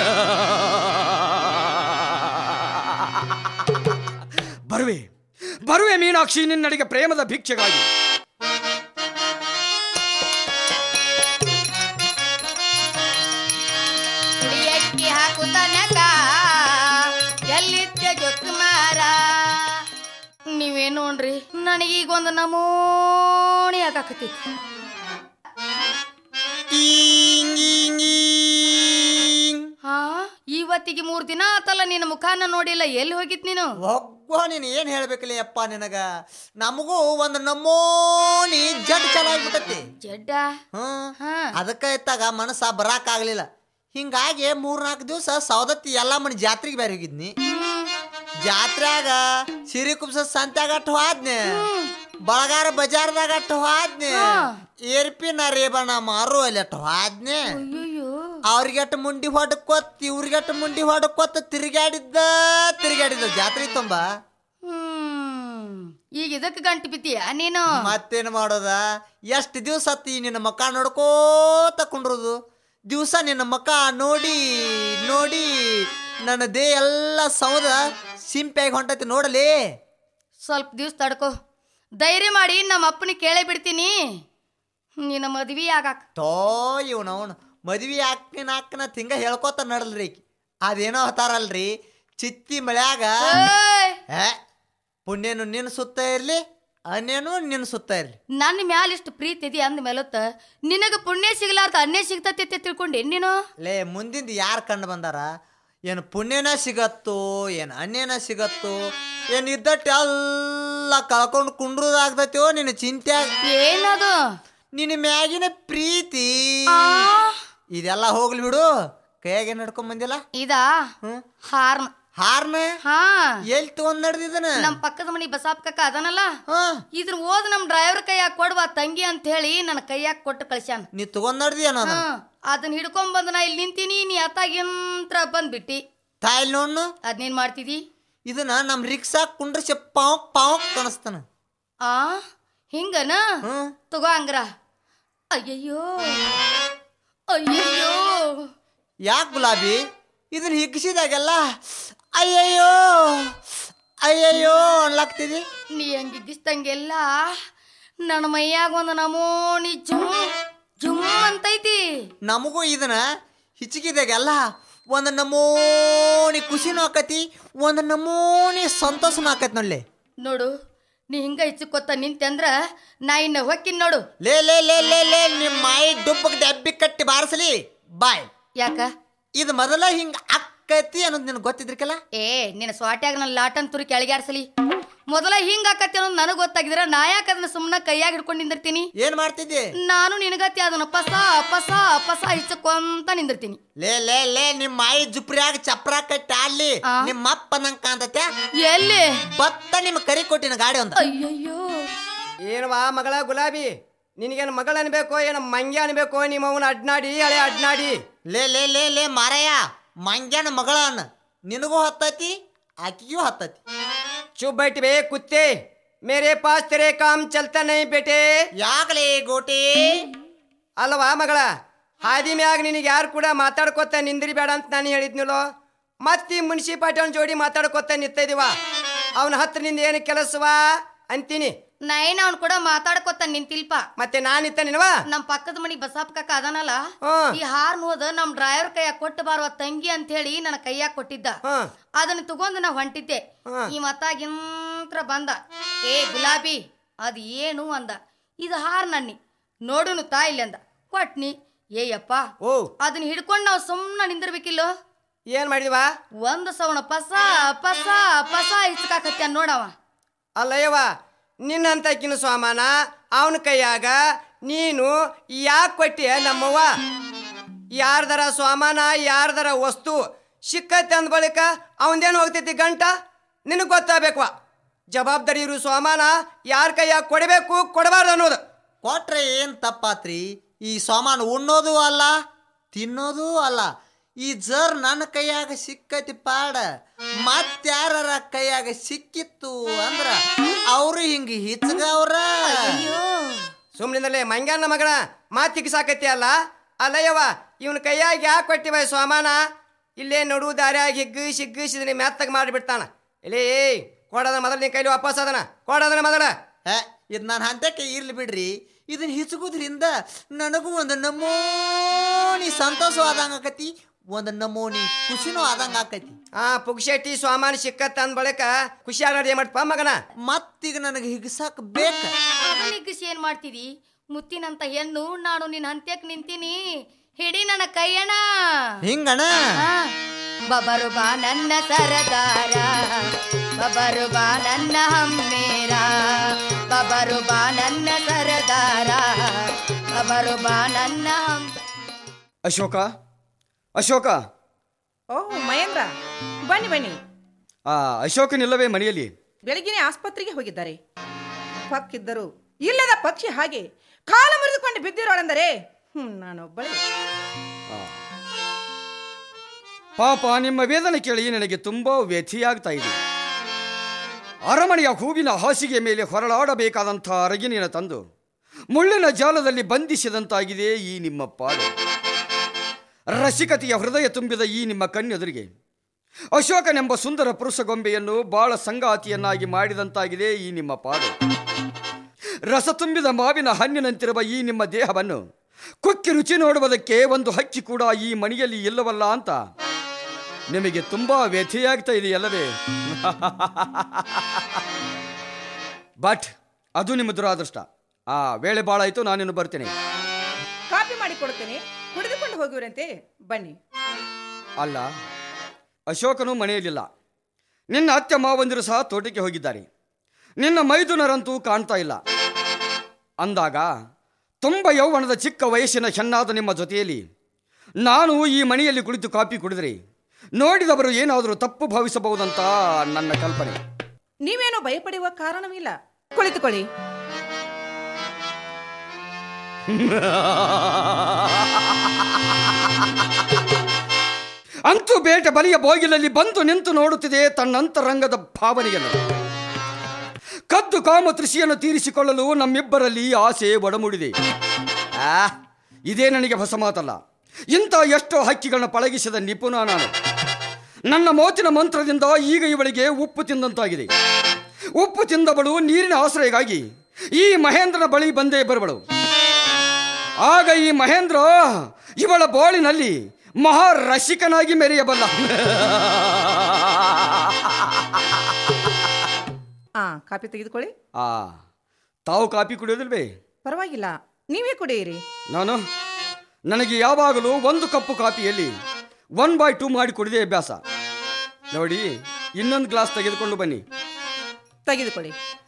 Speaker 3: ಬರುವೆ ಮೀನಾಕ್ಷಿ, ನಿನ್ನಡೆಗೆ ಪ್ರೇಮದ ಭಿಕ್ಷೆಗಾಗಿ.
Speaker 4: ಕುಡಿಯಕ್ಕೆ ಹಾಕುತ್ತಾನಕ ಎಲ್ಲಿದ್ದೆ ಜೊಕ್ಕುಮಾರ. ನೀವೇ ನೋಡ್ರಿ, ನನಗೀಗೊಂದು ನಮೂನಿ ಆಗಾಕತ್ತೈತಿ. ಹಾ, ಇವತ್ತಿಗೆ 3 ದಿನ ಆತಲ್ಲ ನಿನ್ನ ಮುಖಾನ ನೋಡಿಲ್ಲ. ಎಲ್ಲಿ ಹೋಗಿತ್ ನೀನು?
Speaker 5: ಒಗ್ಗೋ, ನೀನು ಏನು ಹೇಳ್ಬೇಕಲ್ಲ ಅಪ್ಪ ನಿನಗ. ನಮಗೂ ಒಂದು ನಮೂನಿ ಜಡ್ ಚಲಾಗ್ಬಿಟ್ಟತಿ.
Speaker 4: ಜಡ್ಡ?
Speaker 5: ಅದಕ್ಕೆ ಇತ್ತಾಗ ಮನಸ್ಸ ಬರಾಕಾಗ್ಲಿಲ್ಲ. ಹಿಂಗಾಗಿ 3-4 ದಿವಸ ಸೌದತ್ತಿ ಎಲ್ಲಮ್ಮನ ಜಾತ್ರೆಗೆ ಬೇರೆ ಹೋಗಿದ್ನಿ. ಜಾತ್ರೆಯಾಗ ಸಿರಿ ಕುಬ್ಸ ಸಂತ್ಯಾಗಟ್ಟು ಹೋದ್ನೆ, ಬಳಗಾರ ಬಜಾರ್ದಾಗ ಅಟ್ಟು ಹೋದ್ನೆ, ಏರ್ಪಿನ ರೇಬಣ್ಣ ಮಾರು ಅಲ್ಲಿ ಅಟ್ಟು ಹೋದ್ನೆ. ಅವ್ರಿಗೆಟ್ಟು ಮುಂಡಿ ಹೊಡ್ಕೊತ್ ಇವ್ರಿಗೆಟ್ಟು ಮುಂಡಿ ಹೊಡ್ಕೊತ್ ತಿರುಗಾಡಿದ್ದ ಜಾತ್ರೆ ತುಂಬ.
Speaker 4: ಈಗ ಇದಕ್ಕೆ ಗಂಟು ಬಿದ್ದೀಯ ನೀನು?
Speaker 5: ಮತ್ತೇನು ಮಾಡೋದ? ಎಷ್ಟು ದಿವಸ ಹತ್ತಿ ನಿನ್ನ ಮಕ್ಕ ನೋಡ್ಕೋತ ಕುಂಡ್ರದು. ದಿವಸ ನಿನ್ನ ಮಕ್ಕ ನೋಡಿ ನೋಡಿ ನನ್ನ ದೇಹ ಎಲ್ಲ ಸೌದ ಸಿಂಪಿಯಾಗಿ ಹೊಂಟೈತಿ ನೋಡಲಿ.
Speaker 4: ಸ್ವಲ್ಪ ದಿವ್ಸ ತಡ್ಕೋ, ಧೈರ್ಯ ಮಾಡಿ ನಮ್ಮ ಅಪ್ಪನಿಗೆ ಕೇಳೇ ಬಿಡ್ತೀನಿ ನಿನ್ನ ಮದ್ವಿ ಆಗಾಕ.
Speaker 5: ತೋ ಇವನವನು ಮದ್ವಿ ಹಾಕ್ನ ತಿಂಗ ಹೇಳ್ಕೋತ ನಡಲ್ರಿ. ಅದೇನೋ ಹತಾರಲ್ರಿ, ಚಿತ್ತಿ ಮಳ್ಯಾಗ ಪುಣ್ಯನು ನಿನ್ನ ಸುತ್ತ ಇರ್ಲಿ, ಅನ್ಯನು ನಿನ್ನ ಸುತ್ತ ಇರ್ಲಿ.
Speaker 4: ನನ್ನ ಮ್ಯಾಲ ಇಷ್ಟು ಪ್ರೀತಿ ಇದೆ ಅಂದ ಮೇಲತ್ತ ನಿನಗ ಪುಣ್ಯ ಸಿಗ್ಲಾರ್ದ ಅನ್ಯ ಸಿಗ್ತತಿ ತಿಳ್ಕೊಂಡೆ ನೀನು?
Speaker 5: ಲೇ ಮುಂದಿಂದ ಯಾರು ಕಂಡು ಬಂದಾರ? ಏನು ಪುಣ್ಯನ ಸಿಗತ್ತೋ, ಏನು ಅನ್ಯನ ಸಿಗತ್ತೋ, ಏನು ಇದ್ದಟ್ಟು ಎಲ್ಲ ಕಳ್ಕೊಂಡು ಕುಂಡ್ರದಾಗ್ತೈತೋ ನಿನ್ನ ಚಿಂತೆ.
Speaker 4: ಏನದು?
Speaker 5: ನಿನ್ನ ಮ್ಯಾಗಿನ ಪ್ರೀತಿ. ಇದೆಲ್ಲ ಹೋಗ್ಲಿ ಬಿಡು, ಕೈಯಾಗ ನಡ್ಕೊಂಡ್ ಬಂದಿಲ್ಲ.
Speaker 4: ಇದಾ ಹಾರ್ನ
Speaker 5: ಹಾರ್ನ
Speaker 4: ಹಾ
Speaker 5: ಎಲ್ಲಿ ತಗೊಂಡ್ ನಡೆದಿದ್ದನ?
Speaker 4: ನಮ್ ಪಕ್ಕದ ಮನಿ ಬಸಾಪ್ ಕಕ್ಕ ಅದನಲ್ಲ, ಇದ್ರ ಓದ್ ನಮ್ ಡ್ರೈವರ್ ಕೈಯಾಗ ಕೊಡುವ ತಂಗಿ ಅಂತ ಹೇಳಿ ನನ್ನ ಕೈಯಾಗ ಕೊಟ್ಟು ಕಳ್ಸ್ಯಾನ.
Speaker 5: ನೀ ತಗೊಂಡ್ ನಡೆದಿಯನ?
Speaker 4: ಅದನ್ನ ಹಿಡ್ಕೊಂಡ್ ಬಂದ ನಾ ಇಲ್ಲಿ ನಿಂತೀನಿ, ನೀ ಅತ್ತಾಗಿಂತ್ರ ಬಂದ್ಬಿಟ್ಟಿ.
Speaker 5: ತಾಯಿಲ್ ನೋಡ್ನು
Speaker 4: ಅದ್ನೇನ್ ಮಾಡ್ತಿದಿ?
Speaker 5: ಇದನ್ನ ನಮ್ ರಿಕ್ಷಾ ಕುಂಡ್ರಿಸಿ ಪಾವಕ್ ಪಾವಕ್ ಕಾಣಿಸ್ತಾನ.
Speaker 4: ಹಿಂಗನ ತಗೋ ಹಂಗ್ರ. ಅಯ್ಯಯ್ಯೋ ಅಯ್ಯಯ್ಯೋ,
Speaker 5: ಯಾಕೆ ಗುಲಾಬಿ ಇದನ್ನ ಹಿಗ್ಸಿದಾಗೆಲ್ಲ ಅಯ್ಯಯ್ಯೋ ಅಯ್ಯಯ್ಯೋ ಅನ್ಲಾಗ್ತಿದಿ?
Speaker 4: ನೀ ಹಂಗಿದ್ದಿಸ್ತಂಗೆಲ್ಲ ನನ್ನ ಮೈಯಾಗ ಒಂದು ನಮೂನಿ ಜುಮ್ ಜುಮ್ ಅಂತೈತಿ.
Speaker 5: ನಮಗೂ ಇದನ್ನ ಹಿಚ್ಕಿದಾಗೆಲ್ಲ ಒಂದು ನಮೂನಿ ಖುಷಿನೂ ಆಕತಿ, ಒಂದು ನಮೂನಿ ಸಂತೋಷನೂ ಆಕತಿ ನೋಡ್ಲಿ.
Speaker 4: ನೋಡು, ನೀ ಹಿಂಗ ಹಿಚ್ಕೊತ್ತ ನಿಂತೆ ಅಂದ್ರ ನಾ ಇನ್ನ ಹೊಕ್ಕಿನ್ ನೋಡು.
Speaker 5: ಲೇ ಲೇ ಲೇ ಲೇ ಲೇ ನಿಮ್ಮ ಮಾಯಿ ಡುಬ್ಬಕ್ಕೆ ಡಬ್ಬಿ ಕಟ್ಟಿ ಬಾರಿಸಲಿ ಬಾಯ್.
Speaker 4: ಯಾಕ?
Speaker 5: ಇದು ಮೊದಲ ಹಿಂಗ ಅಕ್ಕತಿ ಅನ್ನೋದು ನಿನಗೆ ಗೊತ್ತಿದ್ರಿಕಲ್ಲ?
Speaker 4: ನಿನ್ನ ಸ್ವಾಟ್ಯಾಗ ನನ್ನ ಲಾಟನ್ ತುರಿ ಕೆಳಗ್ಯಾಡ್ಸಲಿ. ಮೊದಲ ಹಿಂಗ ಆಕತಿ ಅನ್ನೋದು ನನಗೆ ಗೊತ್ತಾಗಿದ್ರ ನಾ ಯಾಕೆ ಅದನ್ನ ಸುಮ್ಮನೆ ಕೈಯಾಗ ಹಿಡ್ಕೊಂಡು ನಿಂದಿರ್ತೀನಿ?
Speaker 5: ಏನ್ ಮಾಡ್ತಿದ್ದಿ?
Speaker 4: ನಾನು ನಿನಗತ್ತಿ ಅದನ್ನ ಪಸ ಪಸ ಪಸ ಹಿಚ್ಚಕೊಂತ ನಿಂದಿರ್ತೀನಿ.
Speaker 5: ಲೇ ಲೇ ಲೇ ನಿಮ್ಮ ಮಾಯಿ ಜುಪ್ರಿಯಾಗ ಚಪ್ರ ಕಟ್ಟಿ ಆಡ್ಲಿ ನಿಮ್ಮ ಅಪ್ಪ ನಂಗೆ ಕಾಂತತೆ.
Speaker 4: ಎಲ್ಲಿ
Speaker 5: ಬತ್ತ ನಿಮ್ಮ ಕರಿ ಕೊಟ್ಟಿನ ಗಾಡಿ ಒಂದು.
Speaker 4: ಅಯ್ಯಯ್ಯೋ,
Speaker 3: ಏನವಾ ಮಗಳ ಗುಲಾಬಿ, ನಿನಗೇನು ಮಗಳ ಅನ್ಬೇಕೋ ಏನು ಮಂಗ್ಯ ಅನ್ಬೇಕೋ? ನಿಮ್ಮವನ ಅಡ್ನಾಡಿ ಹಳೆ ಅಡ್ನಾಡಿ.
Speaker 5: ಲೇ ಲೇ ಲೇ ಲೇ ಮಾರಯ್ಯ, ಮಂಗ್ಯನ ಮಗಳ ಅನ್ನ ನಿನಗೂ ಹತ್ತತಿ ಆಕಿಗೂ ಹತ್ತತಿ.
Speaker 3: ಚುಪ್ बैठ बे कुत्ते, मेरे पास तेरे काम चलता नहीं बेटे.
Speaker 5: ಯಾಕಲೇ ಗೋಟಿ?
Speaker 3: ಅಲ್ವಾ ಮಗಳ, ಹಾದಿ ಮ್ಯಾಗ ನಿನಗೆ ಯಾರು ಕೂಡ ಮಾತಾಡ್ಕೊತ ನಿಂದಿರಿ ಬೇಡ ಅಂತ ನಾನು ಹೇಳಿದ್ನಲ್ಲೋ. ಮತ್ತೆ ಮುನ್ಸಿಪಾಲ್ಟಿ ಜೋಡಿ ಮಾತಾಡ್ಕೊತ ನಿಂತಿದೀವ, ಅವನ ಹತ್ರ ನಿಂದ ಏನು ಕೆಲಸವಾ ಅಂತೀನಿ.
Speaker 4: ನಾ ಏನ ಅವ್ನ ಕೂಡ ಮಾತಾಡ್ಕೊತ ನಿಂತಿಲ್ಪ.
Speaker 3: ಮತ್ತೆ ನಾನು ಇತ್ತ ನಿನವಾ?
Speaker 4: ನಮ್ ಪಕ್ಕದ ಮನಿ ಬಸಾಪ್ ಕಕ್ಕ ಅದನಲ್ಲ, ಈ ಹಾರ್ನ್ ಹೋದ ನಮ್ ಡ್ರೈವರ್ ಕೈಯಾಗ ಕೊಟ್ಟು ಬಾರುವ ತಂಗಿ ಅಂತ ಹೇಳಿ ನನ್ನ ಕೈಯಾಗ ಕೊಟ್ಟಿದ್ದ. ಅದನ್ನ ತಗೊಂಡು ನಾ ಹೊಂಟಿದ್ದೆ. ಈ ಮತ್ತಾಗಿಂತ್ರ ಬಂದ, ಏ ಗುಲಾಬಿ ಅದ್ ಏನು ಅಂದ. ಇದು ಹಾರ್ ನನ್ನಿ ನೋಡುನು ತಾ ಇಲ್ಲಿ ಅಂದ. ಕೊಟ್ನಿ. ಏಯಪ್ಪ, ಅದನ್ನ ಹಿಡ್ಕೊಂಡು ನಾವು ಸುಮ್ಮನೆ ನಿಂದಿರ್ಬೇಕಿಲ್ಲೋ.
Speaker 3: ಏನ್ ಮಾಡಿದ್ವ?
Speaker 4: ಒಂದು ಸವಣ ಪಸ ಪಸ ಪಸ ಹಿಚ್ಕಾಕತ್ಯ ನೋಡವ.
Speaker 3: ಅಲ್ಲಯ್ಯವ, ನಿನ್ನಂತಕಿನ ಸ್ವಾಮಾನ ಅವನ ಕೈಯಾಗ ನೀನು ಯಾಕೆ ಕೊಟ್ಟಿಯ ನಮ್ಮವ್ವ? ಯಾರ್ದರ ಸ್ವಾಮಾನ ಯಾರ್ದರ ವಸ್ತು ಸಿಕ್ಕತ್ತೆ ಅಂದ ಬಳಿಕ ಅವನದೇನು ಹೋಗ್ತೈತಿ ಗಂಟ ನಿನಗೆ ಗೊತ್ತಾಗಬೇಕವ. ಜವಾಬ್ದಾರಿ ಇರು ಸ್ವಾಮಾನ ಯಾರ ಕೈಯಾಗ ಕೊಡಬೇಕು ಕೊಡಬಾರ್ದು ಅನ್ನೋದು.
Speaker 5: ಕೊಟ್ರೆ ಏನು ತಪ್ಪಾತ್ರಿ? ಈ ಸಾಮಾನು ಉಣ್ಣೋದು ಅಲ್ಲ, ತಿನ್ನೋದು ಅಲ್ಲ. ಈ ಜರ್ ನನ್ನ ಕೈಯಾಗ ಸಿಕ್ಕತಿ ಪಾಡ, ಮತ್ತಾರ ಕೈಯಾಗ ಸಿಕ್ಕಿತ್ತು ಅಂದ್ರ ಅವರು ಹಿಂಗ ಹಿಚ್ಗವ್ರ.
Speaker 3: ಸುಮ್ಮನಿಂದಲೇ ಮಂಗ್ಯಾನ ಮಗಳ ಮಾತಿಗೆ ಸಾಕತಿ ಅಲ್ಲ. ಅಲ್ಲಯ್ಯವ, ಇವನ ಕೈಯಾಗ ಯಾಕೆ ಕೊಟ್ಟಿವ ಸ್ವಾಮಾನ? ಇಲ್ಲೇ ನಡು ದಾರ್ಯಾಗ ಹಿಗ್ಗಿಸಿದ್ರೆ ಮೆತ್ತಗೆ ಮಾಡಿಬಿಡ್ತಾನ. ಇಲ್ಲೇ ಕೊಡೋದ ಮೊದಲು ನಿನ್ನ ಕೈಲಿ ವಾಪಸ್ ಅದನ ಕೊಡೋದನ ಮೊದಲ.
Speaker 5: ಇದು ನಾನು ಹಂತಕ್ಕೆ ಇರ್ಲಿ ಬಿಡ್ರಿ. ಇದನ್ನ ಹಿಚ್ಕೋದ್ರಿಂದ ನನಗೂ ಒಂದು ನಮೂನಿ ಸಂತೋಷವಾದಂಗ ಆಕತಿ, ಒಂದು ನಮೂನಿ ಖುಷಿನೂ ಆದಂಗ ಆಕತಿ.
Speaker 3: ಪುಗ್ಶೆಟ್ಟಿ ಸ್ವಾಮಾನ ಸಿಕ್ಕತ್ತ ಅಂದ ಬಳಿಕ ಖುಷಿ ಆಗೋದು ಏನ್ ಮಾಡ್ತಪ್ಪ ಮಗನ?
Speaker 5: ಮತ್ತೀಗ ನನಗೆ ಹಿಗ್ಸಾಕ್ ಬೇಕ.
Speaker 4: ಹಿಗ್ಗಿಸಿ ಏನ್ ಮಾಡ್ತಿದಿ? ಮುತ್ತಿನಂತ ಹೆಣ್ಣು ನಾನು ನಿನ್ನ ಹಂತ್ಯಕ್ ನಿಂತೀನಿ, ಹಿಡಿ ನನ್ನ ಕೈಯಣ.
Speaker 5: ಹಿಂಗಣ
Speaker 4: ಬಬರು ಬಾ ನನ್ನ ಸರದಾರ, ಬಬರು ಬಾ ನನ್ನ ಹಮ್ಮೇರ, ಬಬರು ಬಾ ನನ್ನ ಸರದಾರ, ಬಬರು ಬಾ ನನ್ನ
Speaker 9: ಅಶೋಕ, ಅಶೋಕ.
Speaker 8: ಓ ಮಹೇಂದ್ರ, ಬನ್ನಿ ಬನ್ನಿ.
Speaker 9: ಅಶೋಕನಿಲ್ಲವೇ ಮನೆಯಲ್ಲಿ?
Speaker 8: ಬೆಳಗಿನ ಆಸ್ಪತ್ರೆಗೆ ಹೋಗಿದ್ದಾರೆ. ಪಕ್ಕಿದ್ದರು ಇಲ್ಲದ ಪಕ್ಷಿ ಹಾಗೆ ಕಾಲು ಮುರಿದುಕೊಂಡು ಬಿದ್ದಿರೋಳೆಂದರೆ ನಾನೊಬ್ಬಳೆ.
Speaker 9: ಪಾಪ, ನಿಮ್ಮ ವೇದನೆ ಕೇಳಿ ನನಗೆ ತುಂಬಾ ವ್ಯಥೆಯಾಗ್ತಾ ಇದೆ. ಅರಮನೆಯ ಹೂವಿನ ಹಾಸಿಗೆ ಮೇಲೆ ಹೊರಳಾಡಬೇಕಾದಂಥ ಅರಗಿನಿನ ತಂದು ಮುಳ್ಳಿನ ಜಾಲದಲ್ಲಿ ಬಂಧಿಸಿದಂತಾಗಿದೆ ಈ ನಿಮ್ಮ ಪಾಡು. ರಸಿಕತೆಯ ಹೃದಯ ತುಂಬಿದ ಈ ನಿಮ್ಮ ಕಣ್ಣೆದುರಿಗೆ ಅಶೋಕನೆಂಬ ಸುಂದರ ಪುರುಷಗೊಂಬೆಯನ್ನು ಬಾಳ ಸಂಗಾತಿಯನ್ನಾಗಿ ಮಾಡಿದಂತಾಗಿದೆ ಈ ನಿಮ್ಮ ಪಾಡು. ರಸ ತುಂಬಿದ ಮಾವಿನ ಹಣ್ಣಿನಂತಿರುವ ಈ ನಿಮ್ಮ ದೇಹವನ್ನು ಕುಕ್ಕಿ ರುಚಿ ನೋಡುವುದಕ್ಕೆ ಒಂದು ಹಕ್ಕಿ ಕೂಡ ಈ ಮನೆಯಲ್ಲಿ ಇಲ್ಲವಲ್ಲ ಅಂತ ನಿಮಗೆ ತುಂಬಾ ವ್ಯಥೆಯಾಗ್ತಾ ಇದೆಯಲ್ಲವೇ? ಬಟ್ ಅದು ನಿಮ್ಮ ದುರಾದೃಷ್ಟ. ವೇಳೆ ಭಾಳ ಆಯಿತು, ನಾನಿನ್ನು ಬರ್ತೇನೆ.
Speaker 8: ಕಾಫಿ ಮಾಡಿ ಕೊಡ್ತೇನೆ, ಕುಡಿದುಕೊಂಡು ಹೋಗುವರಂತೆ, ಬನ್ನಿ.
Speaker 9: ಅಲ್ಲ, ಅಶೋಕನು ಮನೆಯಲ್ಲಿಲ್ಲ. ನಿನ್ನ ಅತ್ತೆ ಮಾವಂದಿರು ಸಹ ತೋಟಕ್ಕೆ ಹೋಗಿದ್ದಾರೆ. ನಿನ್ನ ಮೈದುನರಂತೂ ಕಾಣ್ತಾ ಇಲ್ಲ. ಅಂದಾಗ ತುಂಬ ಯೌವನದ ಚಿಕ್ಕ ವಯಸ್ಸಿನ ಹೆಣ್ಣಾದ ನಿಮ್ಮ ಜೊತೆಯಲ್ಲಿ ನಾನು ಈ ಮನೆಯಲ್ಲಿ ಕುಳಿತು ಕಾಫಿ ಕುಡಿದರೆ ನೋಡಿದವರು ಏನಾದರೂ ತಪ್ಪು ಭಾವಿಸಬಹುದಂತ ನನ್ನ ಕಲ್ಪನೆ.
Speaker 8: ನೀವೇನು ಭಯಪಡುವ ಕಾರಣವಿಲ್ಲ, ಕುಳಿತುಕೊಳ್ಳಿ.
Speaker 9: ಅಂತೂ ಬೇಟೆ ಬಲಿಯ ಬಾಗಿಲಲ್ಲಿ ಬಂದು ನಿಂತು ನೋಡುತ್ತಿದೆ ತನ್ನಂತರಂಗದ ಭಾವನೆಯನ್ನು. ಕದ್ದು ಕಾಮ ತೃಷಿಯನ್ನು ತೀರಿಸಿಕೊಳ್ಳಲು ನಮ್ಮಿಬ್ಬರಲ್ಲಿ ಆಸೆ ಒಡಮೂಡಿದೆ. ಇದೇ ನನಗೆ ಹೊಸ ಮಾತಲ್ಲ. ಇಂಥ ಎಷ್ಟೋ ಹಕ್ಕಿಗಳನ್ನ ಪಳಗಿಸಿದ ನಿಪುಣ ನಾನು. ನನ್ನ ಮೋತಿನ ಮಂತ್ರದಿಂದ ಈಗ ಇವಳಿಗೆ ಉಪ್ಪು ತಿಂದಂತಾಗಿದೆ. ಉಪ್ಪು ತಿಂದವಳು ನೀರಿನ ಆಶ್ರಯಗಾಗಿ ಈ ಮಹೇಂದ್ರನ ಬಳಿ ಬಂದೇ ಬರುವಳು. ಆಗ ಈ ಮಹೇಂದ್ರ ಇವಳ ಬಾಳಿನಲ್ಲಿ ಮಹಾರಸಿಕನಾಗಿ ಮೆರೆಯಬಲ್ಲ.
Speaker 8: ಕಾಫಿ ತೆಗೆದುಕೊಳ್ಳಿ.
Speaker 9: ತಾವು ಕಾಫಿ ಕುಡಿಯೋದಿಲ್ವೇ?
Speaker 8: ಪರವಾಗಿಲ್ಲ, ನೀವೇ ಕುಡಿಯಿರಿ.
Speaker 9: ನನಗೆ ಯಾವಾಗಲೂ ಒಂದು ಕಪ್ಪು ಕಾಫಿಯಲ್ಲಿ 1/2 ಮಾಡಿ ಕುಡಿದೇ ಅಭ್ಯಾಸ. ನೋಡಿ, ಇನ್ನೊಂದು ಗ್ಲಾಸ್ ತೆಗೆದುಕೊಂಡು ಬನ್ನಿ.
Speaker 8: ತೆಗೆದುಕೊಳ್ಳಿ.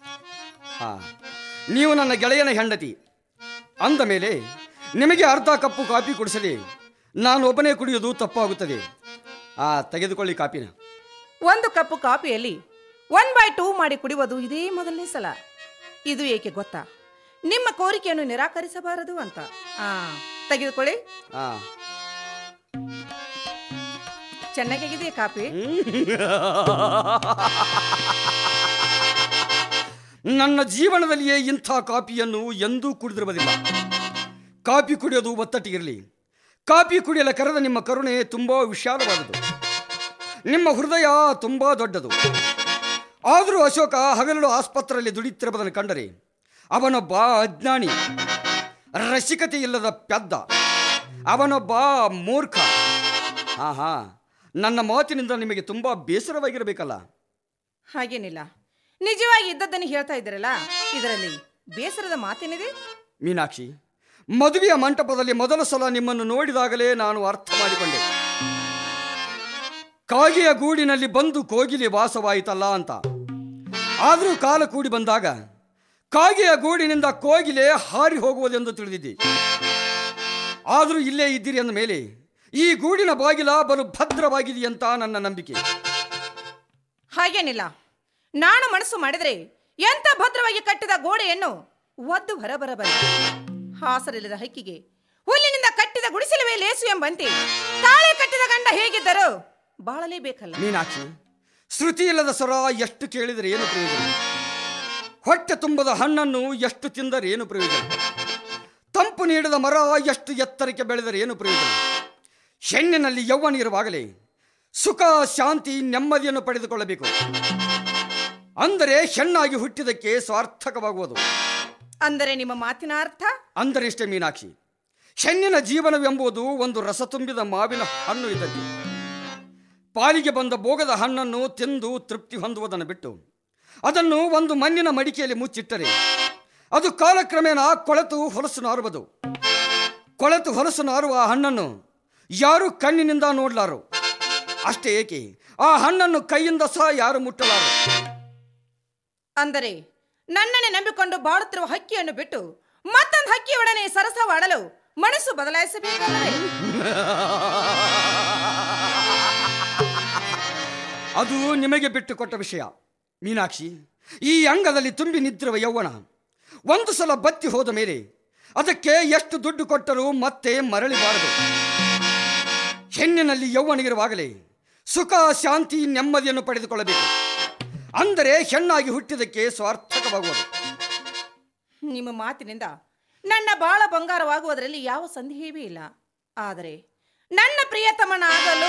Speaker 9: ನೀವು ನನ್ನ ಗೆಳೆಯನ ಹೆಂಡತಿ ಅಂದ ಮೇಲೆ ನಿಮಗೆ ಅರ್ಧ ಕಪ್ಪು ಕಾಫಿ ಕುಡಿಸಲಿ. ನಾನು ಒಬ್ಬನೇ ಕುಡಿಯೋದು ತಪ್ಪಾಗುತ್ತದೆ. ತೆಗೆದುಕೊಳ್ಳಿ ಕಾಫಿನ.
Speaker 8: ಒಂದು ಕಪ್ಪು ಕಾಫಿಯಲ್ಲಿ 1/2 ಮಾಡಿ ಕುಡಿಯುವುದು ಇದೇ ಮೊದಲನೇ ಸಲ. ಇದು ಏಕೆ ಗೊತ್ತಾ? ನಿಮ್ಮ ಕೋರಿಕೆಯನ್ನು ನಿರಾಕರಿಸಬಾರದು ಅಂತ. ತೆಗೆದುಕೊಳ್ಳಿ. ಚೆನ್ನಾಗಿದೆ ಕಾಫಿ.
Speaker 9: ನನ್ನ ಜೀವನದಲ್ಲಿಯೇ ಇಂಥ ಕಾಫಿಯನ್ನು ಎಂದೂ ಕುಡಿದಿರುವುದಿಲ್ಲ. ಕಾಫಿ ಕುಡಿಯೋದು ಒತ್ತಟ್ಟಿಗಿರಲಿ. ಕಾಫಿ ಕುಡಿಯಲು ಕರೆದ ನಿಮ್ಮ ಕರುಣೆ ತುಂಬಾ ವಿಶಾಲವಾದುದು. ನಿಮ್ಮ ಹೃದಯ ತುಂಬಾ ದೊಡ್ಡದು. ಆದರೂ ಅಶೋಕ ಹಗಲು ಆಸ್ಪತ್ರೆಯಲ್ಲಿ ದುಡಿತಿರುವುದನ್ನು ಕಂಡರೆ ಅವನೊಬ್ಬ ಅಜ್ಞಾನಿ, ರಸಿಕತೆ ಇಲ್ಲದ ಪೆದ್ದ, ಅವನೊಬ್ಬ ಮೂರ್ಖ. ನನ್ನ ಮಾತಿನಿಂದ ನಿಮಗೆ ತುಂಬಾ ಬೇಸರವಾಗಿರಬೇಕಲ್ಲ?
Speaker 8: ಹಾಗೇನಿಲ್ಲ, ನಿಜವಾಗಿ ಇದ್ದದ್ದನ್ನು ಹೇಳ್ತಾ ಇದ್ದೀರಲ್ಲ, ಇದರಲ್ಲಿ ಬೇಸರದ ಮಾತೇನಿದೆ?
Speaker 9: ಮೀನಾಕ್ಷಿ, ಮದುವೆಯ ಮಂಟಪದಲ್ಲಿ ಮೊದಲ ಸಲ ನಿಮ್ಮನ್ನು ನೋಡಿದಾಗಲೇ ನಾನು ಅರ್ಥ ಮಾಡಿಕೊಂಡೆ. ಕಾಗೆಯ ಗೂಡಿನಲ್ಲಿ ಬಂದು ಕೋಗಿಲೆ ವಾಸವಾಯಿತಲ್ಲ ಅಂತ. ಆದರೂ ಕಾಲ ಕೂಡಿ ಬಂದಾಗ ಕಾಗೆಯ ಗೂಡಿನಿಂದ ಕೋಗಿಲೆ ಹಾರಿ ಹೋಗುವುದೆಂದು ತಿಳಿದಿದ್ದೆ. ಆದರೂ ಇಲ್ಲೇ ಇದ್ದೀರಿ ಅಂದ ಮೇಲೆ ಈ ಗೂಡಿನ ಬಾಗಿಲ ಬಲು ಭದ್ರವಾಗಿದೆಯಂತ ನನ್ನ ನಂಬಿಕೆ.
Speaker 8: ಹಾಗೇನಿಲ್ಲ, ನಾನು ಮನಸ್ಸು ಮಾಡಿದರೆ ಎಂತ ಭದ್ರವಾಗಿ ಕಟ್ಟಿದ ಗೋಡೆಯನ್ನು ಒದ್ದು ಹೊರಬರಬಲ್ಲ. ಹಾಸರಿಲ್ಲದ ಹಕ್ಕಿಗೆ ಹುಲ್ಲಿನಿಂದ ಕಟ್ಟಿದ ಗುಡಿಸಲುವೆ ಲೇಸು ಎಂಬಂತೆ ತಾಳೆ ಕಟ್ಟಿದ ಗಂಡ ಹೇಗಿದ್ದರೂ ಬಾಳಲೇಬೇಕಲ್ಲ.
Speaker 9: ಮೀನಾಕ್ಷಿ, ಶ್ರುತಿ ಇಲ್ಲದ ಸ್ವರ ಎಷ್ಟು ಕೇಳಿದರೆ ಏನು ಪ್ರಯೋಜನ? ಹೊಟ್ಟೆ ತುಂಬದ ಹಣ್ಣನ್ನು ಎಷ್ಟು ತಿಂದರೆ ಏನು ಪ್ರಯೋಜನ? ತಂಪು ನೀಡದ ಮರ ಎಷ್ಟು ಎತ್ತರಕ್ಕೆ ಬೆಳೆದರೆ ಏನು ಪ್ರಯೋಜನ? ಹೆಣ್ಣಿನಲ್ಲಿ ಯೌವನ ಇರುವಾಗಲೇ ಸುಖ, ಶಾಂತಿ, ನೆಮ್ಮದಿಯನ್ನು ಪಡೆದುಕೊಳ್ಳಬೇಕು. ಅಂದರೆ ಹೆಣ್ಣಾಗಿ ಹುಟ್ಟಿದಕ್ಕೆ ಸಾರ್ಥಕವಾಗುವುದು.
Speaker 8: ಅಂದರೆ ನಿಮ್ಮ ಮಾತಿನ ಅರ್ಥ?
Speaker 9: ಅಂದರೆ ಇಷ್ಟೇ ಮೀನಾಕ್ಷಿ, ಹೆಣ್ಣಿನ ಜೀವನವೆಂಬುದು ಒಂದು ರಸ ತುಂಬಿದ ಮಾವಿನ ಹಣ್ಣು ಇದ್ದಂತೆ. ಪಾಲಿಗೆ ಬಂದ ಭೋಗದ ಹಣ್ಣನ್ನು ತಿಂದು ತೃಪ್ತಿ ಹೊಂದುವುದನ್ನು ಬಿಟ್ಟು ಅದನ್ನು ಒಂದು ಮಣ್ಣಿನ ಮಡಿಕೆಯಲ್ಲಿ ಮುಚ್ಚಿಟ್ಟರೆ ಅದು ಕಾಲಕ್ರಮೇಣ ಕೊಳೆತು ಹೊಲಸು ನಾರುವುದು. ಕೊಳೆತು ಹೊಲಸು ನಾರುವ ಹಣ್ಣನ್ನು ಯಾರು ಕಣ್ಣಿನಿಂದ ನೋಡಲಾರು. ಅಷ್ಟೇ ಏಕೆ, ಆ ಹಣ್ಣನ್ನು ಕೈಯಿಂದ ಸಹ ಯಾರು ಮುಟ್ಟಲಾರು.
Speaker 8: ಅಂದರೆ ನನ್ನನ್ನೇ ನಂಬಿಕೊಂಡು ಬಾಳುತ್ತಿರುವ ಹಕ್ಕಿಯನ್ನು ಬಿಟ್ಟು ಮತ್ತೊಂದು ಹಕ್ಕಿಯೊಡನೆ ಸರಸವಾಡಲು ಮನಸ್ಸು ಬದಲಾಯಿಸಬೇಕಲ್ಲವೇ?
Speaker 9: ಅದು ನಿಮಗೆ ಬಿಟ್ಟು ಕೊಟ್ಟ ವಿಷಯ ಮೀನಾಕ್ಷಿ. ಈ ಅಂಗದಲ್ಲಿ ತುಂಬಿ ನಿಂತಿರುವ ಯೌವನ ಒಂದು ಸಲ ಬತ್ತಿ ಹೋದ ಮೇಲೆ ಅದಕ್ಕೆ ಎಷ್ಟು ದುಡ್ಡು ಕೊಟ್ಟರೂ ಮತ್ತೆ ಮರಳಿಬಾರದು. ಹೆಣ್ಣಿನಲ್ಲಿ ಯೌವನ ಇರುವಾಗಲೇ ಸುಖ, ಶಾಂತಿ, ನೆಮ್ಮದಿಯನ್ನು ಪಡೆದುಕೊಳ್ಳಬೇಕು. ಅಂದರೆ ಹೆಣ್ಣಾಗಿ ಹುಟ್ಟಿದಕ್ಕೆ ಸ್ವಾರ್ಥಕವಾಗುವುದು.
Speaker 8: ನಿಮ್ಮ ಮಾತಿನಿಂದ ನನ್ನ ಬಾಳ ಬಂಗಾರವಾಗುವುದರಲ್ಲಿ ಯಾವ ಸಂದೇಹವೇ ಇಲ್ಲ. ಆದರೆ ನನ್ನ ಪ್ರಿಯತಮನಾಗಲು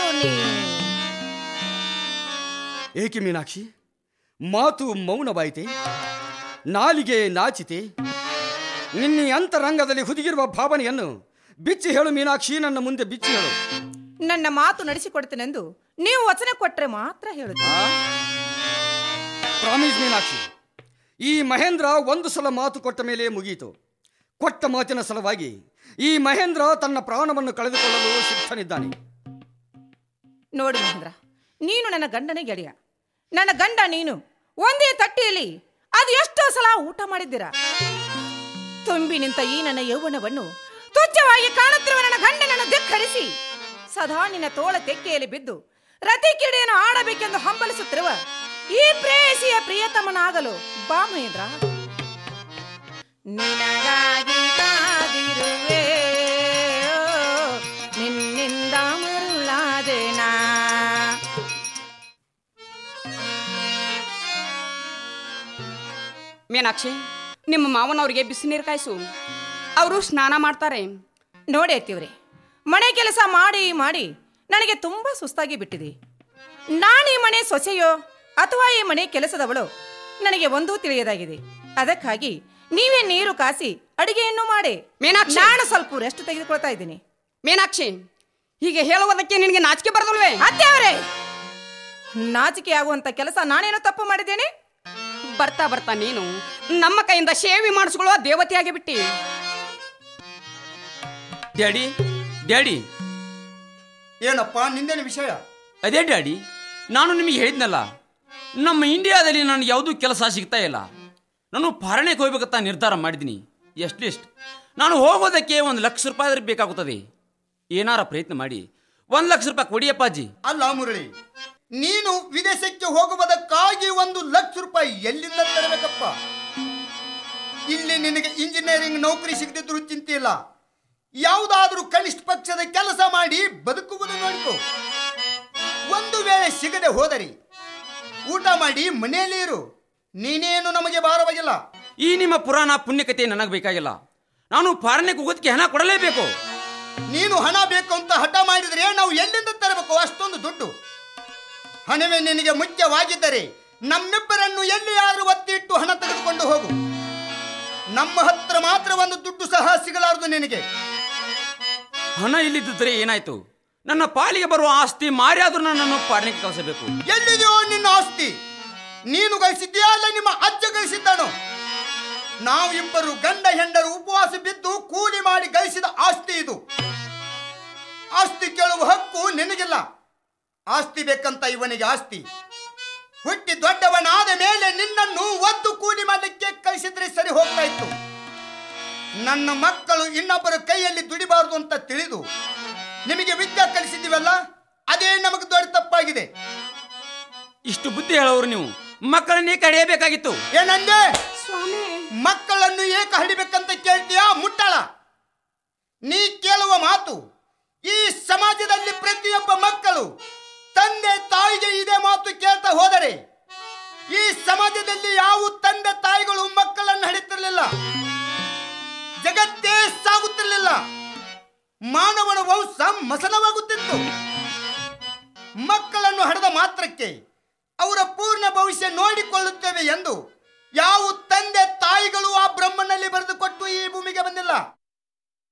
Speaker 9: ಏಕೆ ಮೀನಾಕ್ಷಿ, ಮಾತು ಮೌನವಾಯಿತೆ, ನಾಲಿಗೆ ನಾಚಿತೆ? ನಿನ್ನ ಅಂತರಂಗದಲ್ಲಿ ಹುದುಗಿರುವ ಭಾವನೆಯನ್ನು ಬಿಚ್ಚಿ ಹೇಳು ಮೀನಾಕ್ಷಿ, ನನ್ನ ಮುಂದೆ ಬಿಚ್ಚಿ ಹೇಳು.
Speaker 8: ನನ್ನ ಮಾತು ನಡೆಸಿಕೊಡ್ತೇನೆಂದು ನೀವು ವಚನ ಕೊಟ್ಟರೆ ಮಾತ್ರ ಹೇಳುತ್ತೀನಿ.
Speaker 9: ಪ್ರಾಮಿಸ್ ಮೀನಾಕ್ಷಿ, ಈ ಮಹೇಂದ್ರ ಒಂದು ಸಲ ಮಾತು ಕೊಟ್ಟ ಮೇಲೆ ಮುಗಿಯಿತು. ಕೊಟ್ಟ ಮಾತಿನ ಸಲುವಾಗಿ ಈ ಮಹೇಂದ್ರ ತನ್ನ ಪ್ರಾಣವನ್ನು ಕಳೆದುಕೊಳ್ಳಲು ಸಿದ್ಧನಿದ್ದಾನೆ.
Speaker 8: ನೋಡು ಮಹೇಂದ್ರ, ನೀನು ನನ್ನ ಗಂಡನೇ ಗೆಳೆಯ, ನನ್ನ ಗಂಡ ನೀನು ಒಂದೇ ತಟ್ಟೆಯಲ್ಲಿ ಅದು ಎಷ್ಟೋ ಸಲ ಊಟ ಮಾಡಿದ್ದೀರಾ. ತುಂಬಿ ನಿಂತ ಈ ನನ್ನ ಯೌವನವನ್ನು ತುಚ್ಛವಾಗಿ ಕಾಣುತ್ತಿರುವ ನನ್ನ ಗಂಡನನ್ನು ಧಿಕ್ಕರಿಸಿ ಸದಾ ನಿನ್ನ ತೋಳ ತೆಕ್ಕೆಯಲ್ಲಿ ಬಿದ್ದು ರತಿ ಕಿಡಿಯನ್ನು ಆಡಬೇಕೆಂದು ಹಂಬಲಿಸುತ್ತಿರುವ ಈ ಪ್ರೇಯಸಿಯ ಪ್ರಿಯತಮನಾಗಲು ಬಾ ಮಹೇಂದ್ರ. ನಿನಗಾಗಿ ಕಾದಿರುವೆ, ನಿನ್ನಿಂದ ಮರುಳಾದೆನಾ.
Speaker 1: ಮೀನಾಕ್ಷಿ, ನಿಮ್ಮ ಮಾವನವ್ರಿಗೆ ಬಿಸಿ ನೀರು ಕಾಯಿಸು, ಅವರು ಸ್ನಾನ ಮಾಡ್ತಾರೆ.
Speaker 8: ನೋಡಿ ಅತ್ತಿಯವರೇ, ಮನೆ ಕೆಲಸ ಮಾಡಿ ಮಾಡಿ ನನಗೆ ತುಂಬಾ ಸುಸ್ತಾಗಿ ಬಿಟ್ಟಿದೆ. ನಾನು ಈ ಮನೆ ಸೊಸೆಯೋ ಅಥವಾ ಈ ಮನೆ ಕೆಲಸದವಳೋ ನನಗೆ ಒಂದೂ ತಿಳಿಯದಾಗಿದೆ. ಅದಕ್ಕಾಗಿ ನೀವೇ ನೀರು ಕಾಸಿ ಅಡಿಗೆಯನ್ನು ಮಾಡಿ.
Speaker 1: ಮೀನಾಕ್ಷಿ,
Speaker 8: ನಾನು ಸ್ವಲ್ಪ ರೆಸ್ಟ್ ತೆಗೆದುಕೊಳ್ತಾ ಇದ್ದೀನಿ.
Speaker 1: ಮೀನಾಕ್ಷಿ, ಹೀಗೆ ಹೇಳುವುದಕ್ಕೆ ನಿನಗೆ ನಾಚಿಕೆ ಬರದಲ್ವೇ?
Speaker 8: ಅತ್ತಿಯವರೇ, ನಾಚಿಕೆ ಆಗುವಂತ ಕೆಲಸ ನಾನೇನೋ ತಪ್ಪು ಮಾಡಿದ್ದೇನೆ?
Speaker 1: ಬರ್ತಾ ಬರ್ತಾ ನೀನು ನಮ್ಮ ಕೈಯಿಂದ ಸೇವೆ ಮಾಡಿಸ್ಕೊಳ್ಳುವ ದೇವತೆಯಾಗಿ ಬಿಟ್ಟಿ.
Speaker 7: ಡ್ಯಾಡಿ ಡ್ಯಾಡಿ,
Speaker 2: ಏನಪ್ಪ ನಿಂದೇನು ವಿಷಯ?
Speaker 7: ಅದೇ ಡ್ಯಾಡಿ, ನಾನು ನಿಮಗೆ ಹೇಳಿದ್ನಲ್ಲ, ನಮ್ಮ ಇಂಡಿಯಾದಲ್ಲಿ ನನಗೆ ಯಾವುದೂ ಕೆಲಸ ಸಿಗ್ತಾ ಇಲ್ಲ. ನಾನು ಫಾರಿನಿಗೆ ಹೋಗ್ಬೇಕಂತ ನಿರ್ಧಾರ ಮಾಡಿದ್ದೀನಿ. ಎಷ್ಟ್ ನಾನು ಹೋಗೋದಕ್ಕೆ 1 ಲಕ್ಷ ರೂಪಾಯಿ ಬೇಕಾಗುತ್ತದೆ. ಏನಾರ ಪ್ರಯತ್ನ ಮಾಡಿ 1 ಲಕ್ಷ ರೂಪಾಯಿ ಕೊಡಿಯಪ್ಪಾಜಿ.
Speaker 2: ಅಲ್ಲ ಮುರಳಿ, ನೀನು ವಿದೇಶಕ್ಕೆ ಹೋಗುವುದಕ್ಕಾಗಿ 1 ಲಕ್ಷ ರೂಪಾಯಿ ಎಲ್ಲಿಂದ ತರಬೇಕಪ್ಪ? ಇಲ್ಲಿ ನಿನಗೆ ಇಂಜಿನಿಯರಿಂಗ್ ನೌಕರಿ ಸಿಗದಿದ್ರು ಚಿಂತೆ ಇಲ್ಲ, ಯಾವುದಾದ್ರೂ ಕನಿಷ್ಠ ಪಕ್ಷದ ಕೆಲಸ ಮಾಡಿ ಬದುಕುವುದು ನೋಡಿಕೊ. ಒಂದು ವೇಳೆ ಸಿಗದೆ ಹೋದರೆ ಊಟ ಮಾಡಿ ಮನೆಯಲ್ಲಿ ಇರು, ನೀನೇನು ನಮಗೆ ಭಾರವಾಗಿಲ್ಲ.
Speaker 7: ಈ ನಿಮ್ಮ ಪುರಾಣ ಪುಣ್ಯಕತೆ ನನಗೆ ಬೇಕಾಗಿಲ್ಲ. ನಾನು ಫಾರಿನಿಗೆ ಹೋಗೋದಕ್ಕೆ ಹಣ ಕೊಡಲೇಬೇಕು.
Speaker 2: ನೀನು ಹಣ ಬೇಕು ಅಂತ ಹಠ ಮಾಡಿದರೆ ನಾವು ಎಲ್ಲಿಂದ ತರಬೇಕು ಅಷ್ಟೊಂದು ದುಡ್ಡು? ಹಣವೇ ನಿನಗೆ ಮುಖ್ಯವಾಗಿದ್ದರೆ ನಮ್ಮಿಬ್ಬರನ್ನು ಎಲ್ಲಿಯಾದರೂ ಒತ್ತಿಟ್ಟು ಹಣ ತೆಗೆದುಕೊಂಡು ಹೋಗು. ನಮ್ಮ ಹತ್ರ ಮಾತ್ರ ಒಂದು ದುಡ್ಡು ಸಹ ಸಿಗಲಾರದು ನಿನಗೆ.
Speaker 7: ಹಣ ಇಲ್ಲಿದ್ದರೆ ಏನಾಯ್ತು? ನನ್ನ ಪಾಲಿಗೆ ಬರುವ ಆಸ್ತಿ ಮಾರಿ ಆದ್ರೂ ನನ್ನನ್ನು ಫಾರಿನಿಗೆ ಕಳಿಸಬೇಕು.
Speaker 2: ಎಲ್ಲಿದೆಯೋ ನಿನ್ನ ಆಸ್ತಿ? ನೀನು ಗಳಿಸಿದ್ಯಾ ಅಲ್ಲ ನಿಮ್ಮ ಅಜ್ಜ ಗಳಿಸಿದ್ದಾನೋ? ನಾವಿಬ್ಬರು ಗಂಡ ಹೆಂಡರು ಉಪವಾಸ ಬಿದ್ದು ಕೂಲಿ ಮಾಡಿ ಗಳಿಸಿದ ಆಸ್ತಿ ಇದು. ಆಸ್ತಿ ಕೇಳುವ ಹಕ್ಕು ನಿನಗಿಲ್ಲ. ಆಸ್ತಿ ಬೇಕಂತ ಇವನಿಗೆ ಆಸ್ತಿ. ಹುಟ್ಟಿ ದೊಡ್ಡವನಾದ ಮೇಲೆ ನಿನ್ನನ್ನು ಒದ್ದು ಕೂಲಿ ಮಾಡಲಿಕ್ಕೆ ಕಳಿಸಿದ್ರೆ ಸರಿ ಹೋಗ್ತಾ ಇತ್ತು. ನನ್ನ ಮಕ್ಕಳು ಇನ್ನೊಬ್ಬರ ಕೈಯಲ್ಲಿ ದುಡಿಬಾರದು ಅಂತ ತಿಳಿದು ನಿಮಗೆ ವಿದ್ಯೆ ಕಲಿಸಿದ್ದೀವಲ್ಲ, ಅದೇ ನಮಗೆ ದೊಡ್ಡ ತಪ್ಪಾಗಿದೆ.
Speaker 7: ಇಷ್ಟು ಬುದ್ಧಿ ಹೇಳೋರು ನೀವು ಮಕ್ಕಳನ್ನೇ ಕಡಿಯಬೇಕಾಗಿತ್ತು.
Speaker 2: ಏನಂದೆ?
Speaker 1: ಸ್ವಾಮಿ,
Speaker 2: ಮಕ್ಕಳನ್ನು ಏಕ ಹಡಿಬೇಕಂತ ಕೇಳ್ತೀಯಾ ಮುಟ್ಟಾಳ? ನೀ ಕೇಳುವ ಮಾತು ಈ ಸಮಾಜದಲ್ಲಿ ಪ್ರತಿಯೊಬ್ಬ ಮಕ್ಕಳು ತಂದೆ ತಾಯಿಗೆ ಇದೇ ಮಾತು ಕೇಳ್ತಾ ಹೋದರೆ ಈ ಸಮಾಜದಲ್ಲಿ ಯಾವ ತಂದೆ ತಾಯಿಗಳು ಮಕ್ಕಳನ್ನು ಹಡಿತಿರ್ಲಿಲ್ಲ, ಜಗತ್ತೇ ಸಾಗುತ್ತಿರಲಿಲ್ಲ, ಮಾನವನ ವಂಶ ಮಸನವಾಗುತ್ತಿತ್ತು. ಮಕ್ಕಳನ್ನು ಹಡೆದ ಮಾತ್ರಕ್ಕೆ ಅವರ ಪೂರ್ಣ ಭವಿಷ್ಯ ನೋಡಿಕೊಳ್ಳುತ್ತೇವೆ ಎಂದು ಯಾವ ತಂದೆ ತಾಯಿಗಳು ಆ ಬ್ರಹ್ಮನಲ್ಲಿ ಬರೆದುಕೊಟ್ಟು ಈ ಭೂಮಿಗೆ ಬಂದಿಲ್ಲ.